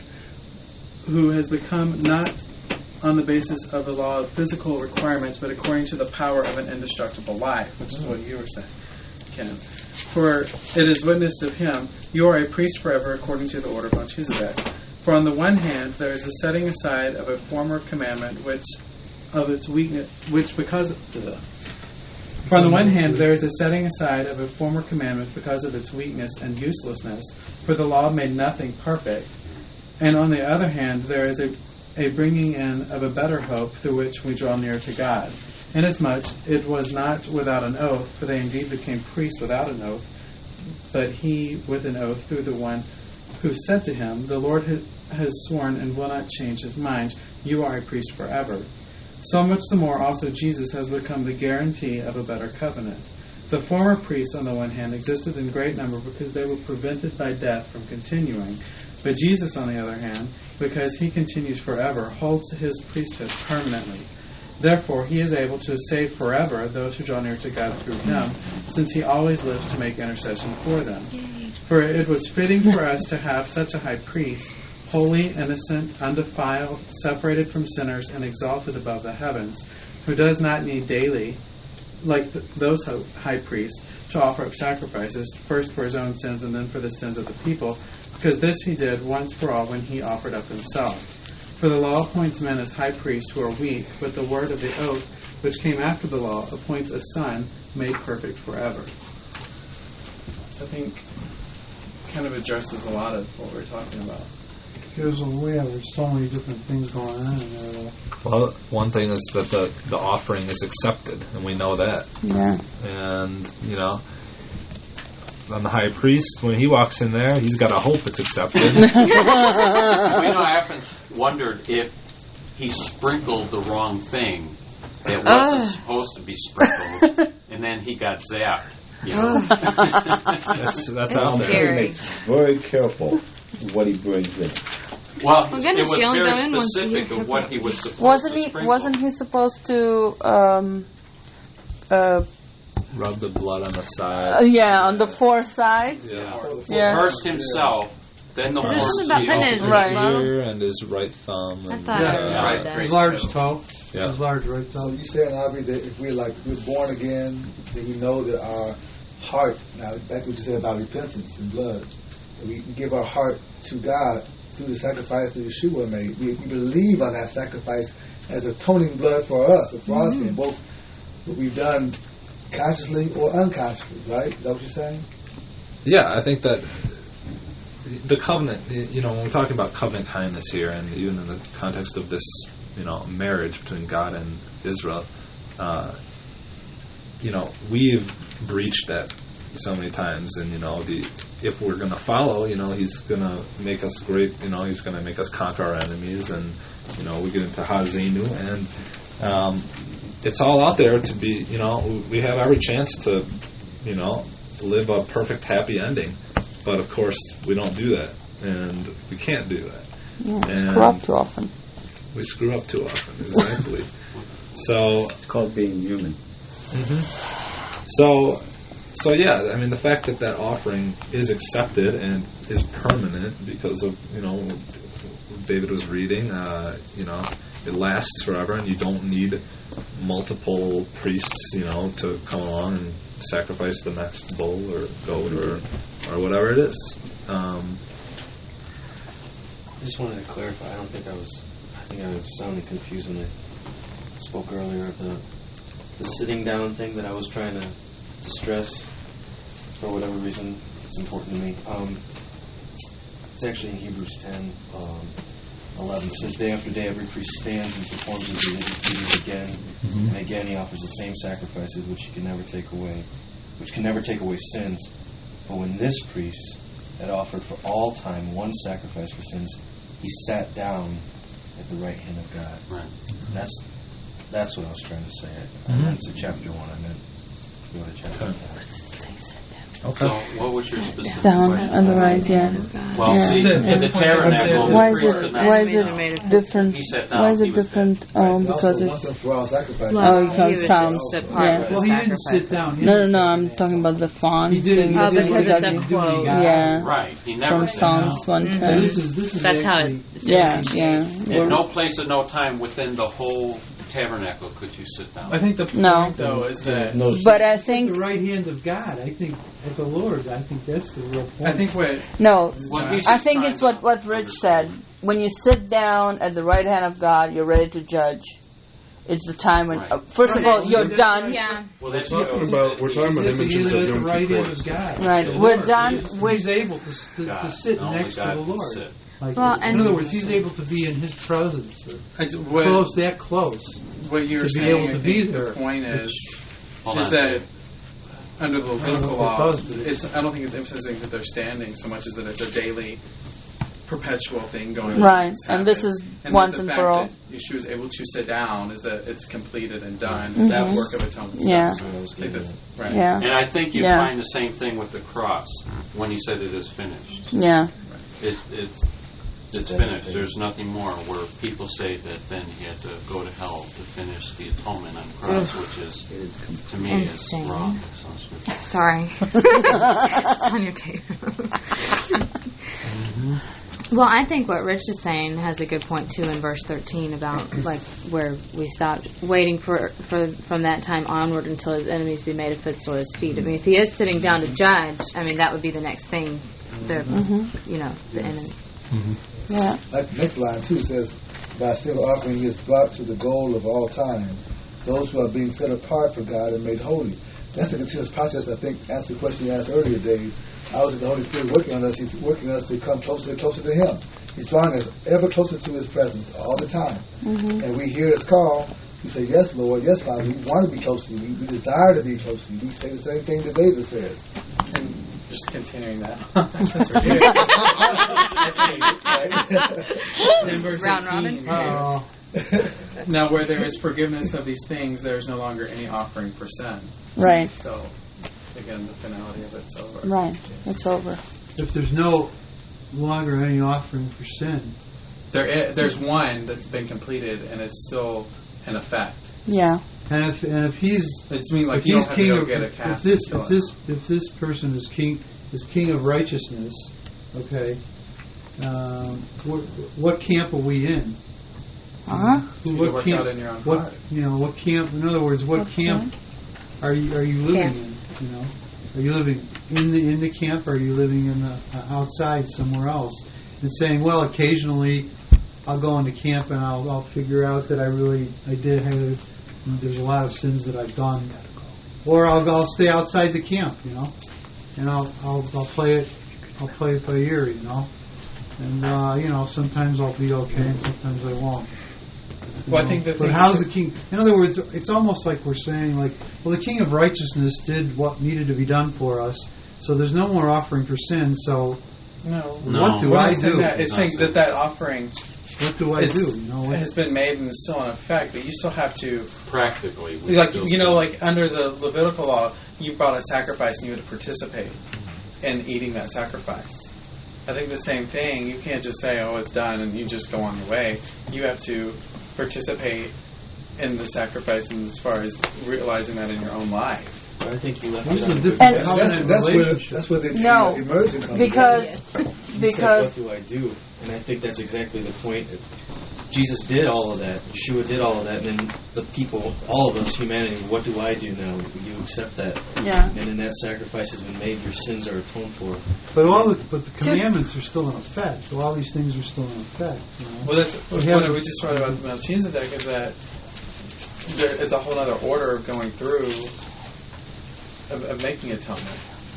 who has become not on the basis of the law of physical requirements, but according to the power of an indestructible life, which is what you were saying, Ken. For it is witnessed of him, you are a priest forever according to the order of Melchizedek. For on the one hand, there is a setting aside of a former commandment, which of its weakness, which because of, for on the one hand, there is a setting aside of a former commandment because of its weakness and uselessness, for the law made nothing perfect. And on the other hand, there is a a bringing in of a better hope through which we draw near to God. Inasmuch it was not without an oath, for they indeed became priests without an oath, but he with an oath through the one who said to him, the Lord has sworn and will not change his mind, you are a priest forever. So much the more also Jesus has become the guarantee of a better covenant. The former priests, on the one hand, existed in great number because they were prevented by death from continuing. But Jesus, on the other hand, because he continues forever, holds his priesthood permanently. Therefore, he is able to save forever those who draw near to God through him, since he always lives to make intercession for them. For it was fitting for us to have such a high priest, holy, innocent, undefiled, separated from sinners, and exalted above the heavens, who does not need daily, like th- those high priests, to offer up sacrifices, first for his own sins and then for the sins of the people, because this he did once for all when he offered up himself. For the law appoints men as high priests who are weak, but the word of the oath, which came after the law, appoints a son made perfect forever. So I think kind of addresses a lot of what we're talking about. Because we have there's so many different things going on in there. Well, one thing is that the, the offering is accepted, and we know that. Yeah. And, you know, on the high priest, when he walks in there, he's got to hope it's accepted. Well, you know, I often wondered if he sprinkled the wrong thing that wasn't Uh. supposed to be sprinkled, and then he got zapped. You know? that's that's out there. He makes very careful what he brings in. Well, Well, goodness, it was you only very go in once a specific year. of what he was supposed Wasn't to he? sprinkle. Wasn't he supposed to? Um, uh, Rub the blood on the uh, side. yeah, on the four sides. Yeah. Yeah. First himself, then the Is there horse. something about putting His his Right. glove? ear and his right thumb. I And, thought Yeah, I uh, read that. His large toe. Yeah. His large right So toe. you saying, Avi, that if we're like we're born again, then we know that our heart. Now, back to what you said about repentance and blood. That we, we give our heart to God through the sacrifice that Yeshua made. We, we believe on that sacrifice as atoning blood for us, or for Mm-hmm. us, and both what we've done consciously or unconsciously. Right? Is that what you're saying? Yeah, I think that the covenant, you know, when we're talking about covenant kindness here, and even in the context of this, you know, marriage between God and Israel, uh, you know, we've breached that so many times, and you know, the if we're going to follow, you know, He's going to make us great. You know, He's going to make us conquer our enemies, and you know, we get into Hazinu, and um, it's all out there to be. You know, we have every chance to, you know, live a perfect happy ending, but of course we don't do that, and we can't do that. Yeah, And screw up too often. We screw up too often, exactly. So It's called being human. Mm-hmm. So, so yeah, I mean, the fact that that offering is accepted and is permanent because of, you know, what David was reading, uh, you know, it lasts forever, and you don't need multiple priests, you know, to come along and sacrifice the next bull or goat or or whatever it is. Um, I just wanted to clarify. I don't think I was. I think I was sounding confused when I spoke earlier. The the sitting down thing that I was trying to, to stress, for whatever reason, it's important to me. Um, it's actually in Hebrews ten, um, eleven. It says, "Day after day, every priest stands and performs his religious duties again mm-hmm. and again. He offers the same sacrifices, which he can never take away, which can never take away sins. But when this priest had offered for all time one sacrifice for sins, he sat down at the right hand of God." Right. That's that's what I was trying to say. I, Mhm. I meant to chapter one. I meant to go to chapter Okay. one. Okay. So, what was your specific Down question? on the right, yeah. Well, Yeah. see, in the tabernacle, Why the is priest it? could not Why is sit it down. different? He sat down, Why is he it was different? And Oh, also because once and it's. for all sacrifice. Oh, it's on he was sound. just a Yeah. part of the Well, he didn't sacrifice. sit down. He No, no, didn't no. take I'm it. talking about the font. He did. thing. He Oh, did because what it's he a did when he quote. got Yeah. it. Right. He never From sat Psalms down. one So ten. this is this is That's how actually, it. Yeah, yeah. In no place at no time within the whole tabernacle could you sit down. I think the point, No. though, is that No, But I at the think right hand of God. I think at the Lord. I think that's the real point. I think what no. Well, he's I just think trying it's to what what Rich said. When you sit down at the right hand of God, you're ready to judge. It's the time when, Right. uh, first of all, you're done. Yeah. Well, that's We're talking shows about- that we're he- talking about He's at the- images he's of at the Yom right hand Kippur. of God. Right. The We're Lord. done. He's, We're- he's able to, s- to, God, to sit only next God to the can Lord. sit. Like, Well, in and- other words, he's able to be in His presence, or I ju- what, close that close. what you were to be saying. able I to think be the there, point which- is Hold is on. that under the Levitical what law, that does, but it's I don't think it's emphasizing that they're standing so much as that it's a daily, perpetual thing going on. Right, It's and this happened. is and once that and the for fact all. that Yeshua is able to sit down is that it's completed and done. Mhm. That work of atonement. Yeah. Stuff. I think that's right. Yeah. And I think you Yeah. find the same thing with the cross when he said it is finished. Yeah. It, it's it's finished. There's nothing more. Where people say that then he had to go to hell to finish the atonement on the cross, which is to me Insane. is wrong. It's unscriptural. Sorry. It's on your tape. Well, I think what Rich is saying has a good point too in verse thirteen about like where we stopped waiting for, for from that time onward until his enemies be made a footstool at his feet. I mean, if he is sitting down to judge, I mean that would be the next thing. The Mhm. you know the enemy. Mm-hmm. Yeah. Like the next line too says, by still offering he is brought to the goal of all time, those who are being set apart for God and made holy. That's a continuous process. I think that's the question you asked earlier, Dave. How is it the Holy Spirit working on us? He's working us to come closer and closer to Him. He's drawing us ever closer to His presence all the time. Mm-hmm. And we hear His call. We say, yes, Lord, yes, Father, we want to be close to you. We desire to be close to you. We say the same thing that David says. And just continuing that. In verse Round eighteen, Oh. now where there is forgiveness of these things, there is no longer any offering for sin. Right. So, again, the finality of it's over. Right. It's over. If there's no longer any offering for sin, There, i- there's one that's been completed and it's still in effect. Yeah. and if and if he's It's mean like if you he's don't have to king go of get a if cast. this to kill if it. this if this person is king is king of righteousness, okay, um, what what camp are we in? Uh-huh. So you what work camp? out in your own what heart. you know? What camp? In other words, what, What camp, camp? are you are you living Camp. in? You know, are you living in the in the camp? Or are you living in the uh, outside somewhere else? And saying, well, occasionally I'll go into camp and I'll I'll figure out that I really I did have there's a lot of sins that I've done, or I'll I'll stay outside the camp, you know, and I'll I'll I'll play it I'll play it by ear, you know, and uh, you know sometimes I'll be okay and sometimes I won't. You Well, I know? think the but thing how's is- the king? In other words, it's almost like we're saying, like, well, the King of Righteousness did what needed to be done for us, so there's no more offering for sin. So, No. what do We're I not saying do? that. It's saying that that offering What do I is- do? You know, what, has been made and is still in effect, but you still have to, Practically, we like still you know, sin. like under the Levitical law, you brought a sacrifice and you had to participate in eating that sacrifice. I think the same thing. You can't just say, "Oh, it's done," and you just go on your way. You have to participate in the sacrifice, and as far as realizing that in your own life. But I think you left This it is out a of different the- That's, covenant that's, where, relationship. that's where the No, uh, immersion comes because in. You said, because what do I do? And I think that's exactly the point. Jesus did all of that. Yeshua did all of that. And then the people, all of us, humanity, what do I do now? You accept that. Yeah. And then that sacrifice has been made. Your sins are atoned for. but all the, but the commandments are still in effect. So all these things are still in effect. You know? Well, that's Well, what yeah. we just read about Melchizedek is that there is a whole other order of going through of, of making atonement.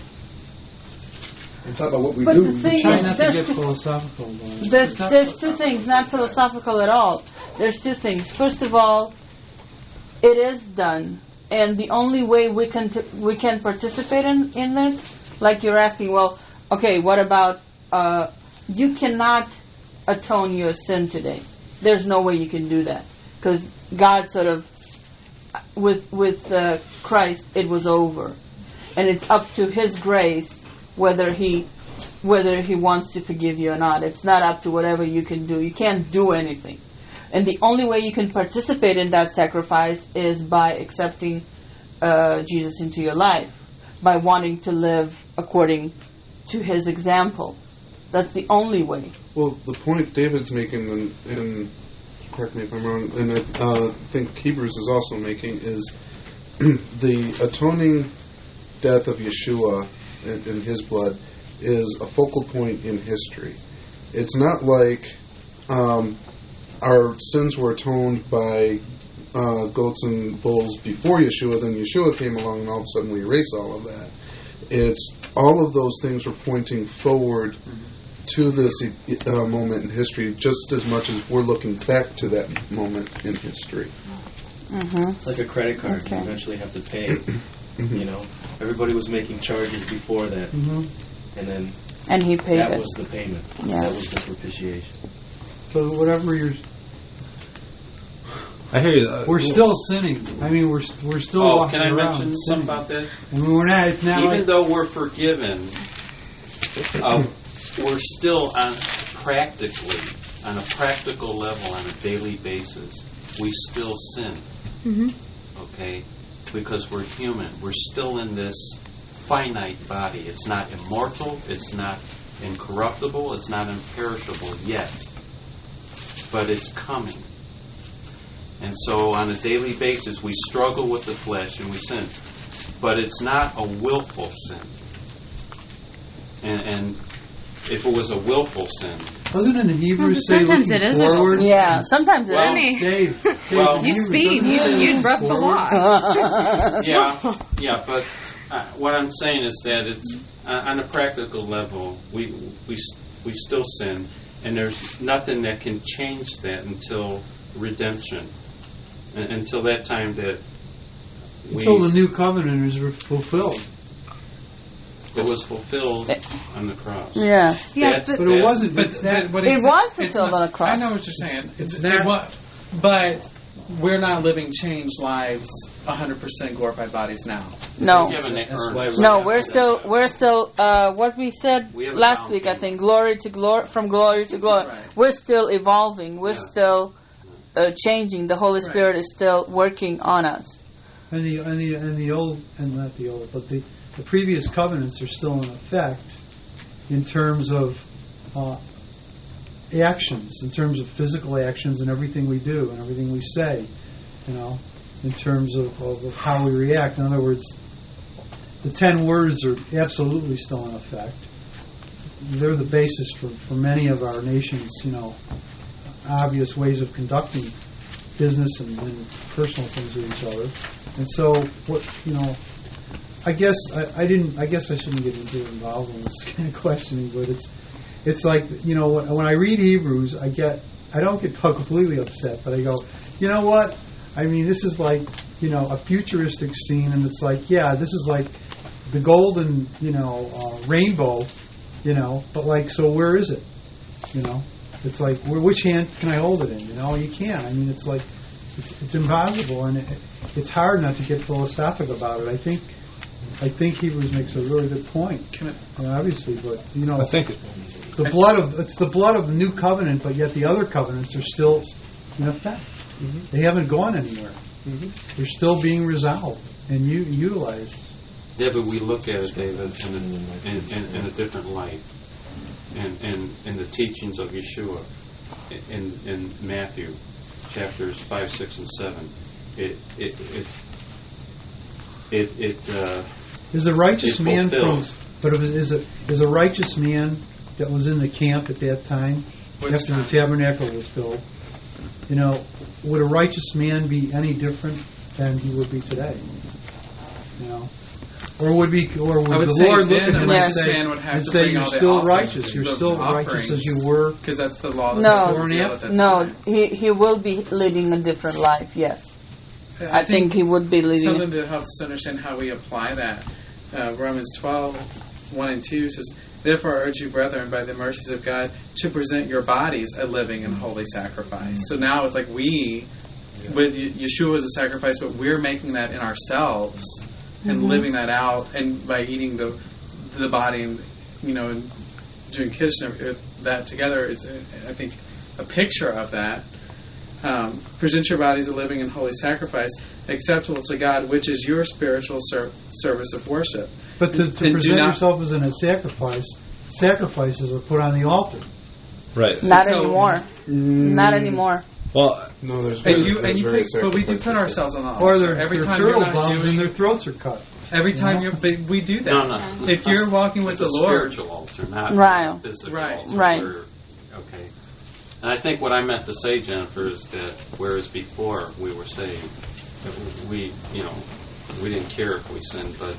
And talk about what we But do. the thing Try is, not to there's get two- philosophical. About it. There's there's two things, not philosophical at all. There's two things. First of all, it is done, and the only way we can t- we can participate in in it, like you're asking, well, okay, what about uh, you cannot atone your sin today? There's no way you can do that because God sort of with with uh, Christ it was over, and it's up to His grace whether He whether He wants to forgive you or not. It's not up to whatever you can do. You can't do anything. And the only way you can participate in that sacrifice is by accepting uh, Jesus into your life, by wanting to live according to His example. That's the only way. Well, the point David's making, and, and correct me if I'm wrong, and I uh, think Hebrews is also making, is the atoning death of Yeshua in, in His blood is a focal point in history. It's not like um, our sins were atoned by uh, goats and bulls before Yeshua, then Yeshua came along and all of a sudden we erase all of that. It's all of those things were pointing forward to this uh, moment in history just as much as we're looking back to that moment in history. Mm-hmm. It's like a credit card. Okay. You eventually have to pay. You know, everybody was making charges before that, Mm-hmm. and then And He paid that it. was the payment. Yeah. That was the propitiation. So whatever you're, I hear you. Uh, we're still sinning. I mean, we're we're still Oh, walking can I around mention sinning. something about that? I mean, we're not. It's not Even like though we're forgiven, uh, we're still on practically, on a practical level, on a daily basis, we still sin. Mm-hmm. Okay? Because we're human. We're still in this finite body. It's not immortal. It's not incorruptible. It's not imperishable yet. But it's coming. And so on a daily basis, we struggle with the flesh and we sin. But it's not a willful sin. And, and if it was a willful sin. Wasn't in the Hebrews Well, say sometimes looking it is a forward? Yeah, sometimes it Well, is. Dave, Dave, Well- in You Hebrews, speed, doesn't it you say you looking broke the forward? law. Yeah, yeah, but uh, what I'm saying is that it's uh, on a practical level, we we s- we still sin, and there's nothing that can change that until redemption, and, until that time that we, Until the new covenant is re- fulfilled. it was fulfilled on the cross. Yes. Yeah, That's- but- But it that- wasn't. But, It's but not. what It he's- was it's fulfilled not- on a cross. I know what you're saying. It's It not- wa- but we're not living changed lives, one hundred percent glorified bodies now. No. We haven't That's earned why it. we're- No, we're still we're still uh, what we said We have a last down week. I payment. think glory to glory, from glory to glory. Right. We're still evolving. We're Yeah. still uh, changing. The Holy Right. Spirit is still working on us. And the and the and the old and not the old, but the, the previous covenants are still in effect in terms of uh, actions, in terms of physical actions and everything we do and everything we say, you know, in terms of, of, of how we react. In other words, the ten words are absolutely still in effect. They're the basis for, for many of our nation's, you know, obvious ways of conducting business and, and personal things with each other. And so, what you know, I guess I, I didn't. I guess I shouldn't get into involved in this kind of questioning, but it's it's like you know when, when I read Hebrews, I get I don't get completely upset, but I go, you know what? I mean, this is like you know a futuristic scene, and it's like yeah, this is like the golden you know uh, rainbow, you know, but like so where is it? You know, it's like where, which hand can I hold it in? You know, you can't. I mean, it's like it's it's impossible, and it, it's hard not to get philosophic about it. I think. I think Hebrews makes a really good point. Can it, And obviously, but you know, I think the blood of it's the blood of the new covenant, but yet the other covenants are still in effect. Mm-hmm. They haven't gone anywhere. Mm-hmm. They're still being resolved and u- utilized. Yeah, but we look at it, David, in a, in, in, in a different light, and in, in the teachings of Yeshua, in in Matthew, chapters five, six, and seven. It it it it. it uh, Is a righteous it man from? fulfills. But is a is a righteous man that was in the camp at that time Which after time? the tabernacle was built? You know, would a righteous man be any different than he would be today? You know, or would be, or would, I would the say Lord look then at him a and righteous say, man would have and to say bring you're all the still offerings, righteous, you're the still righteous as you were? because that's the law that No. was revealed at that No, time. he he will be leading a different life. Yes, I, think, he would be leading. Something that helps us understand how we apply that. Uh, Romans twelve, one and two says, "Therefore I urge you, brethren, by the mercies of God, to present your bodies a living and holy sacrifice." So now it's like we, with Ye- Yeshua as a sacrifice, but we're making that in ourselves and Mhm. living that out, and by eating the the body and you know and doing kiddush and every- that together is, uh, I think, a picture of that. Um, present your bodies a living and holy sacrifice, acceptable to God, which is your spiritual ser- service of worship. But to, to And do present not- yourself as in a sacrifice, sacrifices are put on the altar. right. Not So- anymore. Not anymore. Well, No, there's And very- you there's and you very pick, but we do put sacrifices. ourselves on the altar. Or their, every their time you're turtle not bombs doing, and their throats are cut. every you time know? you're, but we do that. No, no. If you're walking with It's the a Lord, spiritual altar, not Right. a physical Right. altar. Right. Where- okay. And I think what I meant to say, Jennifer, is that whereas before we were saved, that we, you know, we didn't care if we sinned, but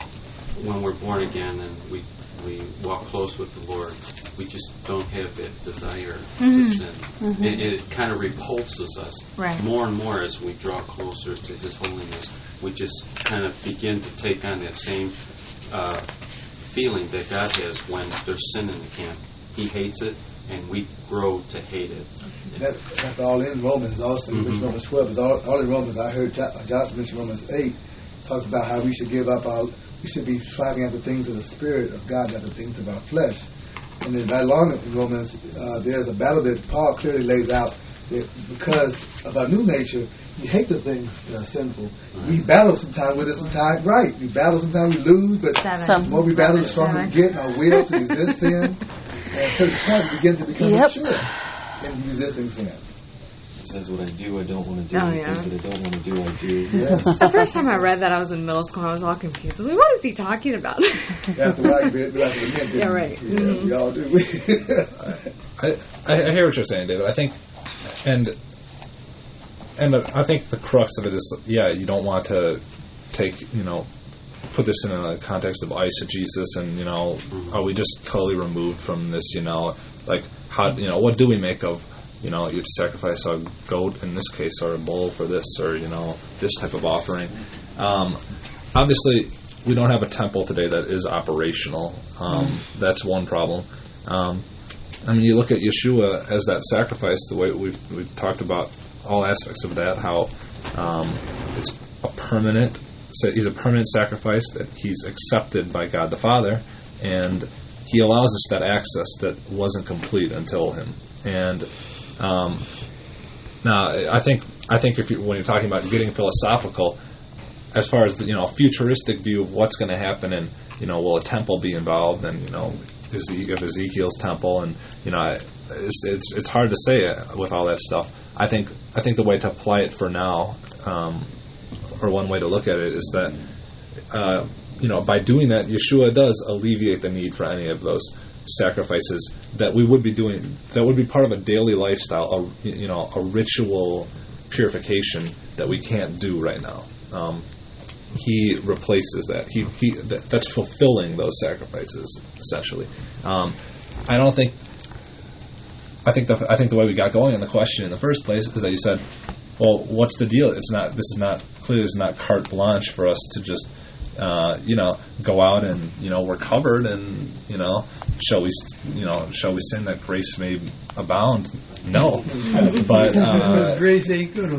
when we're born again and we we walk close with the Lord, we just don't have that desire to Mhm. sin. Mhm. It, it kind of repulses us Right. more and more as we draw closer to His holiness. We just kind of begin to take on that same uh, feeling that God has when there's sin in the camp. He hates it, and we grow to hate it. That, that's all in Romans also. You mentioned Mhm. Romans twelve. It's all, all in Romans. I heard Jo- Josh mention Romans eight. Talks about how we should give up our, we should be striving after things of the Spirit of God, not the things of our flesh. And then right along in Romans, uh, there's a battle that Paul clearly lays out that because of our new nature, we hate the things that are sinful. We battle sometimes with it, sometimes right. We battle sometimes we lose, but Seven. the more we battle, the Romans stronger we seven. get in our will to resist sin. And to the point we begin to become Yep. mature in resisting sin. says, "What I do, I don't want to do. Oh, and yeah. Things that I don't want to do, I do." The first time I read that, I was in middle school. I was all confused. I was like, what is he talking about? After a while, you be like the men. Yeah, right. Yeah, Mhm. we all do. I, I I hear what you're saying, David. I think, and and the, I think the crux of it is, yeah, you don't want to take, you know, put this in a context of eisegesis, and you know, are we just totally removed from this? You know, like how, you know, what do we make of, you know, you'd sacrifice a goat in this case, or a bull for this, or you know, this type of offering. Um, obviously, we don't have a temple today that is operational. Um, that's one problem. Um, I mean, you look at Yeshua as that sacrifice, the way we've we've talked about all aspects of that, how um, it's a permanent, so he's a permanent sacrifice, that he's accepted by God the Father, and he allows us that access that wasn't complete until him. And um, now, I think I think if you, when you're talking about getting philosophical, as far as the, you know, futuristic view of what's going to happen, and you know, will a temple be involved, and you know, of Ezekiel's temple, and you know, it's it's it's hard to say with all that stuff. I think I think the way to apply it for now, um, or one way to look at it, is that uh, you know, by doing that, Yeshua does alleviate the need for any of those sacrifices that we would be doing, that would be part of a daily lifestyle, a, you know, a ritual purification that we can't do right now. Um, he replaces that. He, he that, that's fulfilling those sacrifices, essentially. Um, I don't think. I think the I think the way we got going in the question in the first place is that you said, "Well, what's the deal? It's not. This is not clearly. It's not carte blanche for us to just, uh, you know, go out and, you know, we're covered, and you know, shall we, you know, shall we sin that grace may abound?" No, but uh, grace ain't good.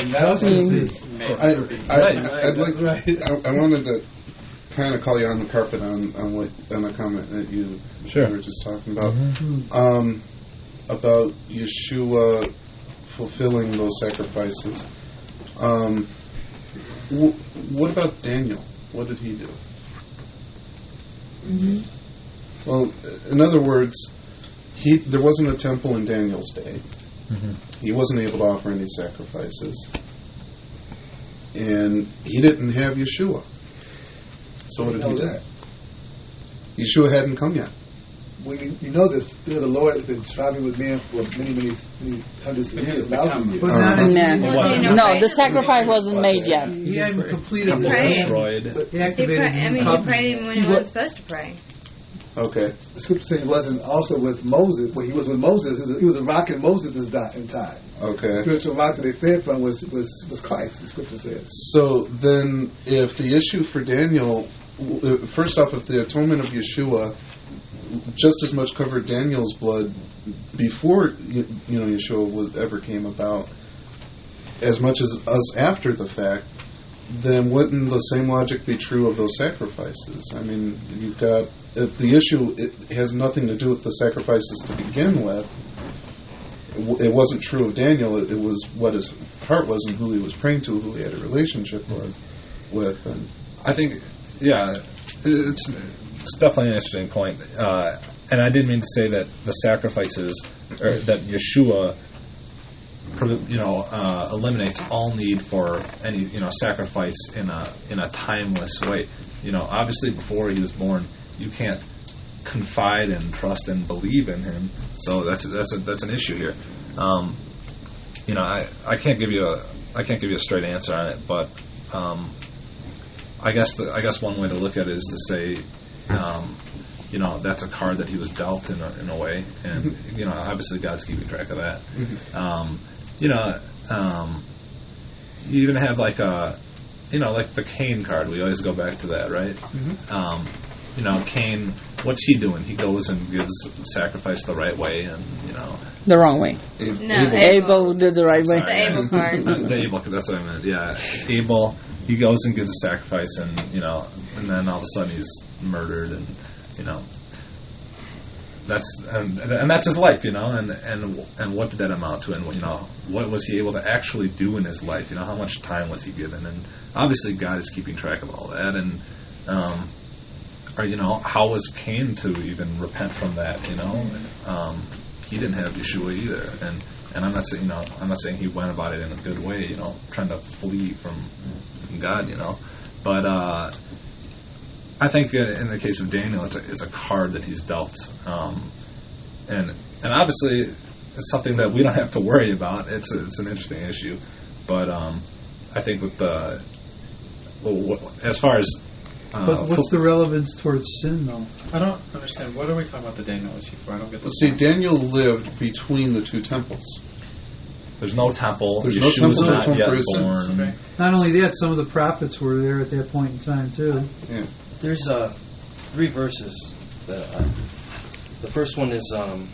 I, I, I'd like. I, I wanted to kind of call you on the carpet on on what on a comment that you, sure. you were just talking about, Mm-hmm. um, about Yeshua fulfilling those sacrifices. Um, w- what about Daniel? What did he do? Mm-hmm. Well, in other words, he there wasn't a temple in Daniel's day. Mm-hmm. He wasn't able to offer any sacrifices, and he didn't have Yeshua. So what did he do? That. Yeshua hadn't come yet. Well, you, you know this. You know, the Lord has been striving with men for many, many, many hundreds of years, thousands of years. Uh-huh. No, no, the sacrifice wasn't made yet. He hadn't completed He the prayed. Destroyed. He He activated pray, I the mean, he covenant. prayed even when he He wasn't was- supposed to pray. Okay. The scripture says he wasn't also with Moses. Well, he was with Moses. He was a, he was a rock in Moses' di- in time. The Okay. spiritual rock that they fed from was, was, was Christ, the scripture says. So then, if the issue for Daniel, w- uh, first off, if the atonement of Yeshua just as much covered Daniel's blood before you, you know Yeshua was ever came about, as much as us after the fact, then wouldn't the same logic be true of those sacrifices? I mean, you've got, if the issue it has nothing to do with the sacrifices to begin with, it, w- it wasn't true of Daniel. It, it was what his heart was and who he was praying to, who he had a relationship was, with. And I think, yeah, it's it's definitely an interesting point. Uh, and I didn't mean to say that the sacrifices, or that Yeshua, you know, uh, eliminates all need for any, you know, sacrifice in a in a timeless way. You know, obviously before he was born, you can't confide and trust and believe in him. So that's that's a, that's an issue here. Um, you know, I, I can't give you a I can't give you a straight answer on it, but um, I guess the, I guess one way to look at it is to say, um, you know, that's a card that he was dealt in a, in a way, and you know, obviously God's keeping track of that. Um, you know, um, you even have like a, you know, like the Cain card. We always go back to that, right? Um, you know, Cain, what's he doing? He goes and gives sacrifice the right way, and you know, The wrong way. Ab- No, Abel. Abel did the right way. The Abel card. Uh, the Abel, that's what I meant. Yeah, Abel. He goes and gives a sacrifice, and you know, and then all of a sudden he's murdered, and you know, that's and, and that's his life, you know, and and and what did that amount to, and you know, what was he able to actually do in his life? You know, how much time was he given? And obviously, God is keeping track of all that, and um, or you know, how was Cain to even repent from that? You know, um, he didn't have Yeshua either, and And I'm not saying, you know, I'm not saying he went about it in a good way, you know, trying to flee from, from God, you know. But uh, I think in the case of Daniel, it's a, it's a card that he's dealt, um, and and obviously it's something that we don't have to worry about. It's a, it's an interesting issue, but um, I think with the well, as far as uh, but what's the relevance towards sin, though? I don't understand. What are we talking about the Daniel issue for? I don't get the Well, see, point. Daniel lived between the two temples. There's no temple. There's Yeshua's no temple to not atone yet for his born. sins. Okay. Not only that, some of the prophets were there at that point in time too. Yeah. There's uh, three verses. That I, the first one is um,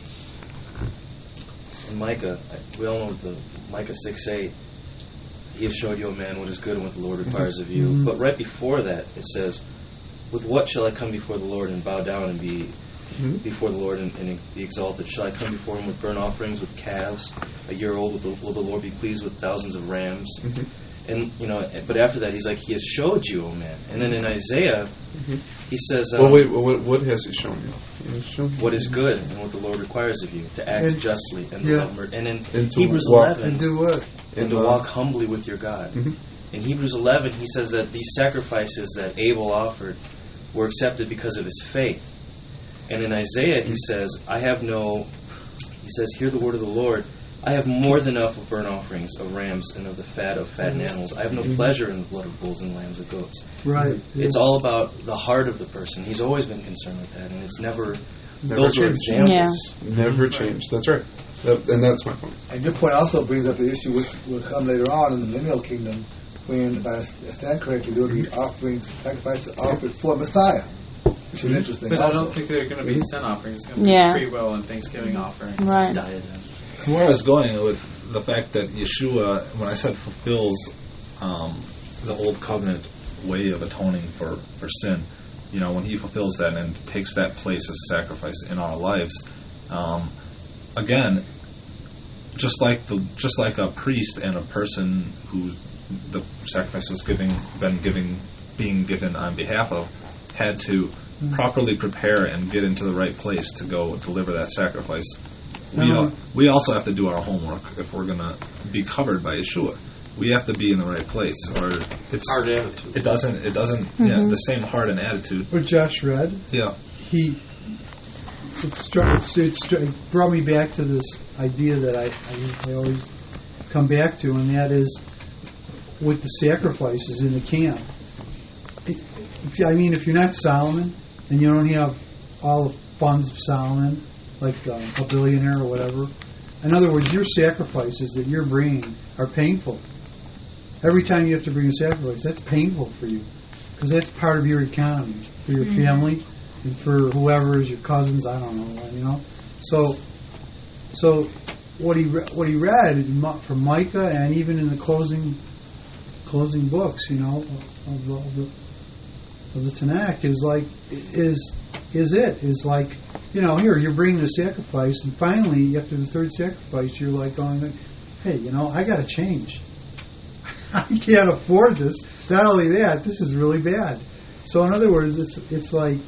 in Micah. We all know the Micah six eight. He has showed you, O man, what is good and what the Lord requires of you. Mhm. But right before that, it says, "With what shall I come before the Lord and bow down and be Mm-hmm. before the Lord and, and be exalted? Shall I come before Him with burnt offerings, with calves, a year old? Will the, will the Lord be pleased with thousands of rams?" Mm-hmm. And you know, but after that, He's like, "He has showed you, O man." And then in Isaiah, Mm-hmm. He says, um, Well, wait. What, what has he shown you? He has shown you "What is good and what the Lord requires of you, to act And- justly and to yeah. love mercy." And in And to Hebrews walk- eleven, And do what? and to uh, walk humbly with your God. Mhm. In Hebrews eleven, he says that these sacrifices that Abel offered were accepted because of his faith. And in Isaiah, he says, "I have no," he says, "Hear the word of the Lord. I have more than enough of burnt offerings, of rams, and of the fat of fattened animals. I have no pleasure in the blood of bulls and lambs and goats." Right. It's all about the heart of the person. He's always been concerned with that, and it's never. Never those are changed. examples. Never changed. That's right. That, and that's my point. And your point also brings up the issue which will come later on in the millennial kingdom, when, if I stand correctly, there will be offerings, sacrifices offered for Messiah, which is interesting. But I also. don't think they're going to be sin offerings. It's going to be Yeah. free will and Thanksgiving offerings. Right. Where I was going with the fact that Yeshua, when I said fulfills um, the old covenant way of atoning for, for sin, you know, when he fulfills that and takes that place as sacrifice in our lives, um, again, just like the just like a priest and a person who the sacrifice was giving been giving being given on behalf of had to Mm. properly prepare and get into the right place to go deliver that sacrifice. We No. al- we also have to do our homework if we're going to be covered by Yeshua. We have to be in the right place, or it's Hard attitude. It doesn't. It doesn't. Yeah, the same heart and attitude. What Josh read, Yeah. he it, struck, it, it, struck, it brought me back to this idea that I, I I always come back to, and that is with the sacrifices in the camp. It, it, I mean, if you're not Solomon and you don't have all the funds of Solomon, like um, a billionaire or whatever, in other words, your sacrifices that you're bringing are painful. Every time you have to bring a sacrifice, that's painful for you, because that's part of your economy, for your Mhm. family, and for whoever is your cousins. I don't know, you know. So, so what he re- what he read in Mi- from Micah, and even in the closing closing books, you know, of the, of the, of the Tanakh, is like is is it is like, you know, here you're bringing a sacrifice, and finally after the third sacrifice, you're like going, hey, you know, I got to change. I can't afford this. Not only that, this is really bad. So in other words, it's it's like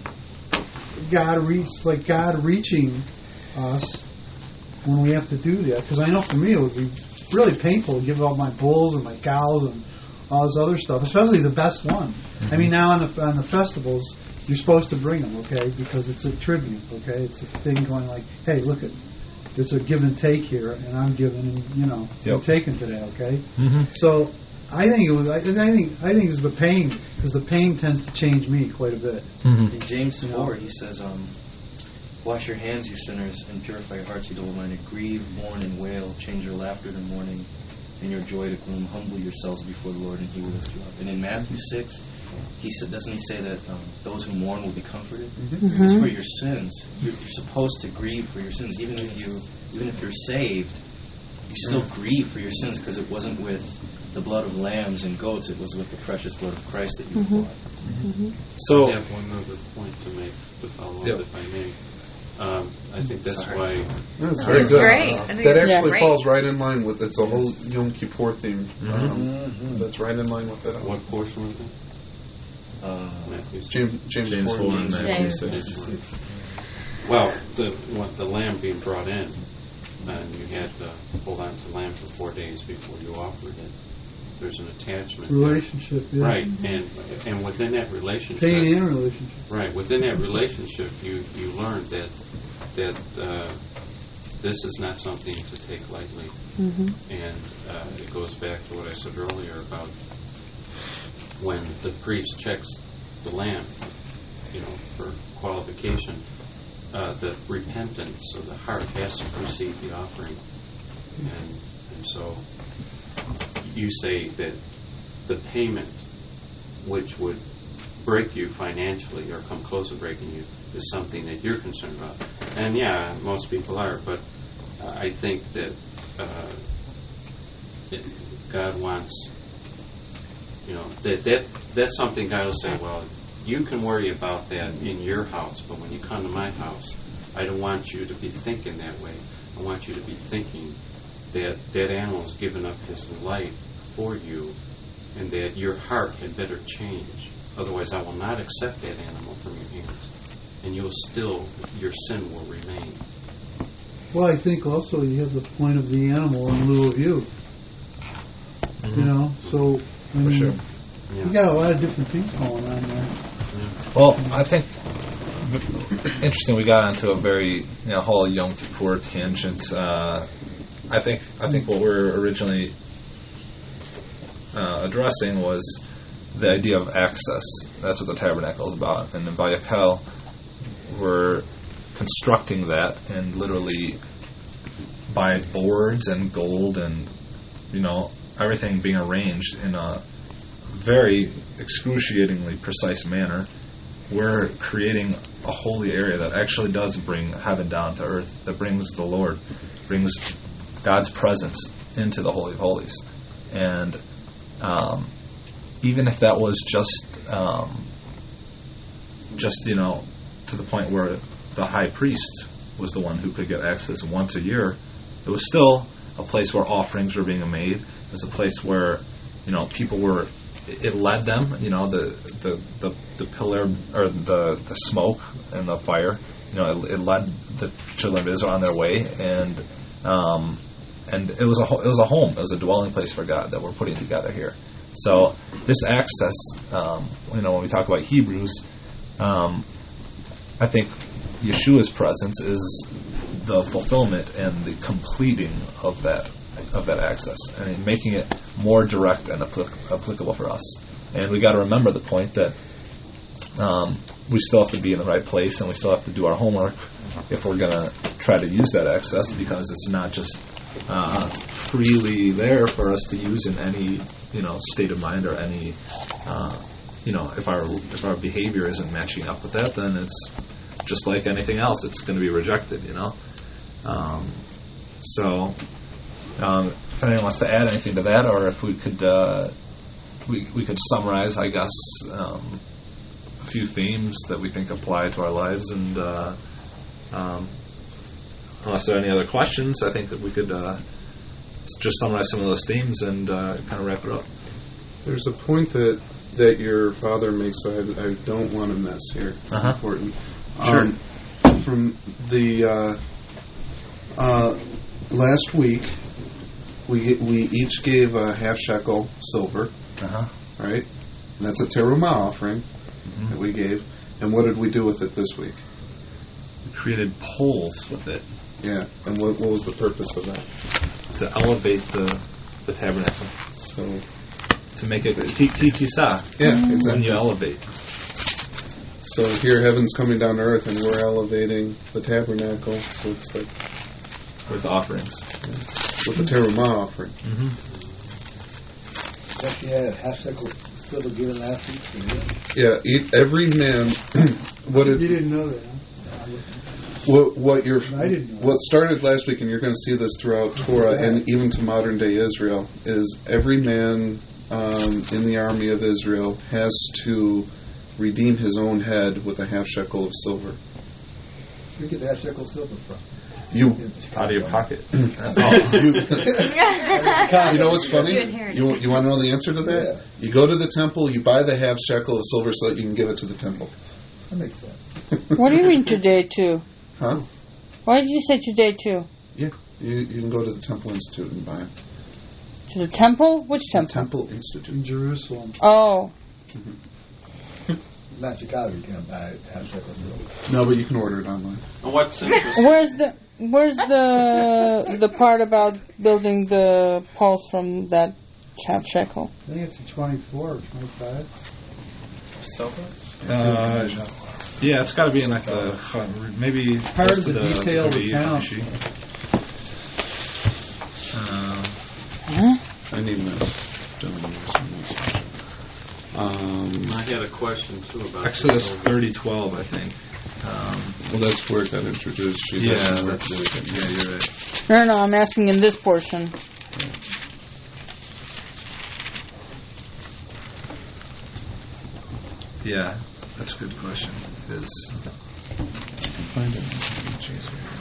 God reach like God reaching us when we have to do that. Because I know for me it would be really painful to give up my bulls and my cows and all this other stuff, especially the best ones. Mm-hmm. I mean, now on the on the festivals, you're supposed to bring them, okay, because it's a tribute, okay. It's a thing going like, hey, look at. There's a give and take here, and I'm giving, and you know, Yep. I'm taking to that, okay. Mm-hmm. So I think it was. I, and I think I think it's the pain, because the pain tends to change me quite a bit. Mm-hmm. In James You know? four, he says, um, "Wash your hands, you sinners, and purify your hearts, you double-minded. Grieve, mourn, and wail. Change your laughter to mourning, and your joy to gloom. Humble yourselves before the Lord, and He will lift you up." And in Matthew six, he said, doesn't he say that um, those who mourn will be comforted? Mhm. It's for your sins. You're, you're supposed to grieve for your sins, even if you, even if you're saved. You still grieve for your sins, because it wasn't with the blood of lambs and goats; it was with the precious blood of Christ that you Mhm. bought. Mhm. So I have one other point to make to follow Yep. up, if I may. Um, I think that's Sorry. why. That's Oh, very that's good. great. I think That that's actually great. falls right in line with it's a whole Yom Kippur theme. Mhm. Um, Mhm. That's right in line with that. What portion was that? Uh, Matthew. James James, James four. four and James Matthew James. six. Well, the what, the lamb being brought in and you had to hold on to lamb for four days before you offered it. There's an attachment. Relationship, yeah. Right, and and within that relationship, pain and relationship. right, within that relationship, you you learn that that uh, this is not something to take lightly, Mm-hmm. and uh, it goes back to what I said earlier about when the priest checks the lamb, you know, for qualification. Uh, the repentance of the heart has to precede the offering, and and so you say that the payment, which would break you financially or come close to breaking you, is something that you're concerned about. And yeah, most people are, but uh, I think that uh, it, God wants, you know, that, that that's something God will say, well, you can worry about that in your house, but when you come to my house, I don't want you to be thinking that way. I want you to be thinking that that animal has given up his life for you, and that your heart had better change. Otherwise, I will not accept that animal from your hands, and you'll still, your sin will remain. Well, I think also you have the point of the animal in lieu of you. Mm-hmm. You know, so I mean, For sure. you got a lot of different things going on there. Well, I think interesting. We got into a very you know whole Yom Kippur tangent. Uh, I think I think what we were originally uh, addressing was the idea of access. That's what the tabernacle is about. And in Vayakhel, we're constructing that, and literally by boards and gold and you know everything being arranged in a very excruciatingly precise manner, we're creating a holy area that actually does bring heaven down to earth, that brings the Lord, brings God's presence into the Holy of Holies. And um, even if that was just, um, just you know, to the point where the high priest was the one who could get access once a year, it was still a place where offerings were being made. It was a place where, you know, people were. It led them, you know, the the, the, the pillar or the, the smoke and the fire, you know, it, it led the children of Israel on their way, and um, and it was a it was a home, it was a dwelling place for God that we're putting together here. So this access, um, you know, when we talk about Hebrews, um, I think Yeshua's presence is the fulfillment and the completing of that. of that access, and making it more direct and applic- applicable for us. And we got to remember the point that um, we still have to be in the right place, and we still have to do our homework if we're going to try to use that access, because it's not just uh, freely there for us to use in any you know state of mind or any uh, you know if our if our behavior isn't matching up with that, then it's just like anything else. It's going to be rejected. You know, um, so. Um, if anyone wants to add anything to that, or if we could, uh, we we could summarize, I guess, um, a few themes that we think apply to our lives, and uh, um, unless there are any other questions, I think that we could uh, just summarize some of those themes and uh, kind of wrap it up. There's a point that that your father makes. I, I don't want to miss here. It's uh-huh. important. Sure. Um, from the uh, uh, last week. We we each gave a half shekel silver, uh-huh. right? And that's a terumah offering mm-hmm. that we gave. And what did we do with it this week? We created poles with it. Yeah. And what what was the purpose of that? To elevate the the tabernacle. So to make it kitisa. Yeah, exactly. When you elevate. So here, heaven's coming down to earth, and we're elevating the tabernacle. So it's like with offerings. Yeah. With the terumah offering. Mm-hmm. That you had half shekel silver given last week. Yeah, eat, every man. What did you didn't know that? Huh? What what your I didn't know what started last week, and you're going to see this throughout Torah and even to modern day Israel, is every man um, in the army of Israel has to redeem his own head with a half shekel of silver. Where do you get the half shekel silver from? You out of your pocket. oh, you, you know what's funny? You you want to know the answer to that? Yeah. You go to the temple, you buy the half shekel of silver so that you can give it to the temple. That makes sense. What do you mean today too? Huh? Why did you say today too? Yeah. You, you can go to the Temple Institute and buy it. To the temple? Which temple? Temple Institute. In Jerusalem. Oh. Not Chicago, you can't buy it. Half shekel silver. No, but you can order it online. And what's interesting? Where's the Where's the the part about building the poles from that half shekel? I think it's a twenty-four or twenty-five. Uh, yeah, it's got to be in like the maybe Part close of to the detailed thirty-eight account. sheet. Um, Huh? I need my Um, I had a question too about Exodus this. thirty twelve, I think. Um, well, that's where it got introduced. She yeah, doesn't work that's, with it. yeah, you're right. No, no, I'm asking in this portion. Yeah, that's a good question. Is Find it.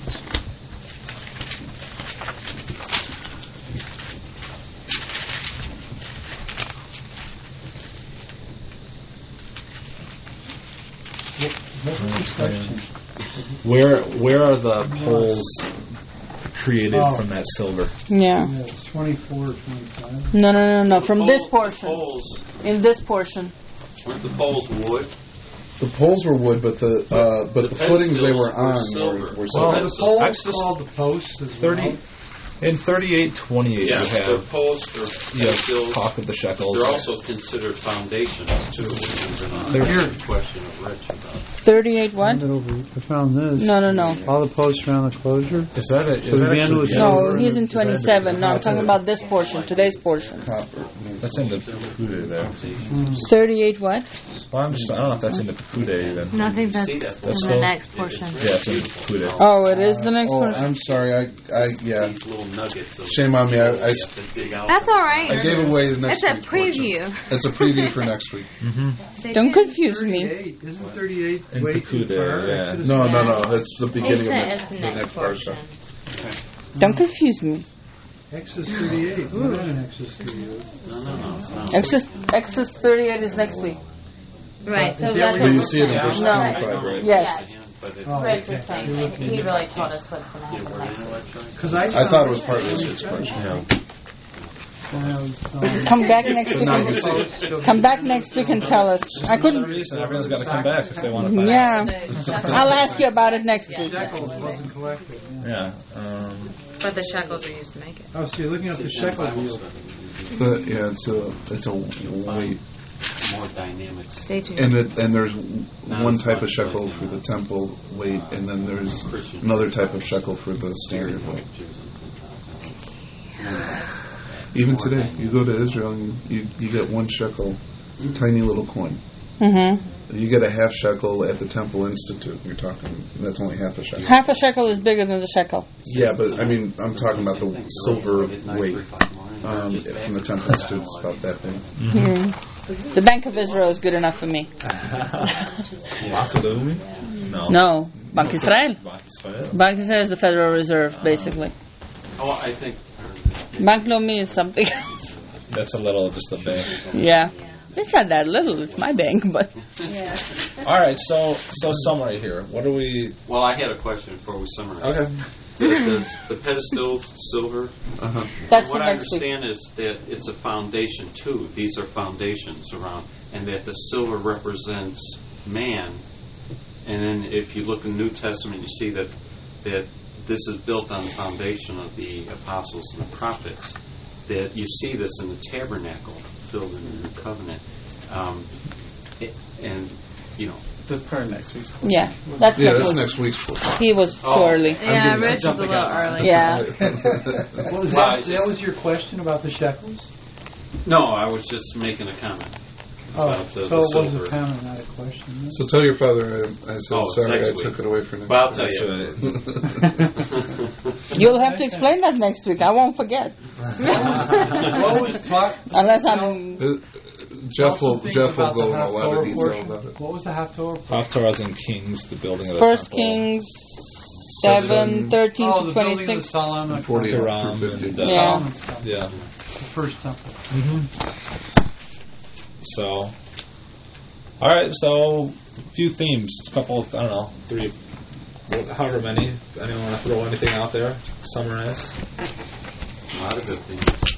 What was the question? where where are the poles created Oh. from that silver? Yeah. Yeah, it's twenty-four or twenty-five. No, no, no, no. The From pole- this the portion. poles, In this portion. weren't the poles wood? The poles were wood, but the uh, but The the, footings they were pedestals were on silver. were, were Well, silver. the so poles Exodus called the posts as thirty well. in thirty-eight twenty-eight. Yeah, you they're have posts, they're you have pedestals. talk of the shekels. They're also considered foundations too. There's They're- a question of Rich about. thirty-eight what? I found it over- I found this. No, no, no. All the posts around the closure. Is that a, is So the that band actually was- the- No, Yeah. he's in is that a- twenty-seven. No, I'm that's in talking the- about this portion, today's portion. Copper. That's in the Pekude there. thirty-eight what? Well, I'm just, I don't know if that's in the Pekude even. No, I think that's See in that? That's the still- next portion. Yeah, it's in the Pekude. Oh, it is the next Oh, portion. I'm sorry. I, I yeah. These little nuggets. Of Shame on me. I, I, you have to dig out. That's all right. I gave away the next It's a week's portion. preview. It's a preview for next week. Mm-hmm. Stay Don't tuned. confuse me. thirty-eight. Isn't thirty-eight In way too Pekude, far? yeah. Exodus No, no, Yeah. no. That's the He beginning of said next, it's the the next next portion. parsha. Don't confuse me. Exodus thirty-eight. We're not in Exodus thirty-eight. No, no, no. It's not. Exodus, Exodus thirty-eight is next week. Right, so Is that that's what But what you see it in Yeah, verse No. twenty-five, right? Yes. But it- Oh, Rich okay. was saying. He really told us what's going to Yeah, happen we're next in week. electronics. Because I, I thought it was part of this year's parsha. When I was, um, Come back next week. Now And, you see it. come back next week and tell us. I Another couldn't. reason everyone's got to come back if they want to find out. Yeah. I'll ask you about it next week. shekels wasn't collected. Yeah. Yeah. Um, But the shekels are used to make it. Oh, so you're looking up the shekel wheel. The, yeah, it's a it's a weight, More dynamic. Stay tuned. and it and there's Not one as type of much shekel like, for uh, the temple weight, and then there's Christian. another type of shekel for the stereo weight. Even today, you go to Israel and you, you get one shekel, tiny little coin. Mm-hmm. You get a half shekel at the Temple Institute. You're talking that's only half a shekel. Half a shekel is bigger than the shekel. Yeah, but I mean, I'm talking about the silver weight um, from the Temple Institute. It's about that big. Mm. The Bank of Israel is good enough for me. Bank Leumi? No. No, Bank Israel. Bank Israel. Bank Israel is the Federal Reserve, basically. Oh, I think. Bank Leumi is something else. That's a little, just a bank. Yeah. It's not that little. It's my bank, but Yeah. All right, so so summary here. What are we? Well, I had a question before we summarize. Okay. Does the pedestal silver? Uh-huh. That's what for I next week. understand is that it's a foundation too. These are foundations around, and that the silver represents man. And then, if you look in the New Testament, you see that that this is built on the foundation of the apostles and the prophets. That you see this in the tabernacle, filled in the New Covenant, um, it, and you know. That's part of next week's course. yeah, that's Yeah, next that's week. next week's course. He was too Oh. early. Yeah, giving- Rich was a little early. Yeah. What was Well, I that? just- That was your question about the shekels? No, I was just making a comment Oh, about the, so the it was silver. a comment, not a question. So tell your father I, I said Oh, it's sorry. next I week. took it away for next. Well, I'll tell week. you. You'll have to explain that next week. I won't forget. What was talk? Unless I'm. Uh, Jeff will Things Jeff will about the go in a lot of Haftorah detail portion. about it. What was the Haftorah? Haftarahs and Kings, the building of the First temple. Kings seven, thirteen Oh, to the building of the twenty-six. Solomon. forty Hiram through fifty. and, uh, Yeah. Solomon's temple. Yeah. The first temple. So, all right. So, a few themes. A couple. I don't know. Three. however many. Anyone want to throw anything out there? Summarize. A lot of good things.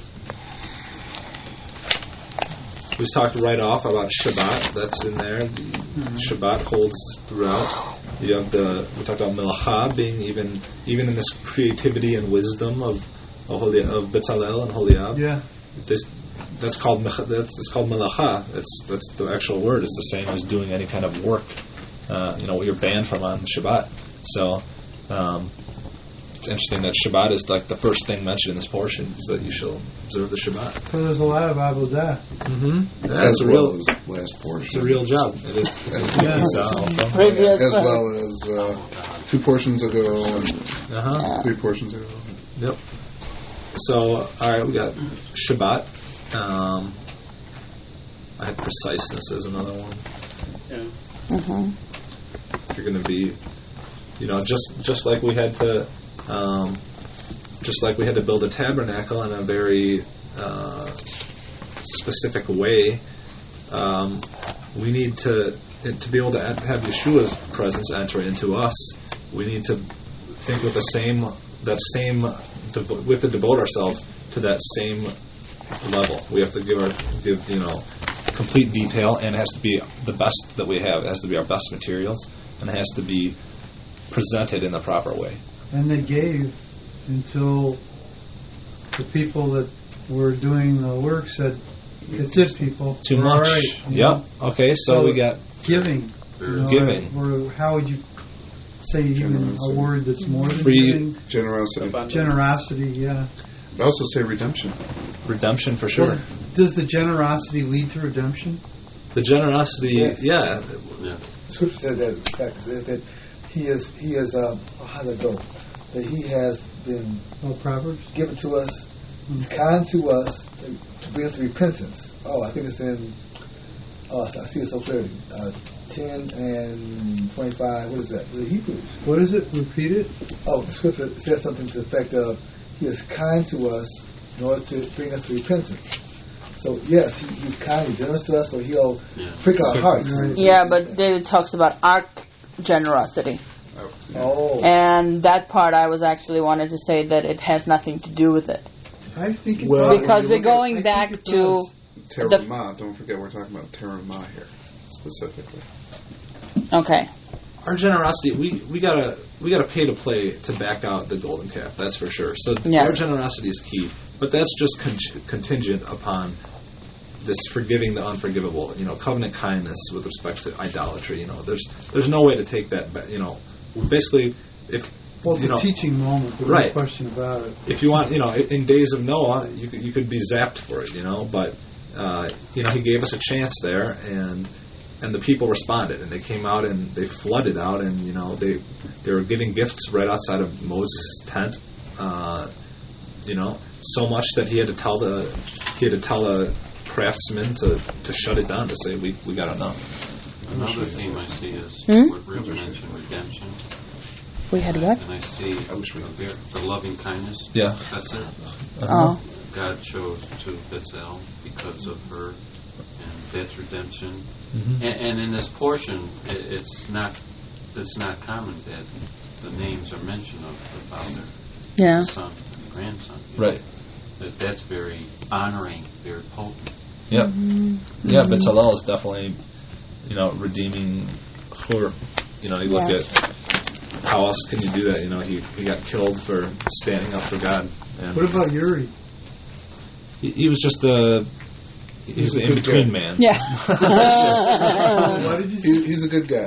We talked right off about Shabbat. That's in there. Mm-hmm. Shabbat holds throughout. You have the we talked about Melacha being even even in this creativity and wisdom of of, of Bezalel and Holiab. Yeah. This that's called that's it's called Melacha. That's that's the actual word. It's the same as doing any kind of work. Uh, you know what you're banned from on Shabbat. So. Um, It's interesting that Shabbat is like the first thing mentioned in this portion is that you shall observe the Shabbat. So there's a lot of avodah. Mm-hmm. Yeah, as it's a well real as last portion. It's a real job. It is. It's a Yeah. also. As well as uh, two portions ago and Uh-huh. three portions ago. Yep. So all right, we got Shabbat. Um, I had preciseness as another one. Yeah. Mm-hmm. If you're going to be, you know, just just like we had to. Um, just like we had to build a tabernacle in a very uh, specific way, um, we need to to be able to have Yeshua's presence enter into us. We need to think with the same that same devo- we have to devote ourselves to that same level. We have to give our give you know complete detail, and it has to be the best that we have. It has to be our best materials, and it has to be presented in the proper way. And they gave until the people that were doing the work said, "It's it, people." Too We're much. all right, you Yep. know? Okay, so, So we got giving. You know, giving. Or, or how would you say even Generosity. a word that's more than Free- giving? Generosity. Generosity, yeah. I'd also say redemption. Redemption for sure. Well, does the generosity lead to redemption? The generosity, Yes. yeah. Yeah. The scripture said that, in fact, it says that he is, he is, um, oh, how does it go? That he has been Oh, Proverbs? given to us, he's kind to us to, to bring us to repentance. Oh, I think it's in, oh, I see it so clearly. Uh, ten and twenty-five, what is that? Was it Hebrews? What is it? Repeat it. Oh, the scripture says something to the effect of, he is kind to us in order to bring us to repentance. So, yes, he, he's kind, he's generous to us, so he'll Yeah. prick our hearts. Yeah, but David talks about our generosity. Oh. And that part I was actually wanted to say that it has nothing to do with it. I think it Well, does. Because when we're you look going I back think it to does. the- Terumah, don't forget we're talking about Terumah here, specifically. okay. Our generosity, we, we gotta we gotta pay to play to back out the golden calf. That's for sure. So Yeah. our generosity is key, but that's just con- contingent upon this forgiving the unforgivable. You know, covenant kindness with respect to idolatry. You know, there's there's no way to take that back. You know, basically, if Well, it's you a know, teaching moment. There's right. no question about it. if you want, you know, in days of Noah, you could, you could be zapped for it, you know, but, uh, you know, he gave us a chance there, and and the people responded, and they came out and they flooded out, and, you know, they they were giving gifts right outside of Moses' tent, uh, you know, so much that he had to tell the he had to tell a craftsman to, to shut it down, to say, we, we got enough. Another theme I see is Hmm? what Rich mentioned, redemption. We had what? And I see I wish we a ver- the loving kindness. Yeah. That's it. Oh. God chose to Betzel because of her, and that's redemption. Mhm. And, and in this portion, it, it's not it's not common that the names are mentioned of the father, Yeah. the son, and the grandson. you know. Right. That that's very honoring, very potent. Yep. Mm-hmm. Yeah, Bezalel is definitely, you know, redeeming Hur. You know, you look Yeah. at how else can you do that? You know, he, he got killed for standing up for God. And What about Uri? he, he was just a he was He's a an good in-between guy. man. Yeah. Why did you He, he's a good guy.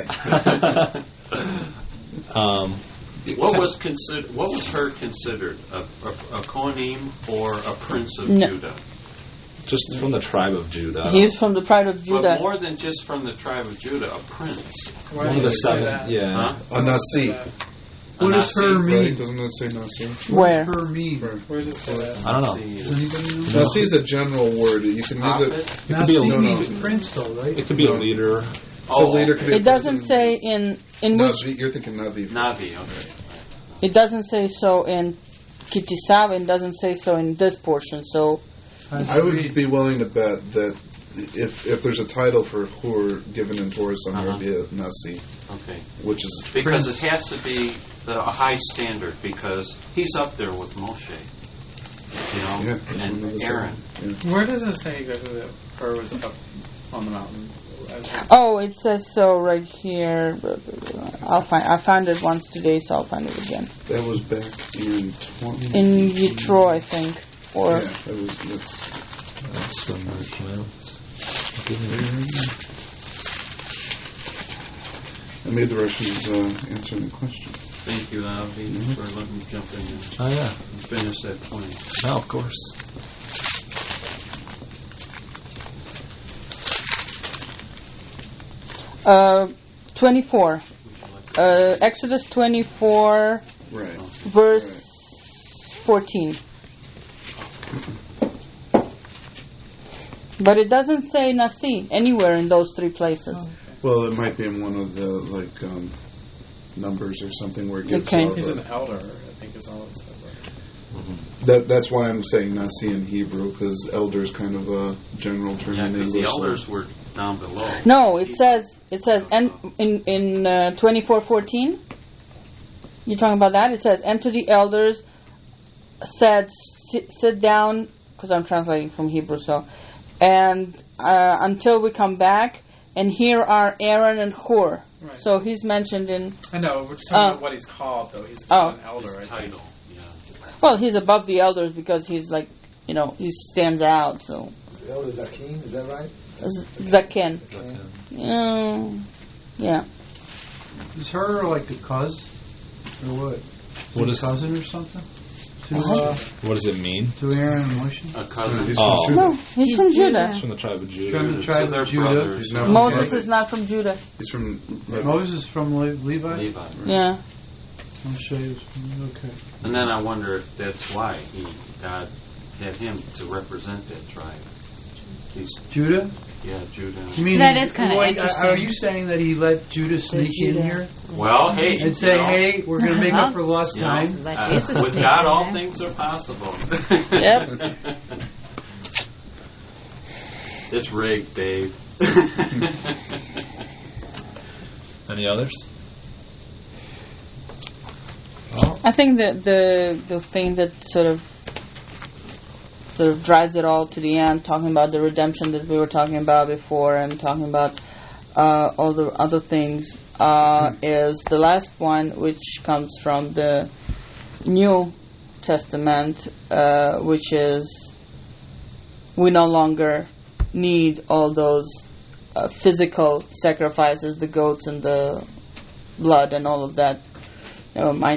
um, What was considered? What was her considered? A, a, a Kohanim or a prince of No. Judah? just from the tribe of Judah. He's from the tribe of But Judah. more than just from the tribe of Judah, a prince. Why One do of the they say seven. that? Yeah. Huh? A Nasi. What does Anasi, her mean? Right? Doesn't it say Nasi? Where? Her mean? Where does it say that? I don't know. Anasi Does is anybody know? Nasi is a general word. You can use it. prophet. It could be a Nasi no, no. means prince, though, right? It could be a No. leader. So leader could be a It doesn't person. say in in which Navi, you're thinking Navi. Navi, okay. it doesn't say so in Kitisav and doesn't say so in this portion. So I would be willing to bet that if if there's a title for Hur given in Torah somewhere, Uh-huh. it'd be a Nasi. Okay. Which is Because it has to be the, a high standard, because he's up there with Moshe, you know, Yeah, that's what and it is. Aaron. Where does it say exactly that Hur was up on the mountain? Oh, it says so right here. I'll find. I found it once today, so I'll find it again. That was back in twenty. In Yitro, I think, or Yeah, that was that's. That's when that came out. I made the Russians uh, answering the question. Thank you, Avi, Mhm. for letting me jump in and Oh, yeah. finish that point. No, of course. uh, twenty-four. Uh, Exodus twenty-four, Right. verse fourteen. But it doesn't say Nasi anywhere in those three places. Well, it might be in one of the like um, numbers or something where it gives Okay. all He's the, an elder, I think is all it says. that. That's why I'm saying Nasi in Hebrew, because elder is kind of a general term Yeah, in because English. the elders were down below. No, it says it says and in in uh, twenty-four fourteen. You're talking about that? It says, "And to the elders said, sit, sit down," because I'm translating from Hebrew, so, and uh, until we come back, and here are Aaron and Hur. Right. So he's mentioned in. I know, we're just talking Uh, about what he's called, though. He's Oh. an elder, His right? title, yeah. Well, he's above the elders because he's like, you know, he stands out. So Elder Zakim, is that right? Zaken. Zaken. Yeah. Yeah. Is her like a cuz? Or what? What a is- cousin or something? To, Uh-huh. uh, What does it mean? to Aaron and Moshe? A cousin. He's Oh. from No, Judah. he's from Judah. It's from the tribe of Judah. From the So tribe they're of Judah. brothers. He's not from Moses Levi. is not from Judah. He's from Levi. Moses from Le- Levi? Levi. Yeah. Moshe is from, okay. And then I wonder if that's why he God had him to represent that tribe. He's Judah? yeah, Judah. You mean That is kinda wait, interesting. Are you saying that he let Judah sneak in Judah. here Well, hey, and say, you know, "Hey, we're going to make up for lost you know, time"? Let uh, Jesus with sneak God, in all there. things are possible. Yep. It's rigged, Dave. Any others? I think that the the thing that sort of sort of drives it all to the end, talking about the redemption that we were talking about before, and talking about uh, all the other things, uh, is the last one, which comes from the New Testament, uh, which is we no longer need all those uh, physical sacrifices, the goats and the blood and all of that. Never mind.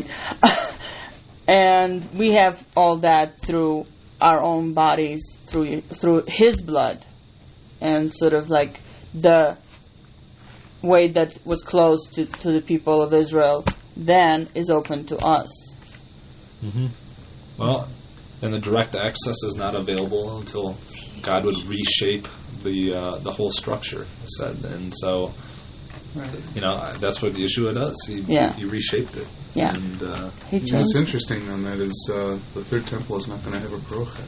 And we have all that through our own bodies, through through His blood, and sort of like the way that was closed to, to the people of Israel then is open to us. Mm-hmm. Well, and the direct access is not available until God would reshape the uh, the whole structure. It said, and so Right. you know that's what Yeshua does. He Yeah. he reshaped it. Yeah. And uh, He What's changed. interesting on that is uh, the third temple is not going to have a prochet.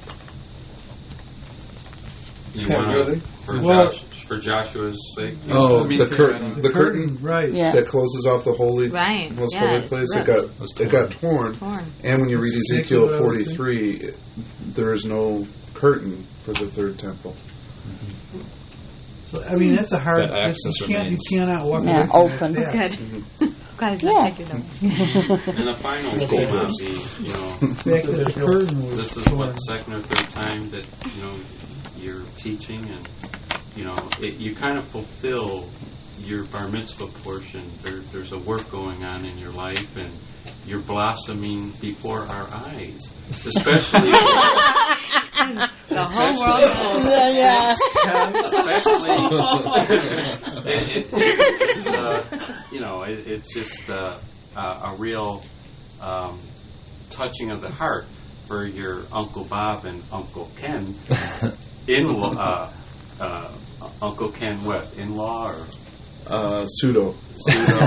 You Yeah, wanna, really? for, Well- Josh, for Joshua's sake? Oh, Me the too, curtain, right. the curtain Right. Yeah. that closes off the holy, Right. most Yeah, holy it's place. It ripped. got was it got torn. Torn. And when you read That's Ezekiel exactly what I was forty-three, there is no curtain for the third temple. So, I mean, that's a hard. That That's, access you, can't, you remains. cannot walk Yeah, away from open. that. Good. Mm-hmm. Guys, Yeah. let's take your notes. And the final There's thing gold might dust. be, you know, The fact that the curtain was this is torn. what second or third time that you know you're teaching, and you know it, you kind of fulfill your bar mitzvah portion. There, there's a work going on in your life, and you're blossoming before our eyes, especially. The whole world knows. Yeah. especially it, it, it's uh, you know it, it's just uh, uh, a real um, touching of the heart for your Uncle Bob and Uncle Ken in uh, uh, Uncle Ken what in-law or Uh, pseudo. pseudo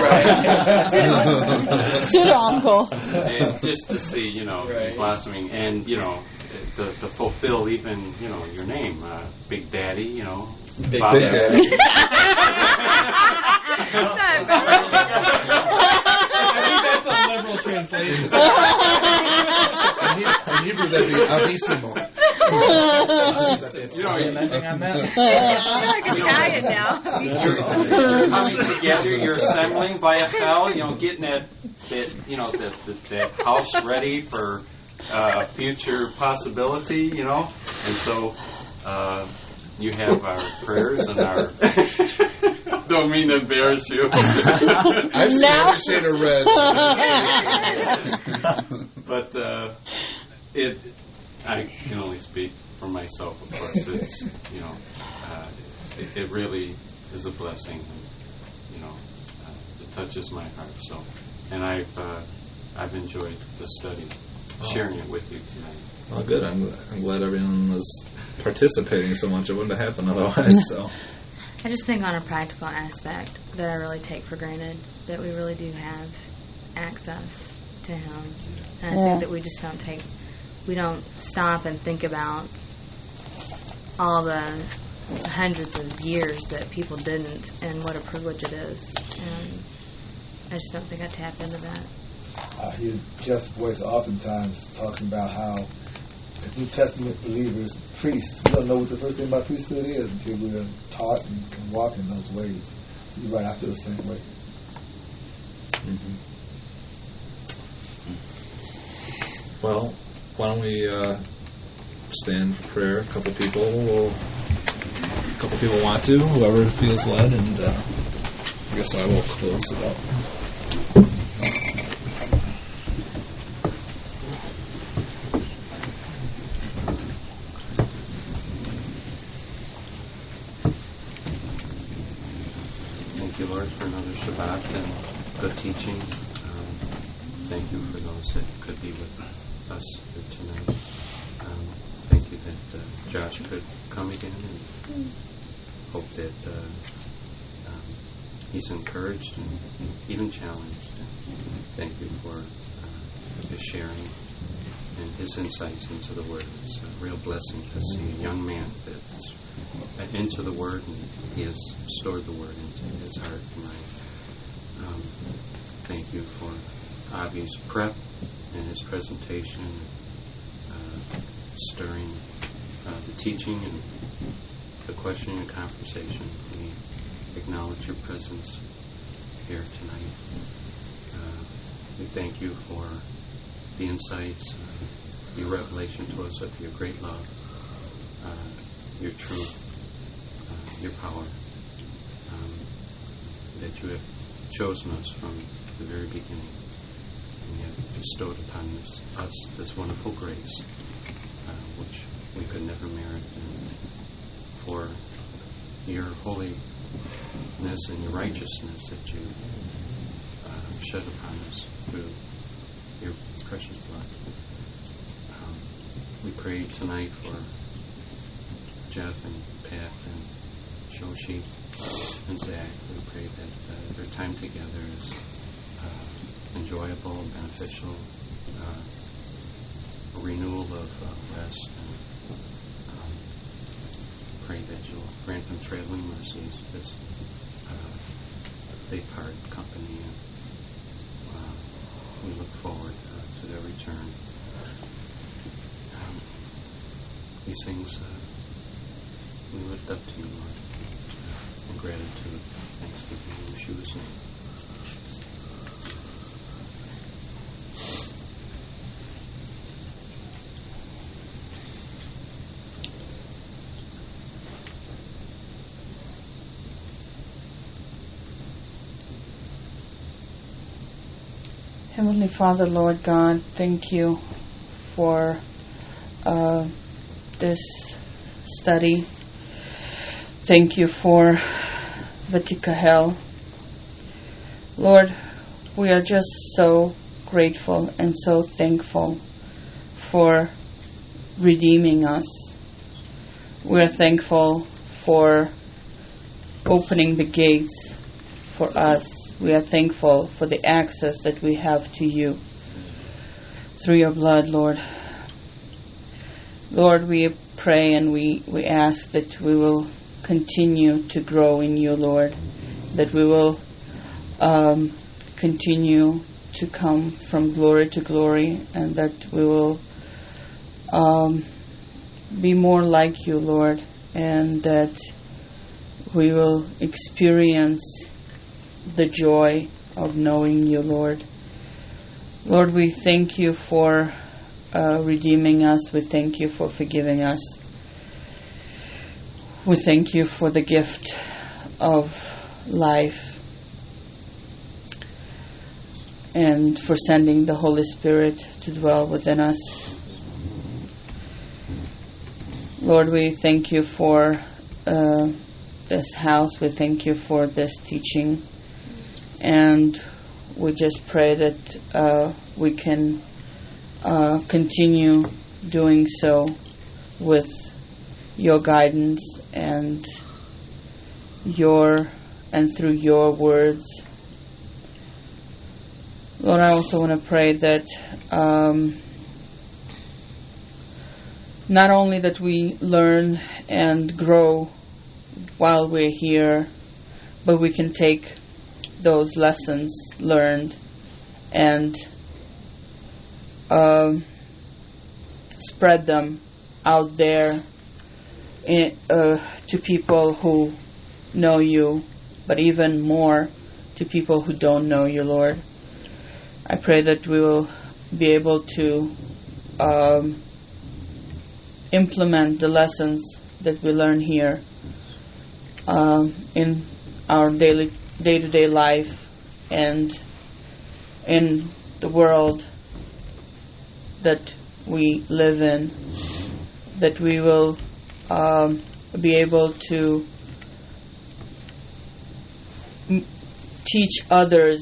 Pseudo uncle. and just to see you know Right. blossoming and you know to, to fulfill even, you know, your name, uh, Big Daddy, you know. Big, Father. Big Daddy. I think that's a liberal translation. In Hebrew, that'd be Avissimo. You know, Anything on that? I feel like Italian now. You're, you're coming together, you're assembling via hell, you know, getting that, that you know, that, that, that house ready for uh, future possibility, you know. And so uh, you have our prayers and our... Don't mean to embarrass you. I've seen every shade of red. But uh, it, I can only speak for myself, of course. It's, you know, uh, it, it really is a blessing. And, you know, uh, it touches my heart. So, and I've uh, I've enjoyed the study, sharing it with you tonight. Well, good. I'm I'm glad everyone was participating so much. It wouldn't have happened otherwise. So. I just think on a practical aspect that I really take for granted that we really do have access to Him, and I Yeah. think that we just don't take, we don't stop and think about all the hundreds of years that people didn't, and what a privilege it is. And I just don't think I tap into that. I hear Jeff's voice oftentimes talking about how as New Testament believers, priests, we don't know what the first thing about priesthood is until we're taught and can walk in those ways. So you're right, I feel the same way. Mm-hmm. Well, why don't we uh, stand for prayer? A couple people will, a couple people want to, whoever feels led, and uh, I guess I will close it up. Thank you, Lord, for another Shabbat and good teaching. Um, thank you for those that could be with us here tonight. Um, thank you that uh, Josh could come again, and hope that uh, um, he's encouraged and even challenged. And thank you for uh, his sharing and his insights into the Word. It's a real blessing to see a young man that's into the Word, and he has stored the Word into his heart and mind. Um, thank you for Avi's prep and his presentation, uh, stirring uh, the teaching and the question and conversation. We acknowledge your presence here tonight. Uh, we thank you for the insights, uh, your revelation to us of your great love, uh, your truth, uh, your power, um, that you have chosen us from the very beginning, and you have bestowed upon us, us this wonderful grace, uh, which we could never merit, and for your holiness and your righteousness that you uh, shed upon us through your precious blood. Um, we pray tonight for Jeff and Pat and Shoshi and Zach. We pray that uh, their time together is uh, enjoyable, beneficial, uh, a renewal of uh, rest, and um, pray that you'll grant them traveling mercies as uh, they part company, and uh, we look forward uh, to their return. Um, these things uh, we lift up to you, Lord, in gratitude, thanksgiving, in Yeshua's name. Heavenly Father, Lord God, thank you for uh, this study. Thank you for Vatikahel. Lord, we are just so grateful and so thankful for redeeming us. We are thankful for opening the gates for us. We are thankful for the access that we have to you through your blood, Lord. Lord, we pray and we, we ask that we will continue to grow in you, Lord, that we will um, continue to come from glory to glory, and that we will um, be more like you, Lord, and that we will experience the joy of knowing you, Lord. Lord, we thank you for uh, redeeming us. We thank you for forgiving us. We thank you for the gift of life and for sending the Holy Spirit to dwell within us. Lord, we thank you for uh, this house. We thank you for this teaching. And we just pray that uh, we can uh, continue doing so with your guidance and your and through your words. Lord, I also want to pray that um, not only that we learn and grow while we're here, but we can take those lessons learned and um, spread them out there in, uh, to people who know you, but even more to people who don't know you, Lord. I pray that we will be able to um, implement the lessons that we learn here um, in our daily day-to-day life and in the world that we live in, that we will um, be able to m- teach others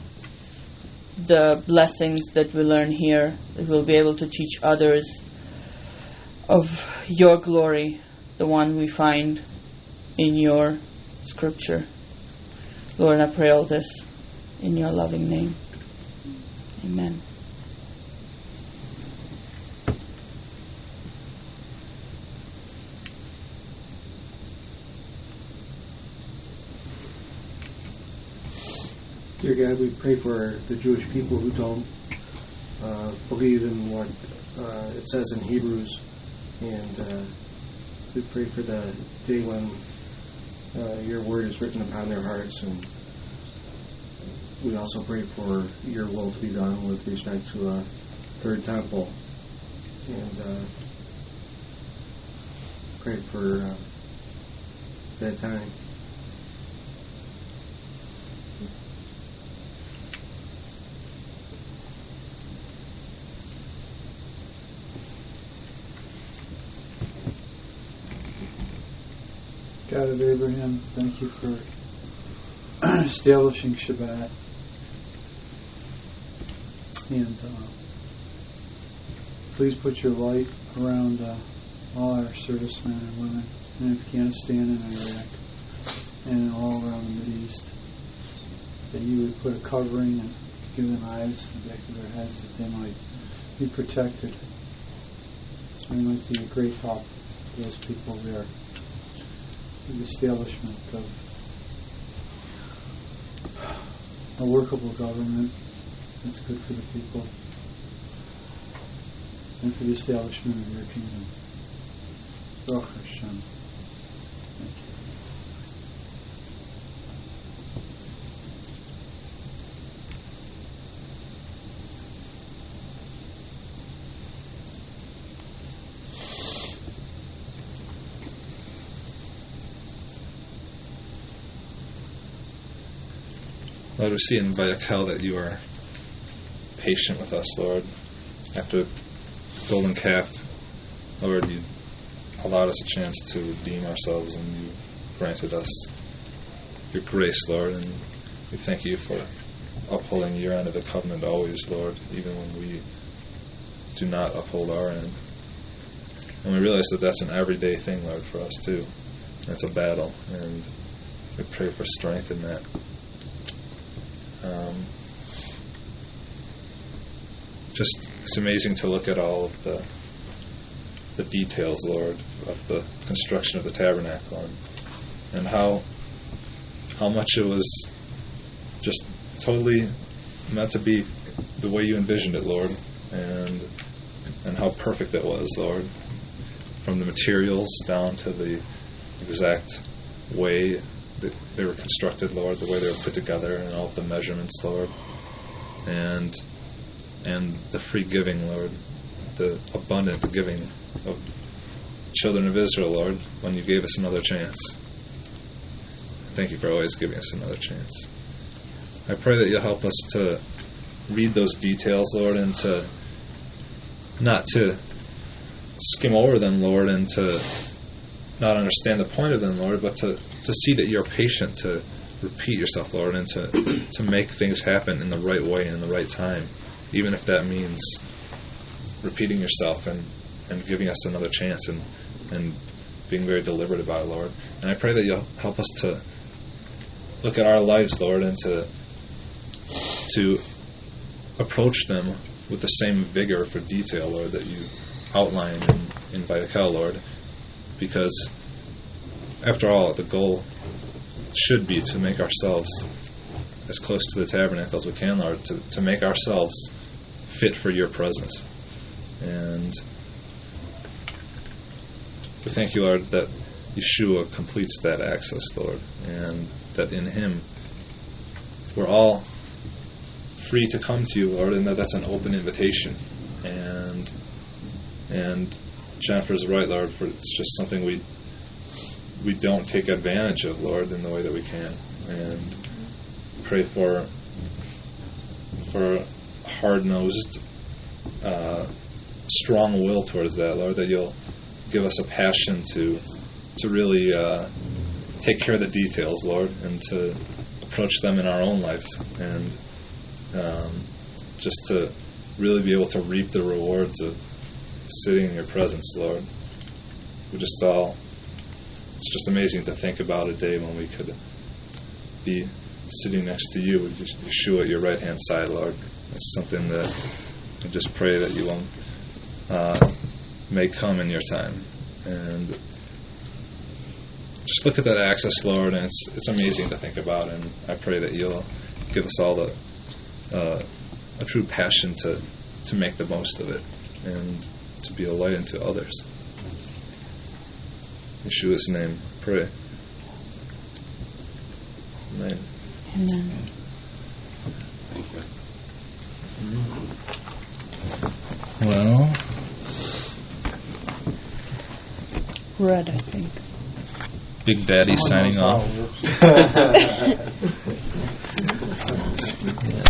the blessings that we learn here, that we'll be able to teach others of your glory, the one we find in your scripture. Lord, I pray all this in your loving name. Amen. Dear God, we pray for the Jewish people who don't uh, believe in what uh, it says in Hebrews, and uh, we pray for the day when uh, your word is written upon their hearts, and we also pray for your will to be done with respect to a third temple, and uh, pray for uh, that time. God of Abraham, thank you for establishing Shabbat. And uh, please put your light around uh, all our servicemen and women in Afghanistan and Iraq and all around the Middle East. That you would put a covering and give them eyes in the back of their heads that they might be protected. And might be a great help to those people there. The establishment of a workable government that's good for the people, and for the establishment of your kingdom. Baruch Hashem. Thank you. Lord, we see in Vayakhel that you are patient with us, Lord. After golden calf, Lord, you allowed us a chance to redeem ourselves, and you granted us your grace, Lord. And we thank you for upholding your end of the covenant always, Lord, even when we do not uphold our end. And we realize that that's an everyday thing, Lord, for us too. And it's a battle, and we pray for strength in that. Um, just it's amazing to look at all of the the the details, Lord, of the construction of the tabernacle, and, and how how much it was just totally meant to be the way you envisioned it, Lord, and and how perfect it was, Lord, from the materials down to the exact way that they were constructed, Lord, the way they were put together, and all of the measurements, Lord, and and the free giving, Lord, the abundant giving of children of Israel, Lord, when you gave us another chance. Thank you for always giving us another chance. I pray that you'll help us to read those details, Lord, and to not to skim over them, Lord, and to not understand the point of them, Lord, but to, to see that you're patient to repeat yourself, Lord, and to, to make things happen in the right way and in the right time, even if that means repeating yourself and, and giving us another chance and, and being very deliberate about it, Lord. And I pray that you'll help us to look at our lives, Lord, and to to approach them with the same vigor for detail, Lord, that you outline in, in Vayikal, Lord, because after all, the goal should be to make ourselves as close to the tabernacle as we can, Lord, to, to make ourselves fit for your presence. And we thank you, Lord, that Yeshua completes that access, Lord, and that in him we're all free to come to you, Lord, and that that's an open invitation. And and Jennifer's right, Lord, for it's just something we we don't take advantage of, Lord, in the way that we can. And pray for for hard-nosed, uh, strong will towards that, Lord, that you'll give us a passion to to really uh, take care of the details, Lord, and to approach them in our own lives, and um, just to really be able to reap the rewards of sitting in your presence, Lord. We just all, it's just amazing to think about a day when we could be sitting next to you with Yeshua at your right-hand side, Lord. It's something that I just pray that you will uh, may come in your time. And just look at that access, Lord, and it's it's amazing to think about, and I pray that you'll give us all the uh, a true passion to, to make the most of it and to be a light unto others. In Yeshua's name, pray. Amen. Amen. Thank you. Well, Red, I think. Big Daddy Someone signing knows how off. it works.